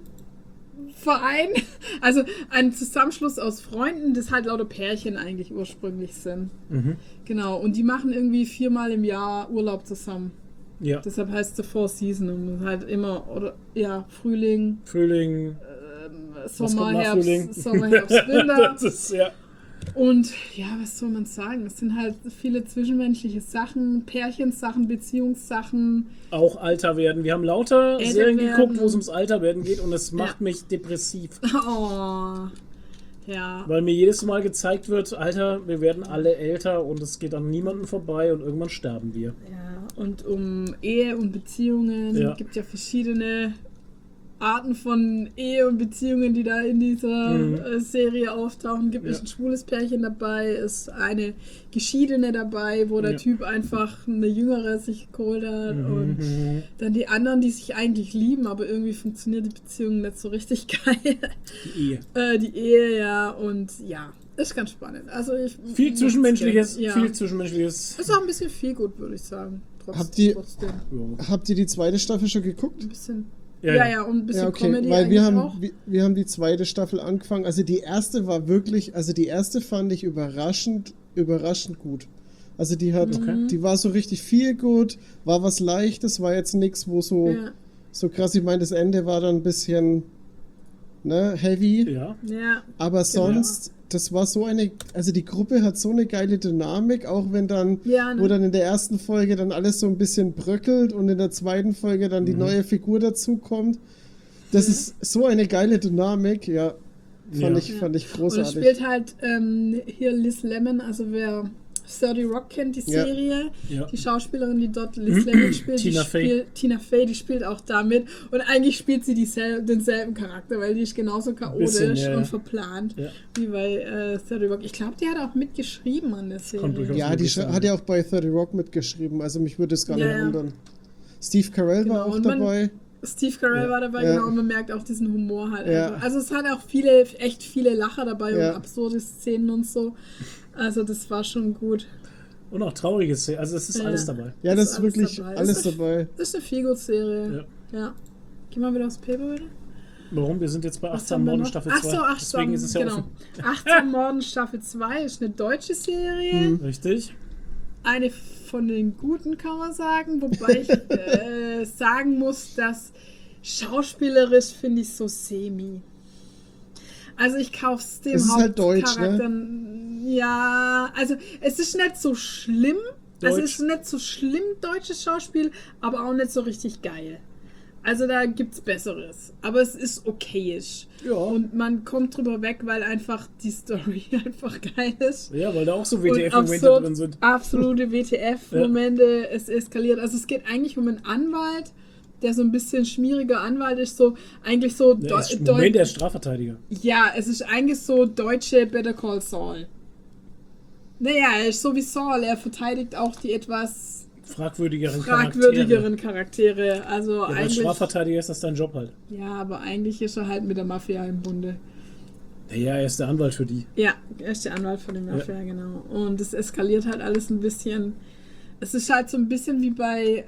Also ein Zusammenschluss aus Freunden, das halt lauter Pärchen eigentlich ursprünglich sind. Mhm. Genau. Und die machen irgendwie 4-mal im Jahr Urlaub zusammen. Ja. Deshalb heißt es The Four Seasons. Und halt immer, Frühling, Frühling. Sommer, kommt nach Herbst, Frühling? Sommer, Herbst, Winter. Das ist, ja. Und was soll man sagen? Es sind halt viele zwischenmenschliche Sachen, Pärchensachen, Beziehungssachen. Auch Alter werden. Wir haben lauter Älter Serien werden. geguckt, wo es ums Alter werden geht und es macht mich depressiv. Oh. Ja. Weil mir jedes Mal gezeigt wird, Alter, wir werden alle älter und es geht an niemanden vorbei und irgendwann sterben wir. Ja. Und um Ehe und Beziehungen. Ja. Gibt ja verschiedene Arten von Ehe und Beziehungen, die da in dieser Serie auftauchen. Gibt es ein schwules Pärchen dabei, ist eine Geschiedene dabei, wo der Typ einfach eine Jüngere sich geholt hat und dann die anderen, die sich eigentlich lieben, aber irgendwie funktioniert die Beziehung nicht so richtig geil. Die Ehe. Die Ehe, ja, und ja, ist ganz spannend. Also Viel Zwischenmenschliches, ja. viel Zwischenmenschliches. Ist auch ein bisschen viel gut, würde ich sagen. Trotzdem. Habt ihr die zweite Staffel schon geguckt? Ein bisschen. Ja, Ja, und ein bisschen Ja, okay, Comedy weil eigentlich wir auch. haben die zweite Staffel angefangen. Also die erste war wirklich, die erste fand ich überraschend gut. Also die war so richtig viel gut, war was Leichtes, war jetzt nichts, wo so krass, ich meine, das Ende war dann ein bisschen heavy. Ja. Ja. Aber sonst, das war so also die Gruppe hat so eine geile Dynamik, auch wenn dann, wo dann in der ersten Folge dann alles so ein bisschen bröckelt und in der zweiten Folge dann die neue Figur dazukommt. Das ist so eine geile Dynamik, fand ich großartig. Und es spielt halt hier Liz Lemon, also wer 30 Rock kennt, die Serie, die Schauspielerin, die dort Liz Lemon spielt, Tina Fey, die spielt auch damit und eigentlich spielt sie denselben Charakter, weil die ist genauso chaotisch und verplant wie bei 30 Rock. Ich glaube, die hat auch mitgeschrieben an der Serie. Ja, die hat ja auch bei 30 Rock mitgeschrieben, also mich würde es gar nicht wundern. Steve Carell war auch dabei. Steve Carell war dabei, genau, und man merkt auch diesen Humor halt Ja. einfach. Also es hat auch echt viele Lacher dabei und absurde Szenen und so. Also das war schon gut. Und auch traurige Szenen, also es ist alles dabei. Ja, das ist wirklich alles dabei. Das ist eine Feelgood-Serie. Ja. Geh mal wieder aufs Paper, bitte. Warum? Wir sind jetzt bei Was 18 haben wir Morden noch? Staffel 2. Ach so, Deswegen ist es ja genau. offen. 18 Morden Staffel 2 ist eine deutsche Serie. Richtig. Eine von den guten, kann man sagen. Wobei ich sagen muss, dass schauspielerisch finde ich so semi. Also ich kaufe es dem Es ist halt deutsch, Hauptcharakter. Ja, also es ist nicht so schlimm. Also es ist nicht so schlimm, deutsches Schauspiel, aber auch nicht so richtig geil. Also da gibt's Besseres. Aber es ist okayisch. Ja. Und man kommt drüber weg, weil einfach die Story einfach geil ist. Ja, weil da auch so WTF-Momente drin sind. Absolute WTF-Momente. Es eskaliert. Also es geht eigentlich um einen Anwalt, der so ein bisschen schmieriger Anwalt ist. So eigentlich so... Der ist Strafverteidiger. Ja, es ist eigentlich so deutsche Better Call Saul. Naja, er ist so wie Saul. Er verteidigt auch die etwas fragwürdigeren Charaktere. Also als eigentlich... Strafverteidiger ist das dein Job halt. Ja, aber eigentlich ist er halt mit der Mafia im Bunde. Ja, er ist der Anwalt für die. Ja, er ist der Anwalt von der Mafia, genau. Und es eskaliert halt alles ein bisschen. Es ist halt so ein bisschen wie bei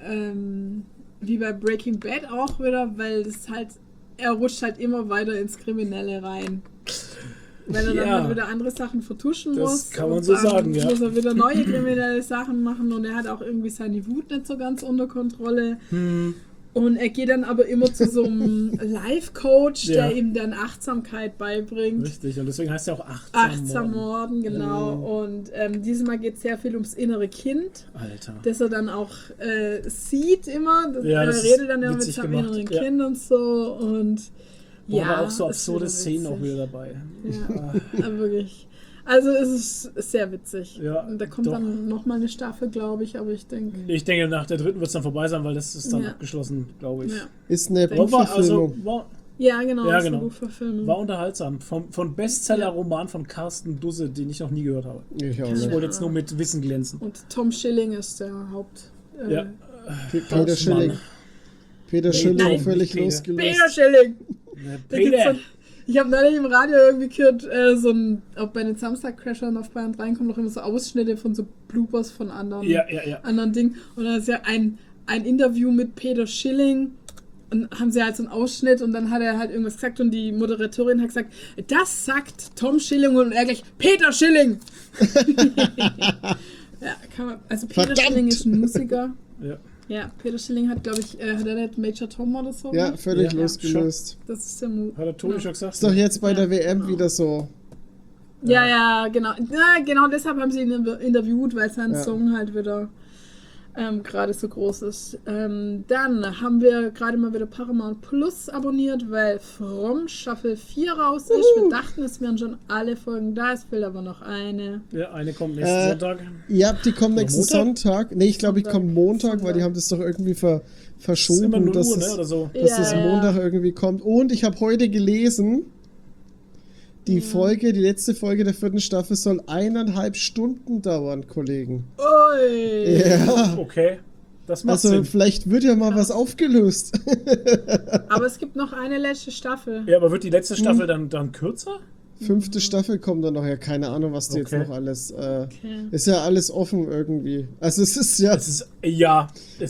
Breaking Bad auch wieder, weil das halt, er rutscht halt immer weiter ins Kriminelle rein. weil er dann Ja. halt wieder andere Sachen vertuschen Das muss. kann man und so dann sagen, ja. muss er wieder neue kriminelle Sachen machen und er hat auch irgendwie seine Wut nicht so ganz unter Kontrolle. Und er geht dann aber immer zu so einem Life-Coach, Ja. der ihm dann Achtsamkeit beibringt. Richtig, und deswegen heißt er auch Achtsam Morden. Morden, genau. Und dieses Mal geht es sehr viel ums innere Kind, Alter. das er dann auch sieht immer. Ja, Er das redet ist dann ja mit witzig seinem gemacht, inneren ja. Kind und so. Und Ja, aber auch so ist absurde wieder Szenen auch witzig. wieder dabei. Ja, wirklich. Also es ist sehr witzig. Ja, Und da kommt doch. dann nochmal eine Staffel, glaube ich, aber ich denke. Ich denke, nach der dritten wird es dann vorbei sein, weil das ist dann Ja. abgeschlossen, glaube ich. Ja. Ist eine Aber war, also, Buchverfilmung. Ja, genau, Ja, ist genau. eine Buchverfilmung. war unterhaltsam. Von Bestseller-Roman von Carsten Dusse, den ich noch nie gehört habe. Ich auch Ich nicht. wollte jetzt nur mit Wissen glänzen. Und Tom Schilling ist der Haupt. Ja. Peter Mann. Schilling. Peter Schilling nein, völlig nicht losgelöst. Peter Schilling! Da gibt's Peter! so, ich habe neulich im Radio irgendwie gehört, auch bei den Samstag-Crashern auf Bayern 3 kommen noch immer so Ausschnitte von so Bloopers von anderen, Ja. anderen Dingen. Und da ist ja ein Interview mit Peter Schilling. Und haben sie halt so einen Ausschnitt und dann hat er halt irgendwas gesagt und die Moderatorin hat gesagt, das sagt Tom Schilling und er gleich, Peter Schilling! Ja, kann man, also Peter Verdammt! Schilling ist ein Musiker. Ja. Ja, Peter Schilling hat, glaube ich, hat er nicht Major Tom oder so? Ja, völlig Ja, losgelöst. Das ist der Move. Hat der Toni schon gesagt? Ist doch jetzt bei der WM genau. wieder so. Ja, genau. Ja, genau deshalb haben sie ihn interviewt, weil sein Ja. Song halt wieder gerade so groß ist. Dann haben wir gerade mal wieder Paramount Plus abonniert, weil From Staffel 4 raus ist. Wir dachten, es wären schon alle Folgen da, es fehlt aber noch eine. Ja, eine kommt nächsten Sonntag. Ja, die kommen nächsten Montag? Sonntag. Nee, ich glaube, die Sonntag. kommen Montag, weil Sonntag. die haben das doch irgendwie Das ist immer verschoben, 0 dass Uhr, es, ne? Oder so. dass es Ja. Montag irgendwie kommt. Und ich habe heute gelesen, die letzte Folge der 4. Staffel soll 1,5 Stunden dauern, Kollegen. Ui! Ja. Okay. Das macht Also Sinn. vielleicht wird ja mal was aufgelöst. Aber es gibt noch eine letzte Staffel. Ja, aber wird die letzte Staffel dann kürzer? 5. Staffel kommt dann noch. Ja, keine Ahnung, was die jetzt Okay. noch alles... Okay. Ist ja alles offen irgendwie. Also es ist ja... Es ist, ja.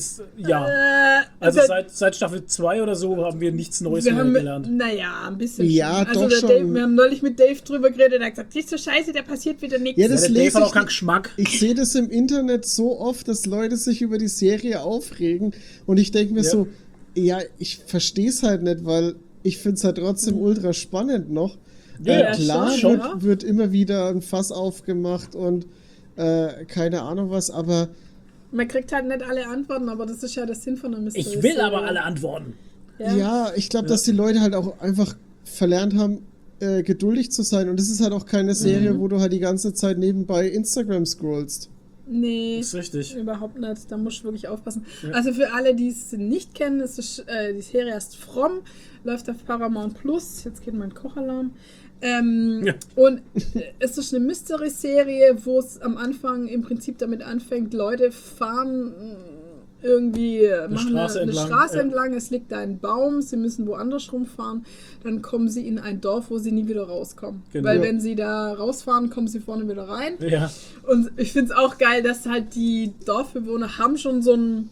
Also seit Staffel 2 oder so haben wir nichts Neues wir mehr haben, gelernt. naja, ein bisschen Ja, schon. Also doch der schon. Dave, wir haben neulich mit Dave drüber geredet, der hat gesagt, siehst du, scheiße, da passiert wieder nichts. Ja, Ja, das der Dave lese hat auch ich keinen nicht. Geschmack. Ich sehe das im Internet so oft, dass Leute sich über die Serie aufregen und ich denke mir Ja. so, ja, ich verstehe es halt nicht, weil ich finde es halt trotzdem ultra spannend noch. Ja, Klar schon, ja. wird immer wieder ein Fass aufgemacht und keine Ahnung was, aber Man kriegt halt nicht alle Antworten, aber das ist ja der Sinn von einer Mystery Ich will aber alle Antworten. ja, ich glaube, dass die Leute halt auch einfach verlernt haben, geduldig zu sein und es ist halt auch keine Serie, wo du halt die ganze Zeit nebenbei Instagram scrollst. Nee, Das ist richtig. überhaupt nicht. Da musst du wirklich aufpassen. Also für alle, die es nicht kennen, ist es, die Serie heißt From, läuft auf Paramount Plus. Jetzt geht mein Kochalarm. Ja. Und es ist eine Mystery-Serie, wo es am Anfang im Prinzip damit anfängt, Leute fahren irgendwie, machen Straße eine entlang, Straße ja. entlang, es liegt da ein Baum, sie müssen woanders rumfahren, dann kommen sie in ein Dorf, wo sie nie wieder rauskommen. Genau. Weil wenn sie da rausfahren, kommen sie vorne wieder rein. Ja. Und ich finde es auch geil, dass halt die Dorfbewohner haben schon so ein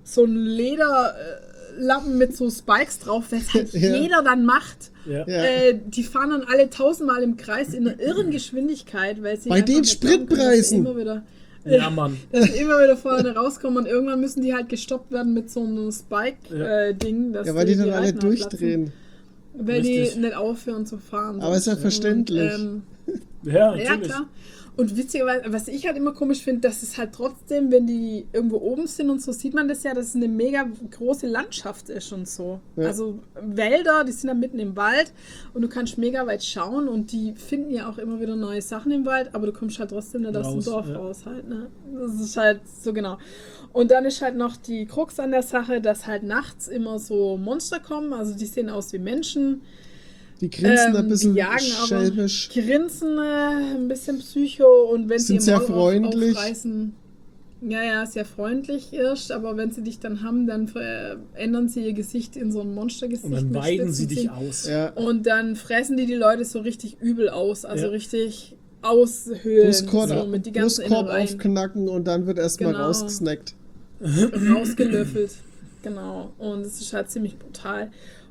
Lederlappen mit so Spikes drauf, das halt Ja. jeder dann macht. Ja. Ja. Die fahren dann alle 1000-mal im Kreis in einer irren Geschwindigkeit, weil sie Bei einfach den nicht glauben können, dass sie Spritpreisen. immer wieder, Ja, Mann. dass sie immer wieder vorne rauskommen und irgendwann müssen die halt gestoppt werden mit so einem Spike-Ding. Ja, weil die dann alle Reifen durchdrehen. ablassen, weil Richtig. die nicht aufhören zu fahren. Aber ist ja verständlich. Ja, Ja, natürlich. klar. Und witzigerweise, was ich halt immer komisch finde, dass es halt trotzdem, wenn die irgendwo oben sind und so, sieht man das ja, dass es eine mega große Landschaft ist und so. Ja. Also Wälder, die sind da mitten im Wald und du kannst mega weit schauen und die finden ja auch immer wieder neue Sachen im Wald, aber du kommst halt trotzdem nicht aus dem Raus, Dorf ja. raus halt, ne? Das ist halt so genau. Und dann ist halt noch die Krux an der Sache, dass halt nachts immer so Monster kommen, also die sehen aus wie Menschen. Die grinsen ein bisschen die jagen schelmisch. aber grinsen ein bisschen Psycho und wenn Sind sie sehr ihr Maul freundlich. aufreißen, ja, sehr freundlich erst, aber wenn sie dich dann haben, dann ändern sie ihr Gesicht in so ein Monstergesicht. Und dann mit weiden sie spitzen dich Zähnen. aus. Ja. Und dann fressen die Leute so richtig übel aus, also Ja. richtig aushöhlen, Brustkorb, so mit die ganzen Brustkorb Innereien aufknacken und dann wird erstmal Genau. rausgesnackt. rausgelöffelt. Genau. Und es ist halt ziemlich brutal.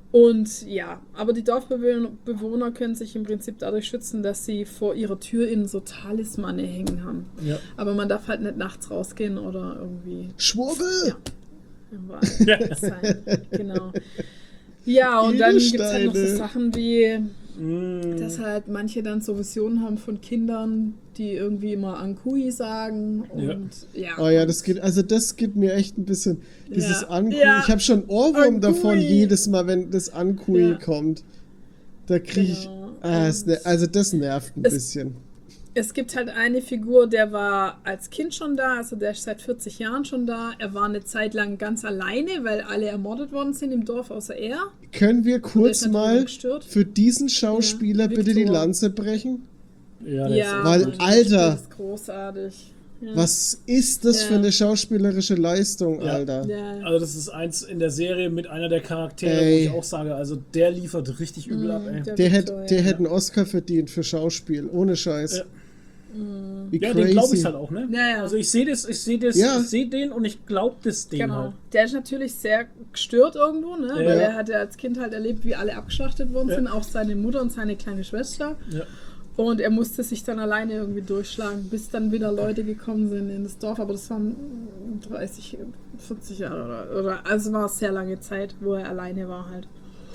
Und ja, aber die Dorfbewohner können sich im Prinzip dadurch schützen, dass sie vor ihrer Tür innen so Talismane hängen haben. Ja. Aber man darf halt nicht nachts rausgehen oder irgendwie Schwurbel! im Wald sein. Genau. Ja, und dann gibt es halt noch so Edelsteine. Sachen wie, Mm. dass halt manche dann so Visionen haben von Kindern, die irgendwie immer Ankui sagen. Und ja. Oh ja, das geht mir echt ein bisschen. Dieses Ja. Ankui. Ja. Ich habe schon Ohrwurm Ankui. davon jedes Mal, wenn das Ankui Ja. kommt. Da kriege ich. Genau. Das nervt ein Es- bisschen. Es gibt halt eine Figur, der war als Kind schon da, also der ist seit 40 Jahren schon da. Er war eine Zeit lang ganz alleine, weil alle ermordet worden sind im Dorf, außer er. Können wir kurz natürlich mal gestört. für diesen Schauspieler Ja, bitte die Victor. Lanze brechen? Ja, der Ja, Weil, Mann, Alter, das ist großartig. Ja. Was ist das Ja. für eine schauspielerische Leistung, Ja. Alter? Ja. Also das ist eins in der Serie mit einer der Charaktere, Ey. wo ich auch sage, also der liefert richtig übel ab, ey. Der Victor, hätte einen Oscar verdient für Schauspiel, ohne Scheiß. Ja. Wie Ja, crazy. den glaube ich halt auch, ne? Ja, ja. Also ich sehe Ja. ich sehe den und ich glaube das dem Genau. halt. Der ist natürlich sehr gestört irgendwo, ne? Ja. Weil er hat ja als Kind halt erlebt, wie alle abgeschlachtet worden Ja. sind, auch seine Mutter und seine kleine Schwester. Ja. Und er musste sich dann alleine irgendwie durchschlagen, bis dann wieder Leute gekommen sind in das Dorf. Aber das waren 30, 40 Jahre oder also war es sehr lange Zeit, wo er alleine war halt.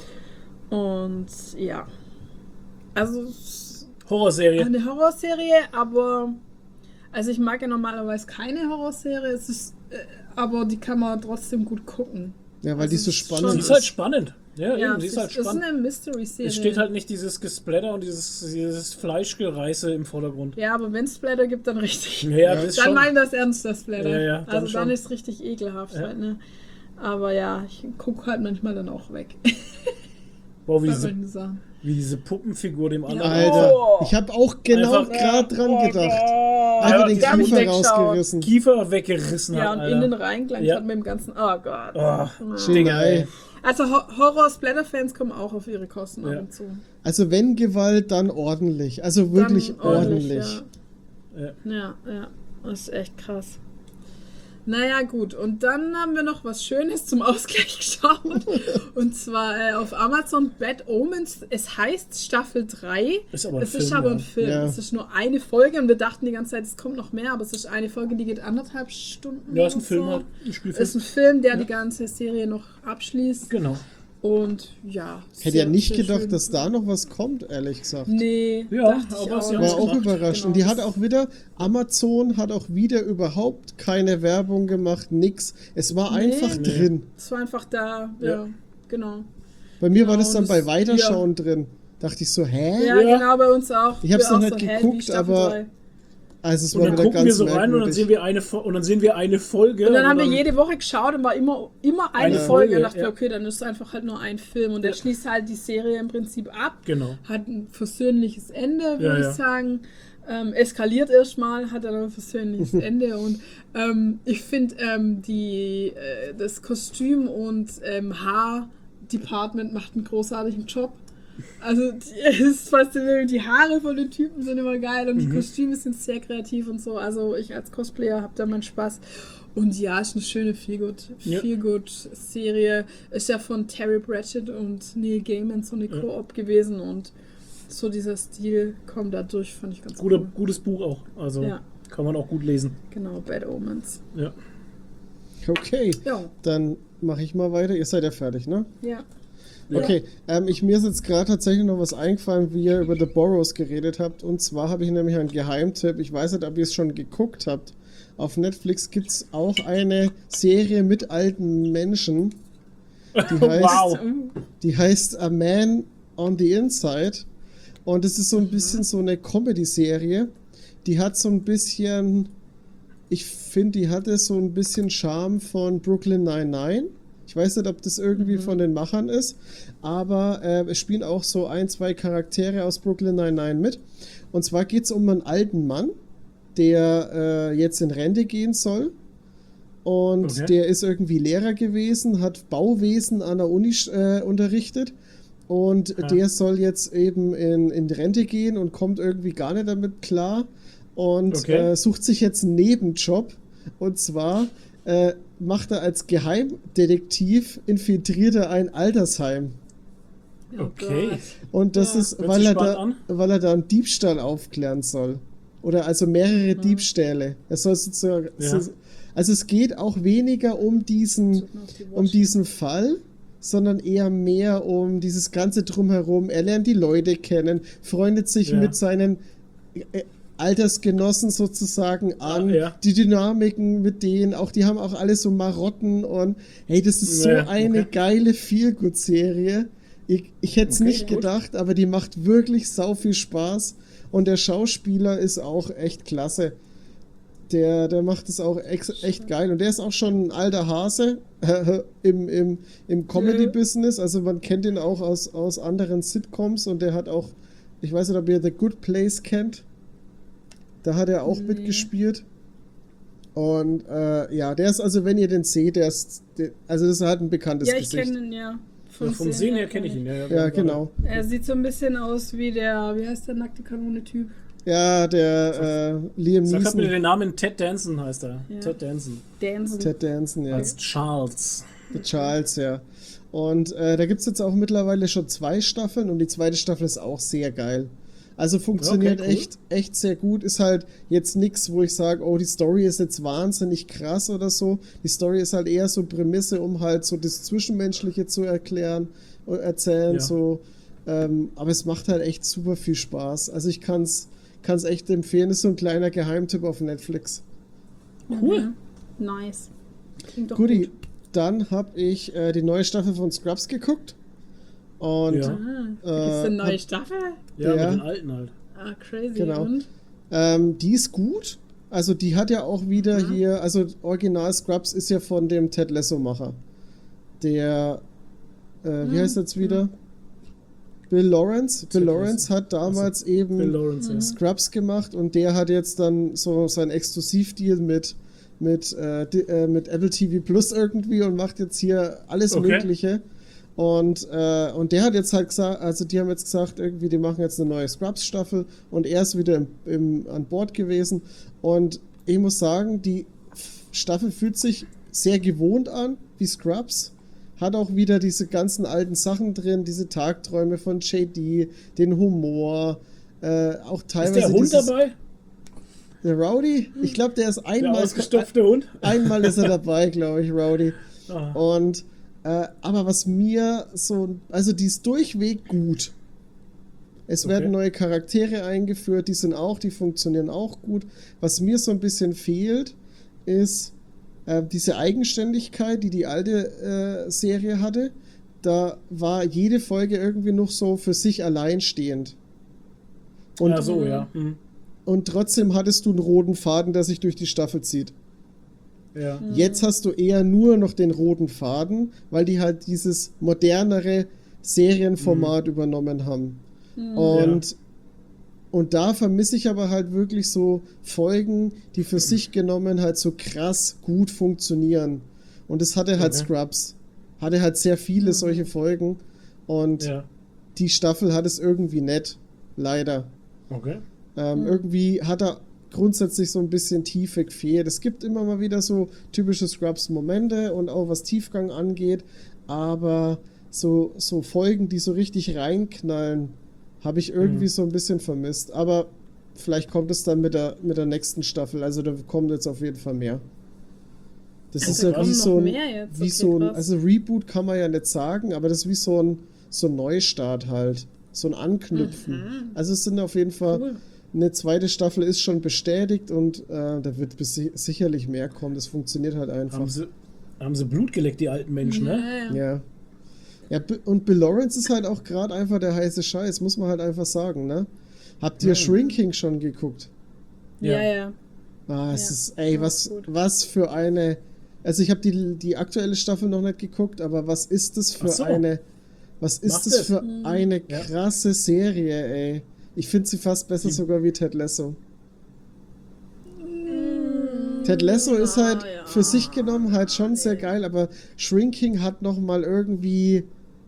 Und ja. Also Horrorserie. eine Horrorserie, aber also ich mag ja normalerweise keine Horrorserie, es ist, aber die kann man trotzdem gut gucken. Ja, weil Also die so es ist spannend Die schon- ist halt ist. spannend. Ja, eben, die ist halt es ist spannend. eine Mystery-Serie. Es steht halt nicht dieses Gesplatter und dieses Fleischgereiße im Vordergrund. Ja, aber wenn es Splatter gibt, dann richtig. Ja, das ist Dann schon. meinen das ernst, das Splatter. Ja, ja, dann also dann schon. ist richtig ekelhaft Ja. halt, ne? Aber ja, ich gucke halt manchmal dann auch weg. Boah, Bei manchen Sachen. wie diese Puppenfigur dem anderen. Alter, Oh. ich habe auch genau Einfach- gerade dran gedacht. Ja, Einfach den die hab ich Kiefer weggeschaut. rausgerissen. Kiefer weggerissen Ja, hat, und Alter. innen reinglangt Ja. hat mit dem ganzen. Oh Gott. Oh, Ja. Digga, ey. Also Horror-Splatter-Fans kommen auch auf ihre Kosten Ja. ab und zu. Also wenn Gewalt, dann ordentlich. Also wirklich Dann ordentlich. Ja, das ist echt krass. Naja, gut. Und dann haben wir noch was Schönes zum Ausgleich geschaut. Und zwar auf Amazon Bad Omens. Es heißt Staffel 3. Ist aber ein Es ist Film, aber ja. ein Film. Ja. Es ist nur eine Folge und wir dachten die ganze Zeit, es kommt noch mehr, aber es ist eine Folge, die geht 1,5 Stunden. Ja, ist ein oder Film so. halt. Ein Es Spielfilm. ist ein Film, der die ganze Serie noch abschließt. Genau. Und ja. Hätte ja nicht sehr gedacht, schön. dass da noch was kommt, ehrlich gesagt. Nee, Ja, dachte ich aber auch sie War haben's nicht. auch gemacht. überrascht. Genau, Und die hat das- auch wieder, Amazon hat auch wieder überhaupt keine Werbung gemacht, nix. Es war Nee. einfach Nee. drin. Es war einfach da. Ja. Ja, genau. Bei mir war Genau, das dann das- bei Weiterschauen drin. Dachte ich so, hä? Ja, Ja. genau, bei uns auch. Ich hab's Wir noch auch nicht so, hä, geguckt, wie Staffel aber 3? Also es Und war dann wieder gucken wir ganz so rein und dann merkwürdig. sehen wir eine Folge. Und dann haben wir dann- jede Woche geschaut und war immer eine Eine Folge. Folge, Und dachte ja. wir, okay, dann ist es einfach halt nur ein Film. Und der Ja. schließt halt die Serie im Prinzip ab. Genau. Hat ein versöhnliches Ende, würde Ja, ich ja. sagen. Eskaliert erstmal, hat dann ein versöhnliches Ende. Und ich finde das Kostüm- und Haar-Department macht einen großartigen Job. Also es ist faszinierend, die Haare von den Typen sind immer geil und die Kostüme sind sehr kreativ und so. Also ich als Cosplayer habe da meinen Spaß. Und ja, ist eine schöne Ja. Feelgood-Serie. Ist ja von Terry Pratchett und Neil Gaiman so eine Koop gewesen und so dieser Stil kommt da durch, fand ich ganz cool. Gutes Buch auch. Also Ja. kann man auch gut lesen. Genau, Bad Omens. Ja. Okay, Ja, dann mache ich mal weiter. Ihr seid ja fertig, ne? ja. Okay, mir ist jetzt gerade tatsächlich noch was eingefallen, wie ihr über The Burrows geredet habt. Und zwar habe ich nämlich einen Geheimtipp. Ich weiß nicht, ob ihr es schon geguckt habt. Auf Netflix gibt es auch eine Serie mit alten Menschen. Wow. Die heißt A Man on the Inside. Und es ist so ein bisschen so eine Comedy-Serie. Die hat so ein bisschen, ich finde, die hatte so ein bisschen Charme von Brooklyn Nine-Nine. Ich weiß nicht, ob das irgendwie von den Machern ist, aber es spielen auch so ein, zwei Charaktere aus Brooklyn Nine-Nine mit. Und zwar geht es um einen alten Mann, der jetzt in Rente gehen soll. Und Okay. der ist irgendwie Lehrer gewesen, hat Bauwesen an der Uni unterrichtet. Und der soll jetzt eben in Rente gehen und kommt irgendwie gar nicht damit klar. Und Okay. sucht sich jetzt einen Nebenjob. Und zwar macht er als Geheimdetektiv, infiltriert er ein Altersheim. Oh Okay. Gott. Und das Ja. ist, Hört weil sich er, spannend weil er da einen Diebstahl aufklären soll. Oder also mehrere Diebstähle. Er soll sozusagen, Ja. also es geht auch weniger um diesen Fall, sondern eher mehr um dieses ganze Drumherum. Er lernt die Leute kennen, freundet sich Ja. mit seinen Altersgenossen sozusagen an, ja. die Dynamiken mit denen, auch die haben auch alle so Marotten und hey, das ist so Ja, eine okay. geile Feel-Good-Serie. Ich hätte es Okay, nicht gut. gedacht, aber die macht wirklich sau viel Spaß und der Schauspieler ist auch echt klasse. Der macht es auch echt geil und der ist auch schon ein alter Hase im Comedy-Business, also man kennt ihn auch aus anderen Sitcoms und der hat auch, ich weiß nicht, ob ihr The Good Place kennt, da hat er auch mitgespielt und ja, der ist also, wenn ihr den seht, also das ist halt ein bekanntes Ja, ich Gesicht. kenne ihn, ja. Vom Sehen her kenne ich ihn. Ja, genau. Er sieht so ein bisschen aus wie der, wie heißt der nackte Kanone-Typ? Ja, der Liam Sag mir Neeson. den Namen, Ted Danson heißt er. Ja. Ted Danson. Danson. Ted Danson, ja. Als Charles. Der Charles, ja. Und da gibt es jetzt auch mittlerweile schon 2 Staffeln und die zweite Staffel ist auch sehr geil. Also funktioniert Okay, cool. echt sehr gut. Ist halt jetzt nichts, wo ich sage, oh, die Story ist jetzt wahnsinnig krass oder so. Die Story ist halt eher so Prämisse, um halt so das Zwischenmenschliche zu erzählen. Ja. So. Aber es macht halt echt super viel Spaß. Also ich kann es echt empfehlen. Ist so ein kleiner Geheimtipp auf Netflix. Cool. Nice. Klingt doch Guti, gut. dann habe ich die neue Staffel von Scrubs geguckt. Und Ja. Gibt's eine neue Staffel? Ja, Ja. mit den alten halt. Ah, crazy. Genau. Und? die ist gut. Also die hat ja auch wieder hier, also Original Scrubs ist ja von dem Ted Lasso-Macher. Der, wie heißt er jetzt wieder? Bill Lawrence. Bill Lawrence hat damals eben Bill Lawrence, ja. Scrubs gemacht und der hat jetzt dann so sein Exklusivdeal mit Apple TV Plus irgendwie und macht jetzt hier alles Okay. Mögliche. Und der hat jetzt halt gesagt, also die haben jetzt gesagt, irgendwie, die machen jetzt eine neue Scrubs-Staffel und er ist wieder an Bord gewesen. Und ich muss sagen, die Staffel fühlt sich sehr gewohnt an, wie Scrubs. Hat auch wieder diese ganzen alten Sachen drin, diese Tagträume von JD, den Humor, auch Ist teilweise der Hund dabei? Der Rowdy? Ich glaube, der ist Der einmal ausgestopfte Hund? einmal ist er dabei, glaube ich, Rowdy. Ah. Und aber was mir so, also die ist durchweg gut. Es werden Okay. neue Charaktere eingeführt, die funktionieren auch gut. Was mir so ein bisschen fehlt, ist diese Eigenständigkeit, die die alte Serie hatte. Da war jede Folge irgendwie noch so für sich alleinstehend. Und, Ja, so, ja. Mhm. und trotzdem hattest du einen roten Faden, der sich durch die Staffel zieht. Ja. Jetzt hast du eher nur noch den roten Faden, weil die halt dieses modernere Serienformat übernommen haben. Und da vermisse ich aber halt wirklich so Folgen, die für sich genommen halt so krass gut funktionieren. Und das hatte halt Okay. Scrubs. Hatte halt sehr viele solche Folgen. Und Ja. die Staffel hat es irgendwie nett. Leider. Okay. Irgendwie hat er grundsätzlich so ein bisschen Tiefe gefehlt. Es gibt immer mal wieder so typische Scrubs-Momente und auch was Tiefgang angeht, aber so Folgen, die so richtig reinknallen, habe ich irgendwie so ein bisschen vermisst. Aber vielleicht kommt es dann mit der nächsten Staffel, also da kommt jetzt auf jeden Fall mehr. Das ist ja kommen wie noch so ein, mehr jetzt, wie okay, so ein, krass. also Reboot kann man ja nicht sagen, aber das ist wie so ein Neustart halt, so ein Anknüpfen. Also es sind auf jeden Fall Cool. eine zweite Staffel ist schon bestätigt und da wird sicherlich mehr kommen. Das funktioniert halt einfach. Haben sie Blut geleckt, die alten Menschen, ne? Ja. Ja, und Bill Lawrence ist halt auch gerade einfach der heiße Scheiß, muss man halt einfach sagen, ne? Habt ihr Shrinking schon geguckt? Ja. Ah, es Ja. ist, ey, Ja, gut. was für eine. Also ich habe die aktuelle Staffel noch nicht geguckt, aber was ist das für Ach so. eine. Was ist Macht das es. für eine Ja. krasse Serie, ey? Ich finde sie fast besser sogar wie Ted Lasso. Ted Lasso ist halt ja. für sich genommen halt schon sehr geil, aber Shrinking hat noch mal irgendwie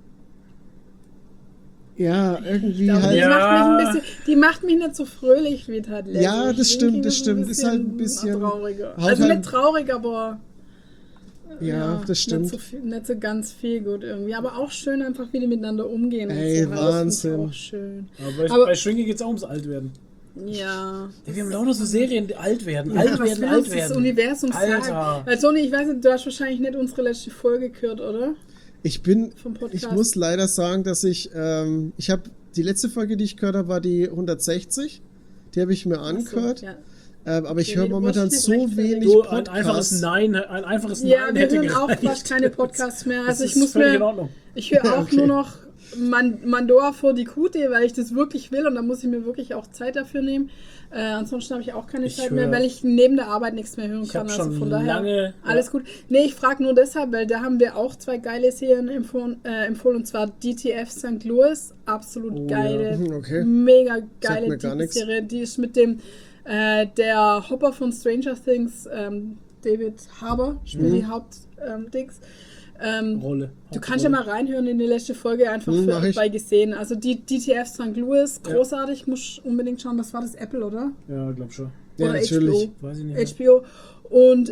irgendwie Aber halt. Ja. die macht mich nicht so fröhlich wie Ted Lasso. Ja, das stimmt, Shrinking das stimmt. Ist halt ein bisschen- trauriger. haut Also halt- nicht traurig, aber Ja, das stimmt. Nicht so ganz viel gut irgendwie. Aber auch schön einfach, wie die miteinander umgehen. und Ey, so. Das finde ich Wahnsinn. Auch schön. Aber bei Shrinking geht es auch ums Altwerden. Ja. Wir haben lauter so Serien, die alt werden. Was Alt werden, will alt uns das werden. Universum Alter. sagen? Weil Sony, ich weiß nicht, du hast wahrscheinlich nicht unsere letzte Folge gehört, oder? Vom Podcast. Ich muss leider sagen, dass ich habe die letzte Folge, die ich gehört habe, war die 160. Die habe ich mir angehört. Ja. Aber ich Okay, höre du momentan musst so nicht rechtfertigen. wenig Du, Podcasts. ein einfaches Ja, Nein wir hätte hören auch gereicht. fast keine Podcasts mehr. Also Das ich ist muss völlig in mir, Ordnung. ich höre auch Okay. nur noch Mandora vor die Kute, weil ich das wirklich will und da muss ich mir wirklich auch Zeit dafür nehmen. Ansonsten habe ich auch keine Ich Zeit mehr, höre- weil ich neben der Arbeit nichts mehr hören Ich kann. habe Also schon von daher lange... alles gut. Nee, ich frage nur deshalb, weil da haben wir auch 2 geile Serien empfohlen und zwar DTF St. Louis. Absolut Oh, geile, Okay. mega Sagt geile mir gar nix. Serie. Die ist mit dem der Hopper von Stranger Things, David Harbour, spielt die Hauptdings. Rolle. Du kannst ja mal reinhören in die letzte Folge, einfach mach für ich. bei gesehen. Also die DTF St. Louis, großartig, muss unbedingt schauen. Das war das Apple, oder? Ja, glaub schon. Ja, Oder natürlich. Weiß ich nicht mehr. HBO. Und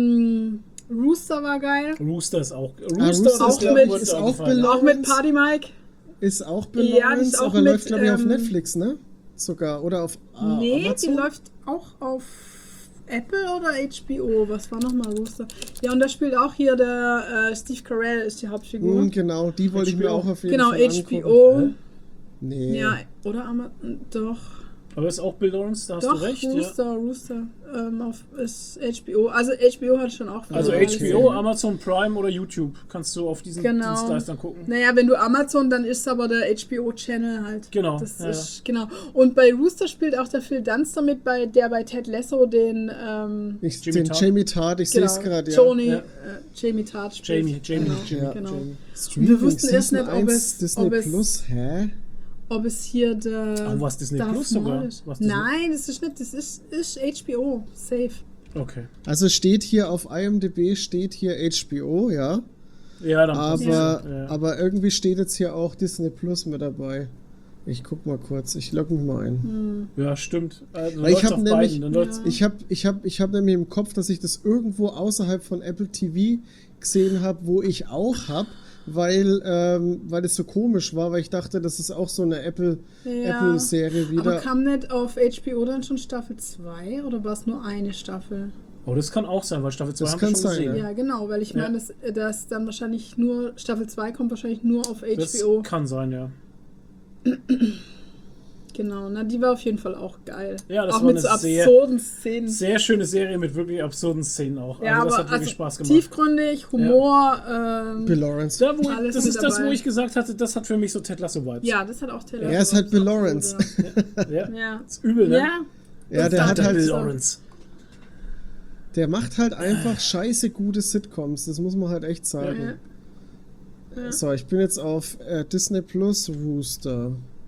Rooster war geil. Rooster ist auch... Rooster ist, auch glaub mit- ich, ist auch gefallen. belohnt. Auch mit Party Mike. Ist auch Ja, die Belawrence, ist auch aber mit, läuft, glaube ich, auf ähm, Netflix, ne? Sogar. Oder auf Nee, Amazon? die läuft auch auf Apple oder HBO. Was war nochmal Rooster? Ja, und da spielt auch hier der Steve Carell, ist die Hauptfigur. Genau, die wollte ich mir HBO. auch auf jeden Genau, Fall angucken. HBO. Nee. Ja, oder Amazon. Doch. Aber ist auch Bill Lawrence, da hast Doch, du recht. Ja. Rooster. Ist HBO. Also HBO hat schon auch. Also viele HBO, Serien. Amazon Prime oder YouTube kannst du auf diesen Genau. Dienstleistern gucken. Naja, wenn du Amazon, dann ist aber der HBO-Channel halt. Genau, Das ja, ist, genau. Und bei Rooster spielt auch der Phil Dunster mit, der bei Ted Lasso den Den Jamie Tart, ich sehe es gerade, ja. Jamie Tart spielt. Jamie. Ja. Genau. Streaming Wir wussten erst Season nicht, ob 1 es- Disney ob es- Plus, hä? Ob es hier der. Oh, was, Disney Darth Plus sogar? Maul ist. Was, Disney- Nein, das ist nicht. Das ist HBO. Safe. Okay. Also steht hier auf IMDb, steht hier HBO, ja. Ja, dann passt Aber, das. Ja. aber irgendwie steht jetzt hier auch Disney Plus mit dabei. Ich guck mal kurz, ich logge mich mal ein. Ja, stimmt. Also Weil ich läuft's hab auf nämlich- beiden. Dann läuft's- Ich hab nämlich im Kopf, dass ich das irgendwo außerhalb von Apple TV gesehen habe, wo ich auch habe, weil es so komisch war, weil ich dachte, das ist auch so eine Apple-Serie Aber wieder. kam nicht auf HBO dann schon Staffel 2 oder war es nur eine Staffel? Oh, das kann auch sein, weil Staffel 2 Das haben wir kann schon sein, gesehen. Ja, genau, weil ich Ja. meine, dass dann wahrscheinlich nur Staffel 2 kommt wahrscheinlich nur auf Das HBO. kann sein, ja. Genau, na, die war auf jeden Fall auch geil. Ja, das auch war mit so eine sehr- absurden Szenen. Sehr schöne Serie mit wirklich absurden Szenen auch. Ja, Also das aber hat wirklich Spaß gemacht. tiefgründig, Humor. Bill Lawrence. Da, wo, Alles das mit ist das, dabei. wo ich gesagt hatte, das hat für mich so Ted Lasso-Vibes. Ja, das hat auch Taylor. Er ist halt Bill Swift Lawrence. absurd, Ja. Ja. Ist übel, ne? Ja. Ja, der hat Bill halt, Lawrence. der macht halt einfach scheiße gute Sitcoms. Das muss man halt echt sagen. Ja. So, ich bin jetzt auf Disney Plus Rooster.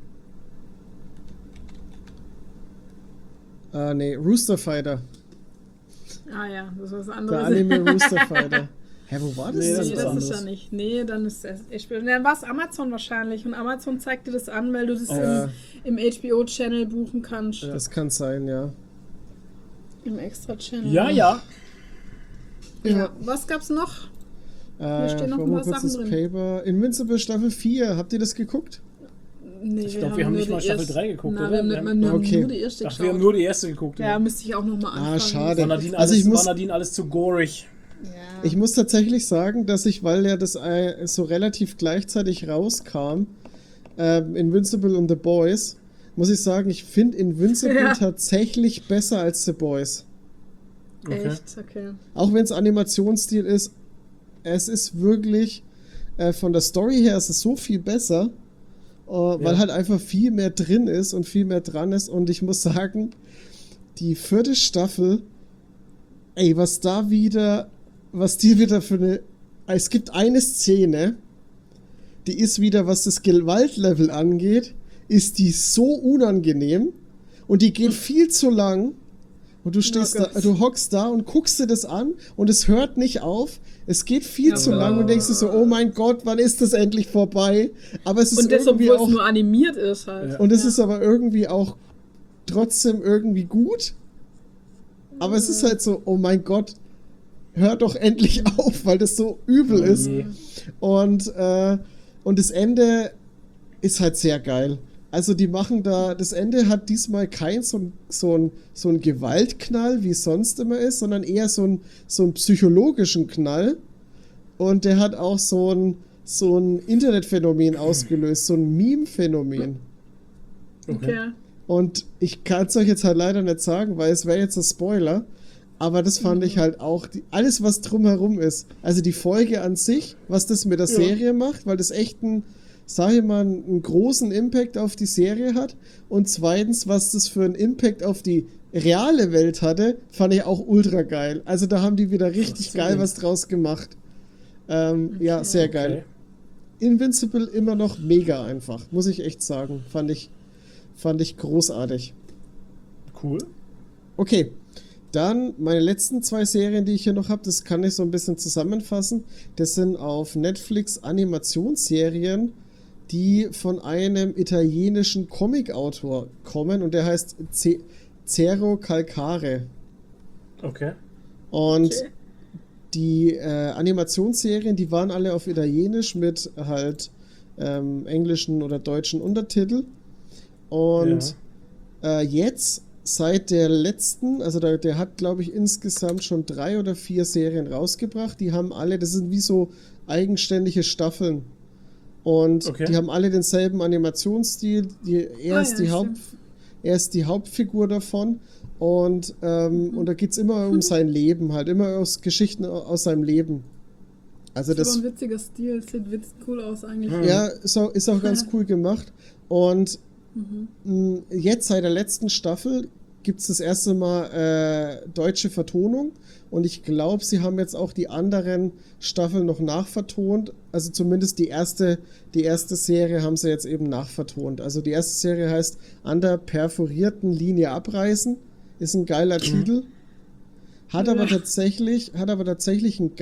Nee, Rooster Fighter. Ah ja, das ist was Der anderes. Anime Rooster Fighter. Hä, wo war das Nee, denn? das Nee, ist das anderes. ist ja nicht. Nee, dann ist es HBO. Dann war es Amazon wahrscheinlich. Und Amazon zeigt dir das an, weil du das Ja. im HBO-Channel buchen kannst. Das kann sein, ja. Im Extra-Channel. Ja, ja. Ja. Was gab's noch? stehen noch guck ein mal paar kurz Sachen das drin. Paper. Invincible Staffel 4. Habt ihr das geguckt? Nee, Ich glaub, wir haben nur nicht mal die Staffel erste- 3 geguckt, Na, oder? wir haben nicht mal Okay. nur die erste Ach, wir haben geschaut. nur die erste geguckt. Ja, müsste ich auch nochmal anfangen. schade. War Nadine, Also alles, ich muss- war Nadine alles zu gorig. Ja. Ich muss tatsächlich sagen, dass ich, weil ja das so relativ gleichzeitig rauskam, Invincible und The Boys, muss ich sagen, ich finde Invincible Ja. tatsächlich besser als The Boys. Okay. Echt? Okay. Auch wenn es Animationsstil ist, es ist wirklich, von der Story her ist es so viel besser, weil halt einfach viel mehr drin ist und viel mehr dran ist. Und ich muss sagen, die 4. Staffel, ey, was die wieder für eine. Es gibt eine Szene, die ist wieder, was das Gewaltlevel angeht, ist die so unangenehm und die geht viel zu lang. Und du stehst da, Gott. du hockst da und guckst dir das an und es hört nicht auf. Es geht viel zu lang und denkst dir so, oh mein Gott, wann ist das endlich vorbei? Aber es ist Und das, irgendwie obwohl es auch, nur animiert ist halt. Ja. und es ist aber irgendwie auch trotzdem irgendwie gut. Aber es ist halt so, oh mein Gott, hör doch endlich auf, weil das so übel ist. Und das Ende ist halt sehr geil. Also die machen das Ende hat diesmal kein so ein Gewaltknall, wie es sonst immer ist, sondern eher so einen psychologischen Knall. Und der hat auch so ein Internetphänomen ausgelöst, so ein Meme-Phänomen. Okay. Und ich kann es euch jetzt halt leider nicht sagen, weil es wäre jetzt ein Spoiler. Aber das fand ich halt auch, alles was drumherum ist. Also die Folge an sich, was das mit der Serie macht, weil das echt einen großen Impact auf die Serie hat. Und zweitens, was das für einen Impact auf die reale Welt hatte, fand ich auch ultra geil. Also da haben die wieder richtig geil was draus gemacht. Ja, sehr geil. Invincible immer noch mega einfach, muss ich echt sagen. Fand ich großartig. Cool. Okay, dann meine letzten 2 Serien, die ich hier noch habe, das kann ich so ein bisschen zusammenfassen. Das sind auf Netflix Animationsserien, die von einem italienischen Comicautor kommen und der heißt Zero Calcare. Okay. Und die Animationsserien, die waren alle auf Italienisch mit halt englischen oder deutschen Untertitel. Und jetzt, seit der letzten, also der hat, glaube ich, insgesamt schon 3 oder 4 Serien rausgebracht. Die haben alle, das sind wie so eigenständige Staffeln. Und die haben alle denselben Animationsstil. Er ist die Hauptfigur davon. Und da geht es immer um sein Leben, halt immer aus Geschichten aus seinem Leben. Also das ist aber ein witziger Stil, sieht cool aus eigentlich. Ja, ist auch ganz cool gemacht. Und jetzt seit der letzten Staffel gibt es das erste Mal deutsche Vertonung. Und ich glaube, sie haben jetzt auch die anderen Staffeln noch nachvertont. Also zumindest die erste Serie haben sie jetzt eben nachvertont. Also die erste Serie heißt An der perforierten Linie abreißen. Ist ein geiler Titel. Hat aber tatsächlich einen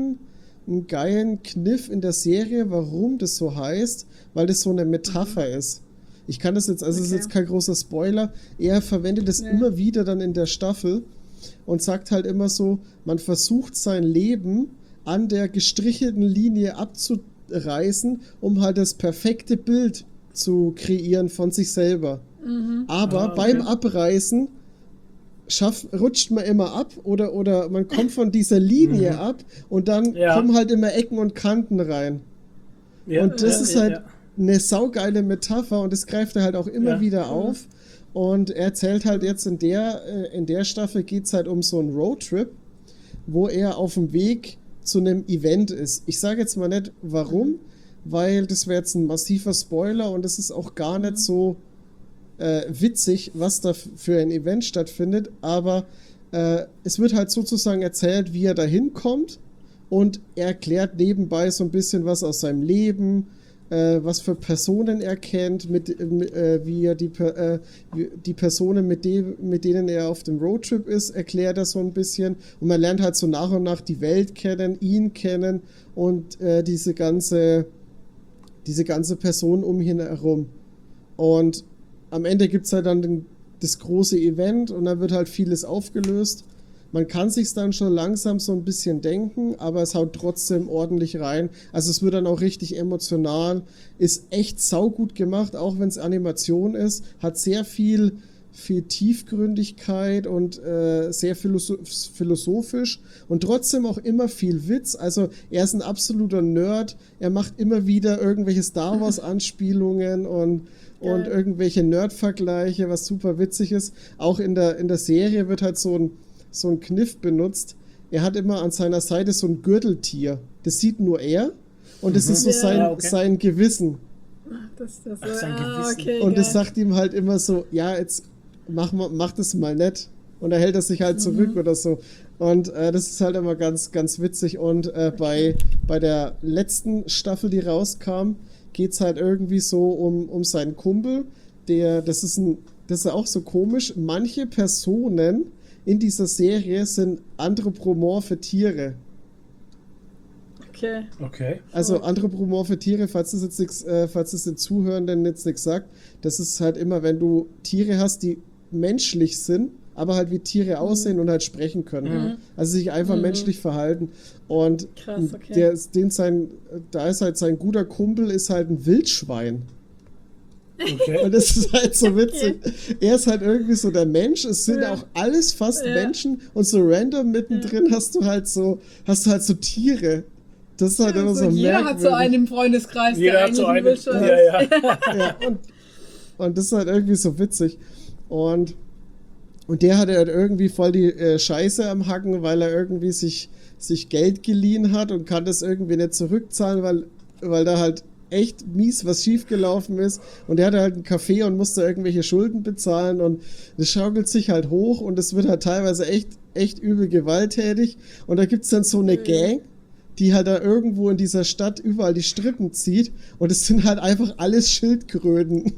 geilen Kniff in der Serie, warum das so heißt, weil das so eine Metapher ist. Ich kann das jetzt, also es ist jetzt kein großer Spoiler, er verwendet es immer wieder dann in der Staffel und sagt halt immer so, man versucht sein Leben an der gestrichelten Linie abzureißen, um halt das perfekte Bild zu kreieren von sich selber. Aber beim Abreißen rutscht man immer ab oder man kommt von dieser Linie ab und dann kommen halt immer Ecken und Kanten rein. Und das ist halt eine saugeile Metapher und das greift er halt auch immer wieder auf. Und er erzählt halt jetzt in der Staffel geht es halt um so einen Roadtrip, wo er auf dem Weg zu einem Event ist. Ich sage jetzt mal nicht warum, weil das wäre jetzt ein massiver Spoiler und es ist auch gar nicht so witzig, was da für ein Event stattfindet, aber es wird halt sozusagen erzählt, wie er da hinkommt und er erklärt nebenbei so ein bisschen was aus seinem Leben, was für Personen er kennt, wie er die Personen, mit denen er auf dem Roadtrip ist, erklärt er so ein bisschen und man lernt halt so nach und nach die Welt kennen, ihn kennen und diese ganze Person um ihn herum. Und am Ende gibt es halt dann das große Event und dann wird halt vieles aufgelöst. Man kann sich's dann schon langsam so ein bisschen denken, aber es haut trotzdem ordentlich rein. Also es wird dann auch richtig emotional. Ist echt saugut gemacht, auch wenn es Animation ist. Hat sehr viel Tiefgründigkeit und sehr philosophisch und trotzdem auch immer viel Witz. Also er ist ein absoluter Nerd. Er macht immer wieder irgendwelche Star Wars Anspielungen und irgendwelche Nerd-Vergleiche, was super witzig ist. Auch in der Serie wird halt so ein Kniff benutzt. Er hat immer an seiner Seite so ein Gürteltier. Das sieht nur er und das ist so sein Gewissen. Sein Gewissen. Okay, und das sagt ihm halt immer so, ja, jetzt mach das mal nett. Und da hält er sich halt zurück oder so. Und das ist halt immer ganz, ganz witzig. Und bei der letzten Staffel, die rauskam, geht es halt irgendwie so um seinen Kumpel. Das ist auch so komisch. Manche Personen in dieser Serie sind anthropomorphe Tiere. Okay. Also anthropomorphe Tiere, falls das den Zuhörenden jetzt nichts sagt, das ist halt immer, wenn du Tiere hast, die menschlich sind aber halt wie Tiere aussehen und halt sprechen können. Also sich einfach menschlich verhalten. Und Krass, okay. da ist halt sein guter Kumpel, ist halt ein Wildschwein. Okay. Und das ist halt so witzig. Er ist halt irgendwie so der Mensch. Es sind auch alles fast Menschen. Und so random mittendrin hast du halt so Tiere. Das ist halt immer so jeder merkwürdig. hat so einen im Freundeskreis, Jeder der hat so eigentlich einen. will schon. Ja. Ja, und das ist halt irgendwie so witzig. Und der hatte halt irgendwie voll die Scheiße am Hacken, weil er irgendwie sich Geld geliehen hat und kann das irgendwie nicht zurückzahlen, weil da halt echt mies was schiefgelaufen ist. Und der hatte halt einen Café und musste irgendwelche Schulden bezahlen und das schaukelt sich halt hoch und es wird halt teilweise echt übel gewalttätig. Und da gibt's dann so eine Gang, die halt da irgendwo in dieser Stadt überall die Strippen zieht und es sind halt einfach alles Schildkröten.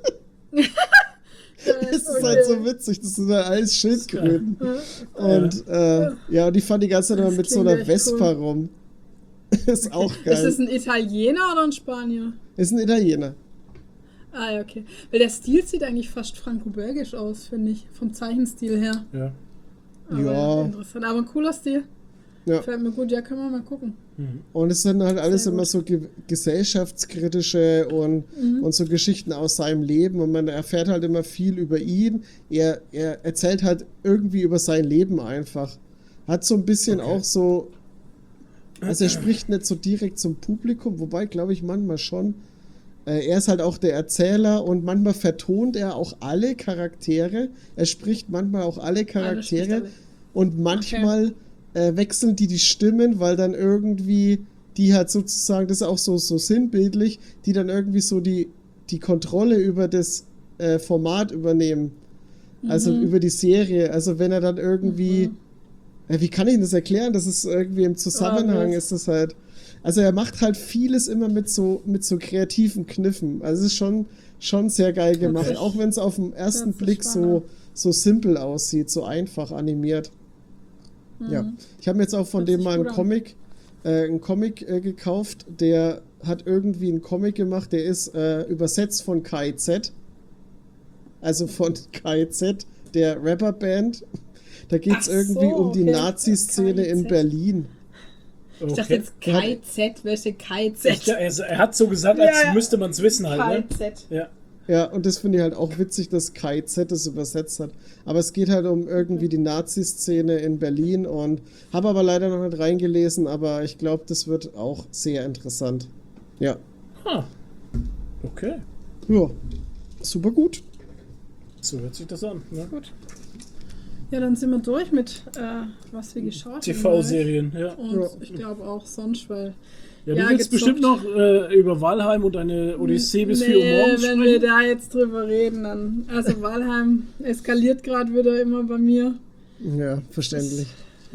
Das ist halt so witzig, das sind halt alles Schildkröten. Und und die fahren die ganze Zeit immer mit so einer klingt echt Vespa rum. Ist auch Ist geil. das ein Italiener oder ein Spanier? Ist ein Italiener. Ah, ja, okay. Weil der Stil sieht eigentlich fast franco-belgisch aus, finde ich. Vom Zeichenstil her. Ja. Aber Ja. interessant. Aber ein cooler Stil. Ja. Fällt mir gut. Ja, können wir mal gucken. Und es sind halt alles Sehr immer gut. so gesellschaftskritische und so Geschichten aus seinem Leben und man erfährt halt immer viel über ihn. Er erzählt halt irgendwie über sein Leben einfach. Hat so ein bisschen auch so, also er spricht nicht so direkt zum Publikum, wobei glaube ich manchmal schon. Er ist halt auch der Erzähler und manchmal vertont er auch alle Charaktere. Er spricht manchmal auch alle Charaktere alle. und manchmal wechseln die Stimmen, weil dann irgendwie die halt sozusagen, das ist auch so sinnbildlich, die dann irgendwie so die Kontrolle über das Format übernehmen. Also über die Serie. Also wenn er dann irgendwie, wie kann ich Ihnen das erklären? Das ist irgendwie im Zusammenhang, ist das halt. Also er macht halt vieles immer mit so kreativen Kniffen. Also es ist schon sehr geil gemacht. Okay. Auch wenn es auf den ersten Das ist Blick spannend. so simpel aussieht, so einfach animiert. Ja. Ich habe mir jetzt auch von Hört dem sich mal gut einen Comic gekauft. Der hat irgendwie einen Comic gemacht, der ist übersetzt von KIZ. Also von KIZ, der Rapperband. Da geht es Ach irgendwie so, um die okay. Nazi-Szene in KIZ. Berlin. Ich dachte jetzt KZ, welche KZ? Er hat so gesagt, als Ja. müsste man es wissen halt. Ne? KZ. Ja. Ja, und das finde ich halt auch witzig, dass KIZ das übersetzt hat. Aber es geht halt um irgendwie die Nazi-Szene in Berlin und habe aber leider noch nicht reingelesen, aber ich glaube, das wird auch sehr interessant. Ja. Okay. Ja. Super gut. So hört sich das an. Ne? Gut. Ja, dann sind wir durch mit, was wir geschaut haben. TV-Serien, ja. Und Ja. ich glaube auch sonst, weil... Ja, du Ja, willst bestimmt noch gezockt. über Valheim und eine Odyssee bis 4 Uhr morgens wenn wir sprechen. da jetzt drüber reden, dann... Also Valheim eskaliert gerade wieder immer bei mir. Ja, verständlich.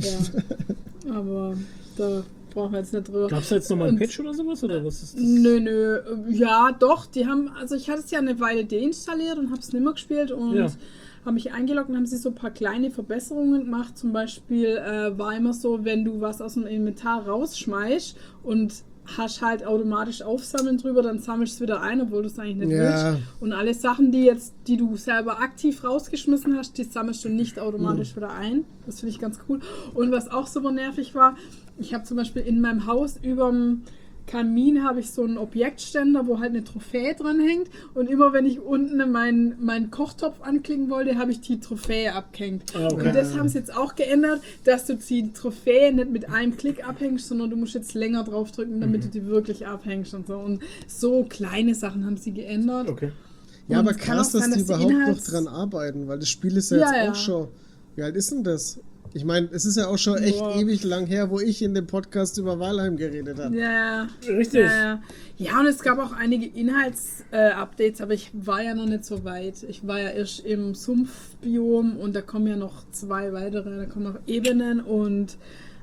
Ja, aber da brauchen wir jetzt nicht drüber. Gab es da jetzt nochmal ein Und- Patch oder sowas? Oder was ist das? Nö. Ja, doch. Die haben, also ich hatte es ja eine Weile deinstalliert und habe es nicht mehr gespielt und Ja. habe mich eingeloggt und haben sie so ein paar kleine Verbesserungen gemacht. Zum Beispiel war immer so, wenn du was aus dem Inventar rausschmeißt und hast halt automatisch Aufsammeln drüber, dann sammelst du es wieder ein, obwohl du es eigentlich nicht Ja. willst. Und alle Sachen, die du selber aktiv rausgeschmissen hast, die sammelst du nicht automatisch wieder ein. Das finde ich ganz cool. Und was auch super nervig war, ich habe zum Beispiel in meinem Haus überm Kamin habe ich so einen Objektständer, wo halt eine Trophäe dran hängt. Und immer wenn ich unten meinen Kochtopf anklicken wollte, habe ich die Trophäe abgehängt. Ah, okay. Und das haben sie jetzt auch geändert, dass du die Trophäe nicht mit einem Klick abhängst, sondern du musst jetzt länger draufdrücken, damit du die wirklich abhängst und so. Und so kleine Sachen haben sie geändert. Okay. Ja, Und aber es kann krass, auch dass sein, die dass die überhaupt noch Inhalts- dran arbeiten, weil das Spiel ist ja Ja, jetzt ja. auch schon. Wie alt ist denn das? Ich meine, es ist ja auch schon echt Boah. ewig lang her, wo ich in dem Podcast über Valheim geredet habe. Ja, Richtig. ja, und es gab auch einige Inhalts-Updates, aber ich war ja noch nicht so weit. Ich war ja erst im Sumpfbiom und da kommen ja noch 2 weitere, da kommen noch Ebenen und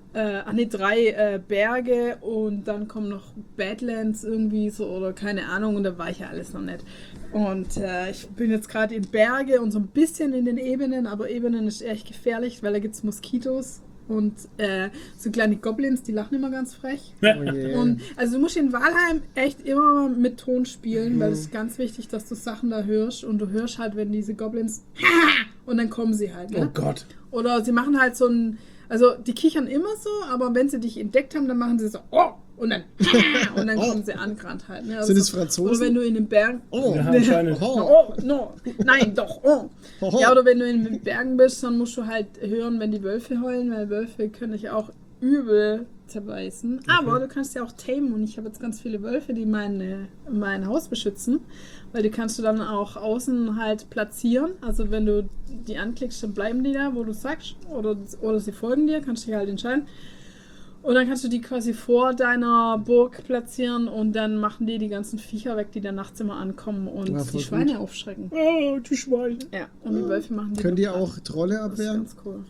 3 Berge und dann kommen noch Badlands irgendwie so oder keine Ahnung und da war ich ja alles noch nicht. Und ich bin jetzt gerade in Berge und so ein bisschen in den Ebenen, aber Ebenen ist echt gefährlich, weil da gibt es Moskitos und so kleine Goblins, die lachen immer ganz frech. Oh je. Und also du musst in Valheim echt immer mit Ton spielen, weil es ist ganz wichtig, dass du Sachen da hörst und du hörst halt, wenn diese Goblins und dann kommen sie halt. Oh Ne? Gott. Oder sie machen halt so ein, also die kichern immer so, aber wenn sie dich entdeckt haben, dann machen sie so, oh, und dann, und dann kommen sie angerannt halt. Ne? Sind es so. Franzosen? Oder wenn du in den Bergen, Oh, Ja, anscheinend. oh, no, nein, doch, oh. Hoho. Ja, oder wenn du in den Bergen bist, dann musst du halt hören, wenn die Wölfe heulen, weil Wölfe können dich auch übel zerbeißen. Aber du kannst ja auch tamen und ich habe jetzt ganz viele Wölfe, die mein Haus beschützen, weil die kannst du dann auch außen halt platzieren. Also wenn du die anklickst, dann bleiben die da, wo du sagst, oder sie folgen dir, kannst du dich halt entscheiden. Und dann kannst du die quasi vor deiner Burg platzieren und dann machen die ganzen Viecher weg, die dann nachts immer ankommen und Ja, die voll Schweine gut. aufschrecken. Oh, die Schweine. Ja, und die Wölfe machen die. Könnt ihr dann auch Trolle das ist abwehren? ganz cool.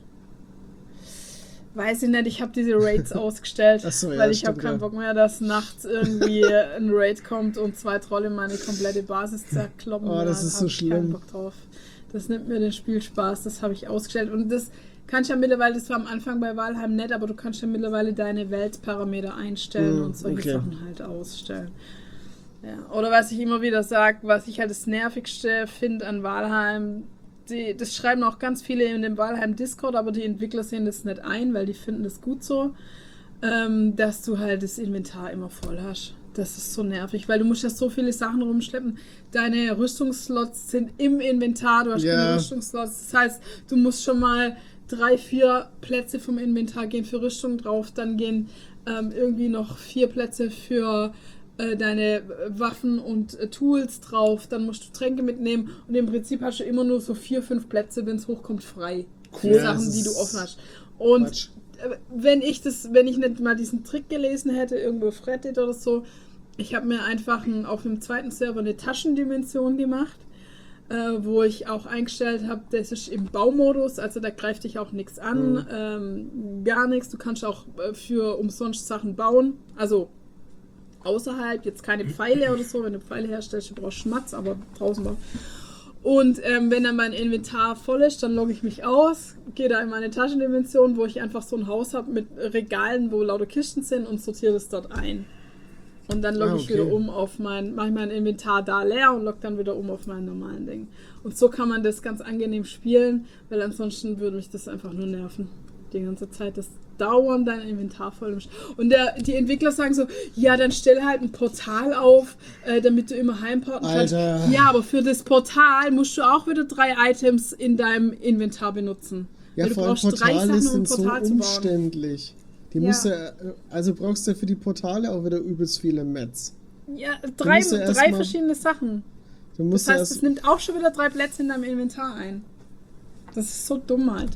Weiß ich nicht, ich habe diese Raids ausgestellt, Ach so, ja, weil ich habe stimmt, keinen ja. Bock mehr, dass nachts irgendwie ein Raid kommt und 2 Trolle meine komplette Basis zerkloppen. Oh, das Da ist hab so ich keinen schlimm. Bock drauf. Das nimmt mir den Spielspaß, das habe ich ausgestellt. Und das kannst ja mittlerweile, das war am Anfang bei Valheim nett, aber du kannst ja mittlerweile deine Weltparameter einstellen und solche okay. Sachen halt ausstellen. Ja. Oder was ich immer wieder sage, was ich halt das Nervigste finde an Valheim, das schreiben auch ganz viele in dem Valheim Discord, aber die Entwickler sehen das nicht ein, weil die finden das gut so, dass du halt das Inventar immer voll hast. Das ist so nervig, weil du musst ja so viele Sachen rumschleppen. Deine Rüstungsslots sind im Inventar, du hast Ja. keine Rüstungsslots. Das heißt, du musst schon mal 3, 4 Plätze vom Inventar gehen für Rüstung drauf, dann gehen irgendwie noch 4 Plätze für deine Waffen und Tools drauf, dann musst du Tränke mitnehmen und im Prinzip hast du immer nur so 4, 5 Plätze, wenn es hochkommt, frei. Für Ja, Sachen, das die du ist offen hast. Und Quatsch. wenn ich nicht mal diesen Trick gelesen hätte, irgendwo auf Reddit oder so, ich habe mir einfach auf dem zweiten Server eine Taschendimension gemacht, wo ich auch eingestellt habe, das ist im Baumodus, also da greift dich auch nichts an, gar nichts. Du kannst auch für umsonst Sachen bauen, also außerhalb, jetzt keine Pfeile oder so, wenn du Pfeile herstellst, du brauchst Schmatz, aber draußen bauen. Und wenn dann mein Inventar voll ist, dann logge ich mich aus, gehe da in meine Taschendimension, wo ich einfach so ein Haus habe mit Regalen, wo lauter Kisten sind und sortiere das dort ein. Und dann logge ich okay. wieder mache ich mein Inventar da leer und logge dann wieder auf mein normalen Ding. Und so kann man das ganz angenehm spielen, weil ansonsten würde mich das einfach nur nerven. Die ganze Zeit, das dauernd dein Inventar voll ist. Und die Entwickler sagen so, ja, dann stell halt ein Portal auf, damit du immer heimporten kannst. Alter. Ja, aber für das Portal musst du auch wieder 3 Items in deinem Inventar benutzen. Ja, Weil du vor allem brauchst 3 Portale Sachen, um ein sind so Portal zu bauen. umständlich. Die Ja. musst du, also brauchst du für die Portale auch wieder übelst viele Mats. Ja, 3 musst ja erst mal- verschiedene Sachen. Du musst Das ja heißt, es erst, nimmt auch schon wieder 3 Plätze in deinem Inventar ein. Das ist so dumm halt.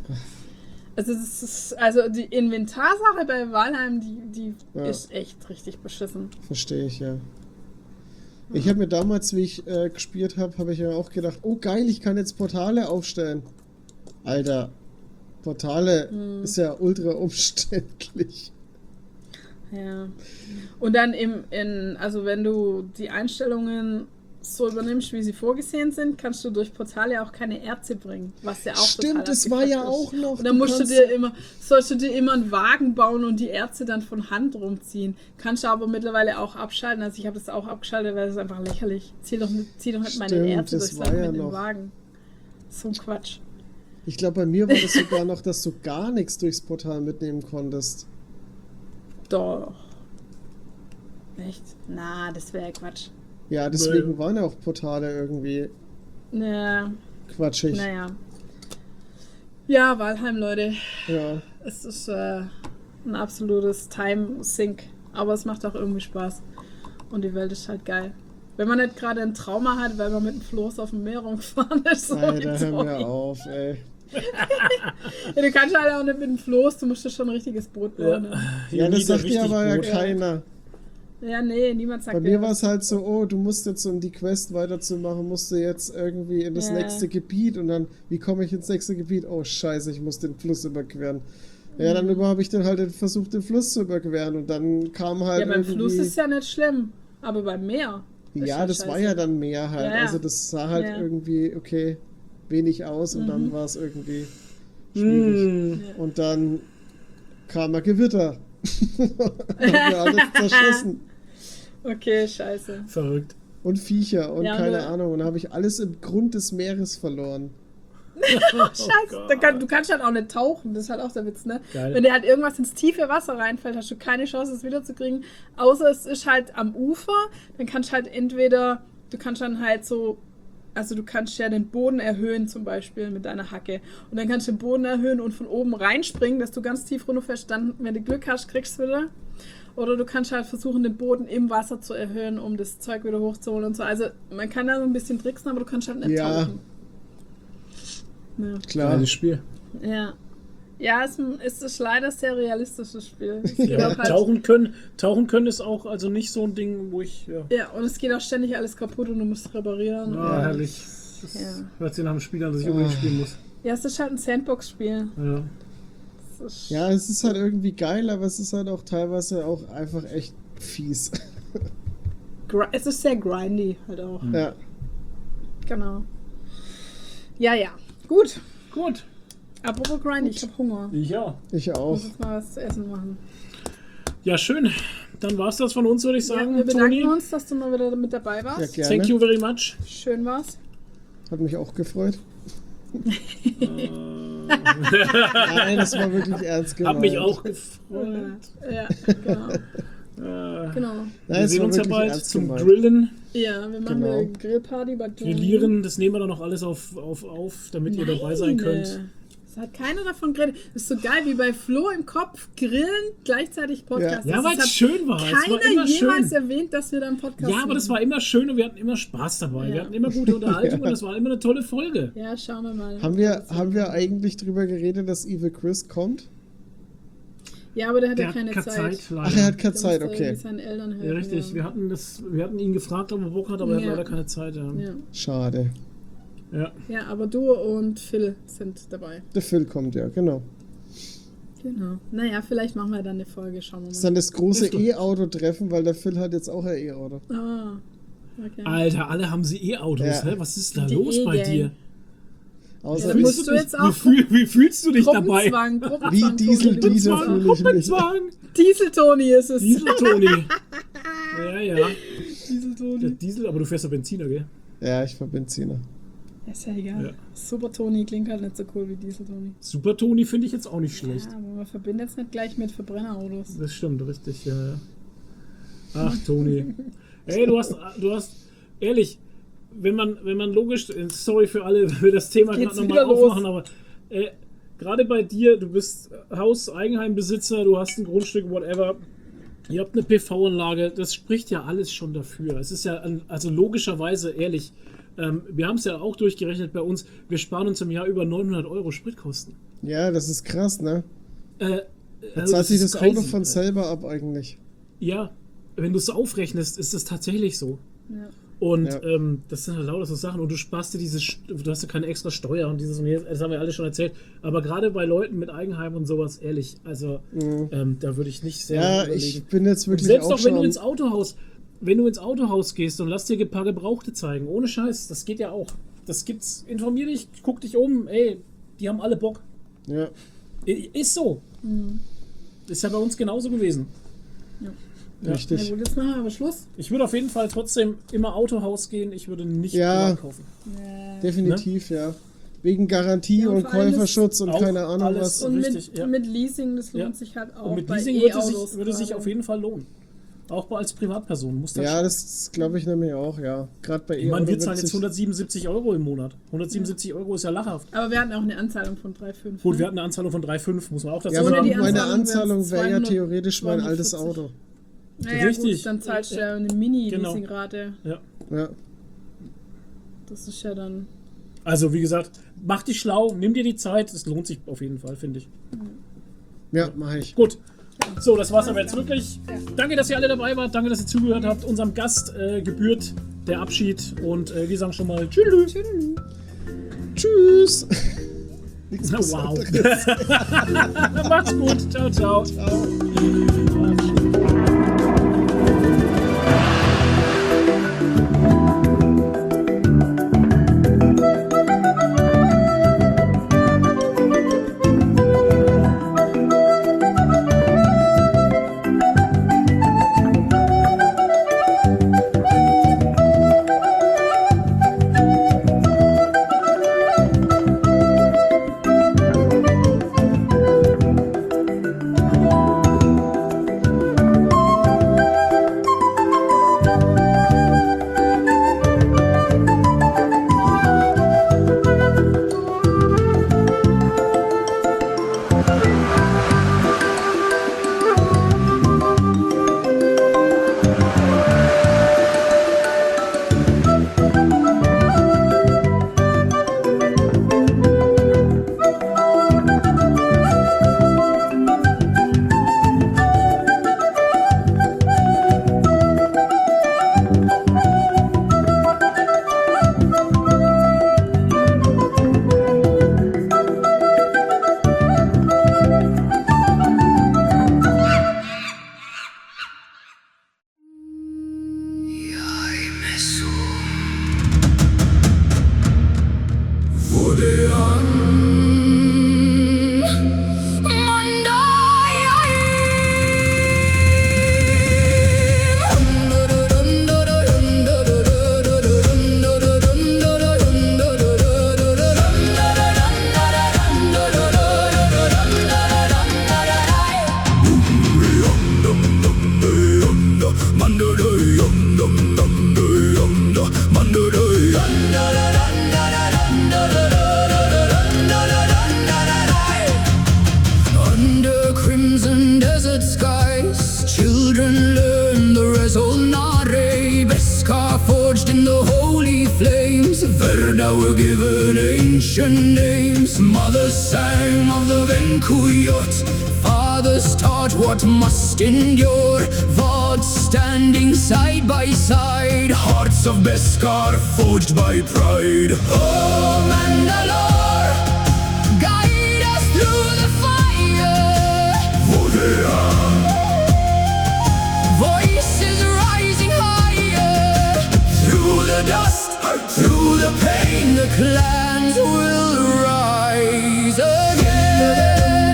Also die Inventarsache bei Valheim, die Ja. ist echt richtig beschissen. verstehe ich, ja. Ich habe mir damals, wie ich gespielt habe ich ja auch gedacht, oh geil, ich kann jetzt Portale aufstellen. Alter, Portale ist ja ultra umständlich. Ja. Und dann also wenn du die Einstellungen so übernimmst, wie sie vorgesehen sind, kannst du durch Portale auch keine Erze bringen, was ja auch Stimmt, total das war abgefuckt ja ist. auch noch. Und dann du sollst du dir immer einen Wagen bauen und die Erze dann von Hand rumziehen. Kannst du aber mittlerweile auch abschalten. Also ich habe das auch abgeschaltet, weil das ist einfach lächerlich. Zieh doch nicht meine Stimmt, Erze das durchs war Land ja mit dem noch. Wagen. So ein Quatsch. Ich glaube, bei mir war das sogar noch, dass du gar nichts durchs Portal mitnehmen konntest. Doch. Echt? Na, das wäre Quatsch. Ja, deswegen waren ja auch Portale irgendwie Ja, quatschig. naja. Ja, Valheim, Leute. Ja. Es ist ein absolutes Time-Sink. Aber es macht auch irgendwie Spaß. Und die Welt ist halt geil. Wenn man nicht gerade ein Trauma hat, weil man mit dem Floß auf dem Meer rumgefahren ist. So Alter, hör sorry. mir auf, ey. Ja, du kannst halt auch nicht mit dem Floß, du musst ja schon ein richtiges Boot bauen. Ne? Ja, das sagt dir aber ja gut. keiner. Ja, nee, niemand sagt Bei dir mir war das. es halt so, oh, du musst jetzt, um die Quest weiterzumachen, musst du jetzt irgendwie in das Ja. nächste Gebiet und dann, wie komme ich ins nächste Gebiet? Oh, scheiße, ich muss den Fluss überqueren. Ja, dann habe ich dann halt versucht, den Fluss zu überqueren und dann kam halt Ja, beim irgendwie... Fluss ist ja nicht schlimm, aber beim Meer. ist Ja, schon das war scheiße. ja dann mehr halt. Ja, ja. Also das sah halt Ja. irgendwie, okay, wenig aus und dann war es irgendwie schwierig. Und dann kam ein Gewitter. Hat mir alles zerschossen. Okay, scheiße. Verrückt. Und Viecher und Ja, keine nur- Ahnung. Und dann habe ich alles im Grund des Meeres verloren. Scheiße. Du kannst halt auch nicht tauchen, das ist halt auch der Witz, ne? Geil. Wenn dir halt irgendwas ins tiefe Wasser reinfällt, hast du keine Chance, es wiederzukriegen. Außer es ist halt am Ufer, dann kannst du halt entweder, du kannst dann halt so, also du kannst ja den Boden erhöhen zum Beispiel mit deiner Hacke. Und dann kannst du den Boden erhöhen und von oben reinspringen, dass du ganz tief runterfällst. Dann, wenn du Glück hast, kriegst du es wieder. Oder du kannst halt versuchen, den Boden im Wasser zu erhöhen, um das Zeug wieder hochzuholen und so. Also man kann da so ein bisschen tricksen, aber du kannst halt nicht Ja. tauchen. Ja. Klar. Geiles Spiel. Ja. Ja, es ist leider ein sehr realistisches Spiel. Es Ja, geht auch halt, tauchen können ist auch also nicht so ein Ding, wo ich. Ja, ja, und es geht auch ständig alles kaputt und du musst reparieren. herrlich. Das Ja. hört sich nach einem Spiel an, das ich unbedingt spielen muss. Ja, es ist halt ein Sandbox-Spiel. Ja. Es ist- Ja, es ist halt irgendwie geil, aber es ist halt auch teilweise auch einfach echt fies. Es ist sehr grindy halt auch. Ja. Genau. Ja, ja. Gut. Gut. Apropos grindy, ich habe Hunger. Ja. Ich Ich auch. muss jetzt mal was zu essen machen. Ja, schön. Dann war's das von uns, würde ich Ja, sagen. wir bedanken Toni. uns, dass du mal wieder mit dabei warst. Ja, gerne. Thank you very much. Schön war's. Hat mich auch gefreut. Nein, das war wirklich ernst gemeint. Hab mich auch gefreut. Ja, genau. Genau. Nein, Wir es sehen war uns ja wirklich bald ernst zum gemeint. Grillen, Ja, wir machen Genau. eine Grillparty bei Toni. Grillieren. Das nehmen wir dann noch alles auf, damit ihr dabei sein könnt. Es hat keiner davon geredet. Das ist so geil wie bei Flo im Kopf. Grillen, gleichzeitig Podcast. Ja, Das weil hat es schön war. Es war keiner immer jemals schön. erwähnt, dass wir da einen Podcast Ja, aber das machen. war immer schön und wir hatten immer Spaß dabei. Ja. Wir hatten immer gute Unterhaltung und das war immer eine tolle Folge. Ja, schauen wir mal. Haben wir eigentlich drüber geredet, dass Evil Chris kommt? Ja, aber der hat Der ja hat keine keine Zeit. Zeit, leider. Ach, er hat keine Der Zeit, musste okay. irgendwie seinen Eltern helfen. Ja, richtig. Ja. Wir hatten ihn gefragt, ob er Bock hat, aber er Ja. hat leider keine Zeit. Ja. Ja. Schade. Ja. Ja, aber du und Phil sind dabei. Der Phil kommt ja, genau. Genau. Naja, vielleicht machen wir dann eine Folge. Schauen wir Das ist mal. dann das große E-Auto-Treffen, weil der Phil hat jetzt auch ein E-Auto. Ah, okay. Alter, alle haben sie E-Autos. Ja. Hä? Was ist da Die los bei E-Gang. dir? Außer Ja, ich, musst du jetzt auch Wie fühlst du dich dabei? Gruppenzwang, Wie Diesel, Toni. Diesel. Gruppenzwang, fühle ich mich. Gruppenzwang. Diesel-Toni ist es. Diesel-Toni. Ja, ja. Diesel-Toni. Der Diesel, aber du fährst ja Benziner, gell? Ja, ich fahr Benziner. Ist ja egal. Ja. Super-Toni klingt halt nicht so cool wie Diesel-Toni. Super-Toni finde ich jetzt auch nicht schlecht. Ja, aber man verbindet es nicht gleich mit Verbrennerautos. Das stimmt, richtig, ja. Ja. Ach, Toni. Ey, du hast, ehrlich, wenn man logisch, sorry für alle, wenn wir das Thema Geht's gerade nochmal wieder los? aufmachen, aber gerade bei dir, du bist Haus-Eigenheimbesitzer, du hast ein Grundstück, whatever, ihr habt eine PV-Anlage, das spricht ja alles schon dafür. Es ist ja, also logischerweise, ehrlich, wir haben es ja auch durchgerechnet bei uns, wir sparen uns im Jahr über 900 Euro Spritkosten. Ja, das ist krass, ne? Da Da zahlt sich das Auto von selber ab eigentlich. Ja, wenn du es aufrechnest, ist es tatsächlich so. Ja. Und Ja. das sind halt lauter so Sachen. Und du sparst dir du hast ja keine extra Steuer und dieses und jenes, das haben wir alle schon erzählt. Aber gerade bei Leuten mit Eigenheim und sowas, ehrlich, also da würde ich nicht sehr Ja, überlegen. ich bin jetzt Und wirklich selbst auch auch wenn du schon... ins Autohaus gehst und lass dir ein paar Gebrauchte zeigen, ohne Scheiß, das geht ja auch. Das gibt's, informier dich, guck dich um, ey, die haben alle Bock. Ja. Ist so. Ist ja bei uns genauso gewesen. Ja. Na Richtig. gut, jetzt machen wir aber Schluss. Ich würde auf jeden Fall trotzdem immer Autohaus gehen. Ich würde nicht Ja. privat kaufen. Definitiv, ja. Wegen Garantie Ja, und und vor allem Käuferschutz und auch keine Ahnung alles- was. Und Richtig, ja. mit Leasing, das lohnt Ja. sich halt auch. Und mit bei Leasing E-Autos würde sich gerade. auf jeden Fall lohnen. Auch als Privatperson muss das Ja, schon. das glaube ich nämlich auch, ja. Gerade bei Ich meine, E-Auto wir wird zahlen jetzt sich- 177 Euro im Monat. 177 Euro ist ja lachhaft. Aber wir hatten auch eine Anzahlung von 3,5. Gut, ne? wir hatten eine Anzahlung von 3,5, muss man auch dazu Ja, Ohne aber die sagen. meine Anzahlung Anzahlung wäre ja 200, theoretisch mein altes 240. Auto. Naja, Richtig. gut, dann zahlst du ja eine Genau. Mini-Leasingrate. Ja. Ja. Das ist ja dann... Also, wie gesagt, mach dich schlau, nimm dir die Zeit. Es lohnt sich auf jeden Fall, finde ich. Ja, mache ich. Gut. So, das war's aber jetzt wirklich. Danke, dass ihr alle dabei wart. Danke, dass ihr zugehört habt. Unserem Gast gebührt der Abschied. Und wir sagen schon mal Tschüss. Tschüss. Nichts Wow. Besonderes. Macht's gut. Ciao, ciao. weathered skies. Children learn the Resonare. Beskar forged in the holy flames. Verda were given ancient names. Mothers sang of the Venkuyot. Fathers taught what must endure. Vods standing side by side. Hearts of Beskar forged by pride. Oh, Mandalore, guide us through the fire. Vodea. Voices rising higher. Through the dust, through the pain, the clans will rise again.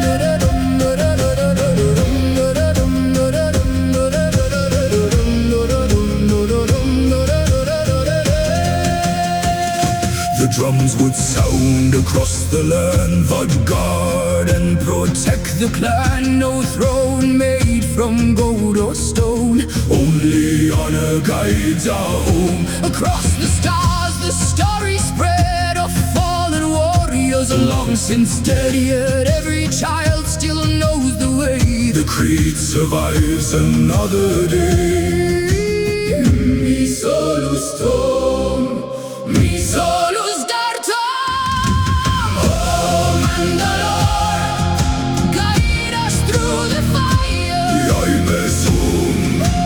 The drums would sound across the land. Vod guard and protect the clan. No throne made from gold or stone. Only honor guides our home. Across the stars the story spread of fallen warriors long since dead. Yet every child still knows the way. The creed survives another day. Mi solus tom, mi solus dartam. Oh, Mandalore, guide us through the fire. Yaimesum.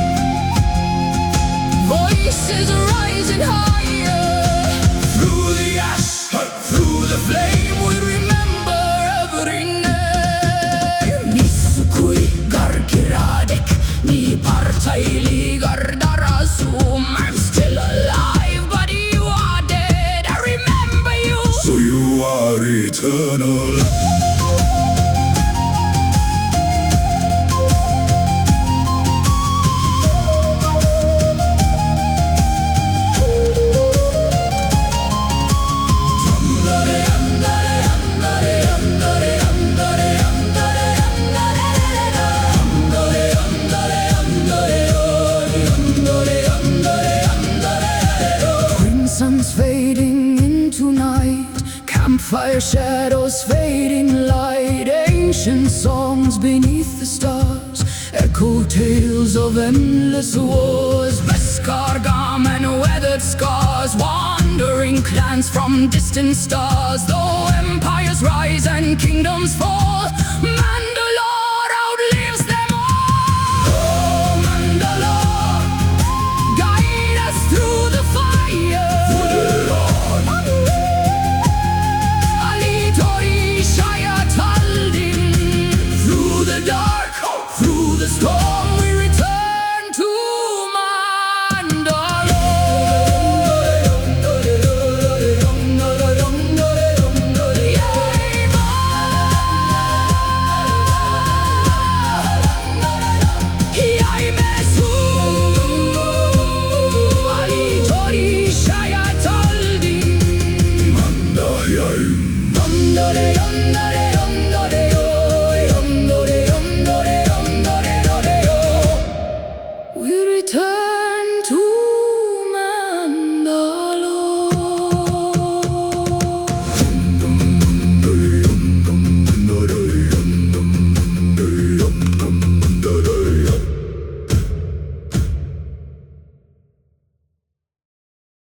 Voices rising higher. Through the ash, through the flame, we remember every name. Nisukui garkiradek, ni partaili gardarasum. I'm still alive, but you are dead. I remember you. So you are eternal. Sun's fading into night. Campfire shadows fading light. Ancient songs beneath the stars echo tales of endless wars. Beskar gum and weathered scars. Wandering clans from distant stars. Though empires rise and kingdoms fall, man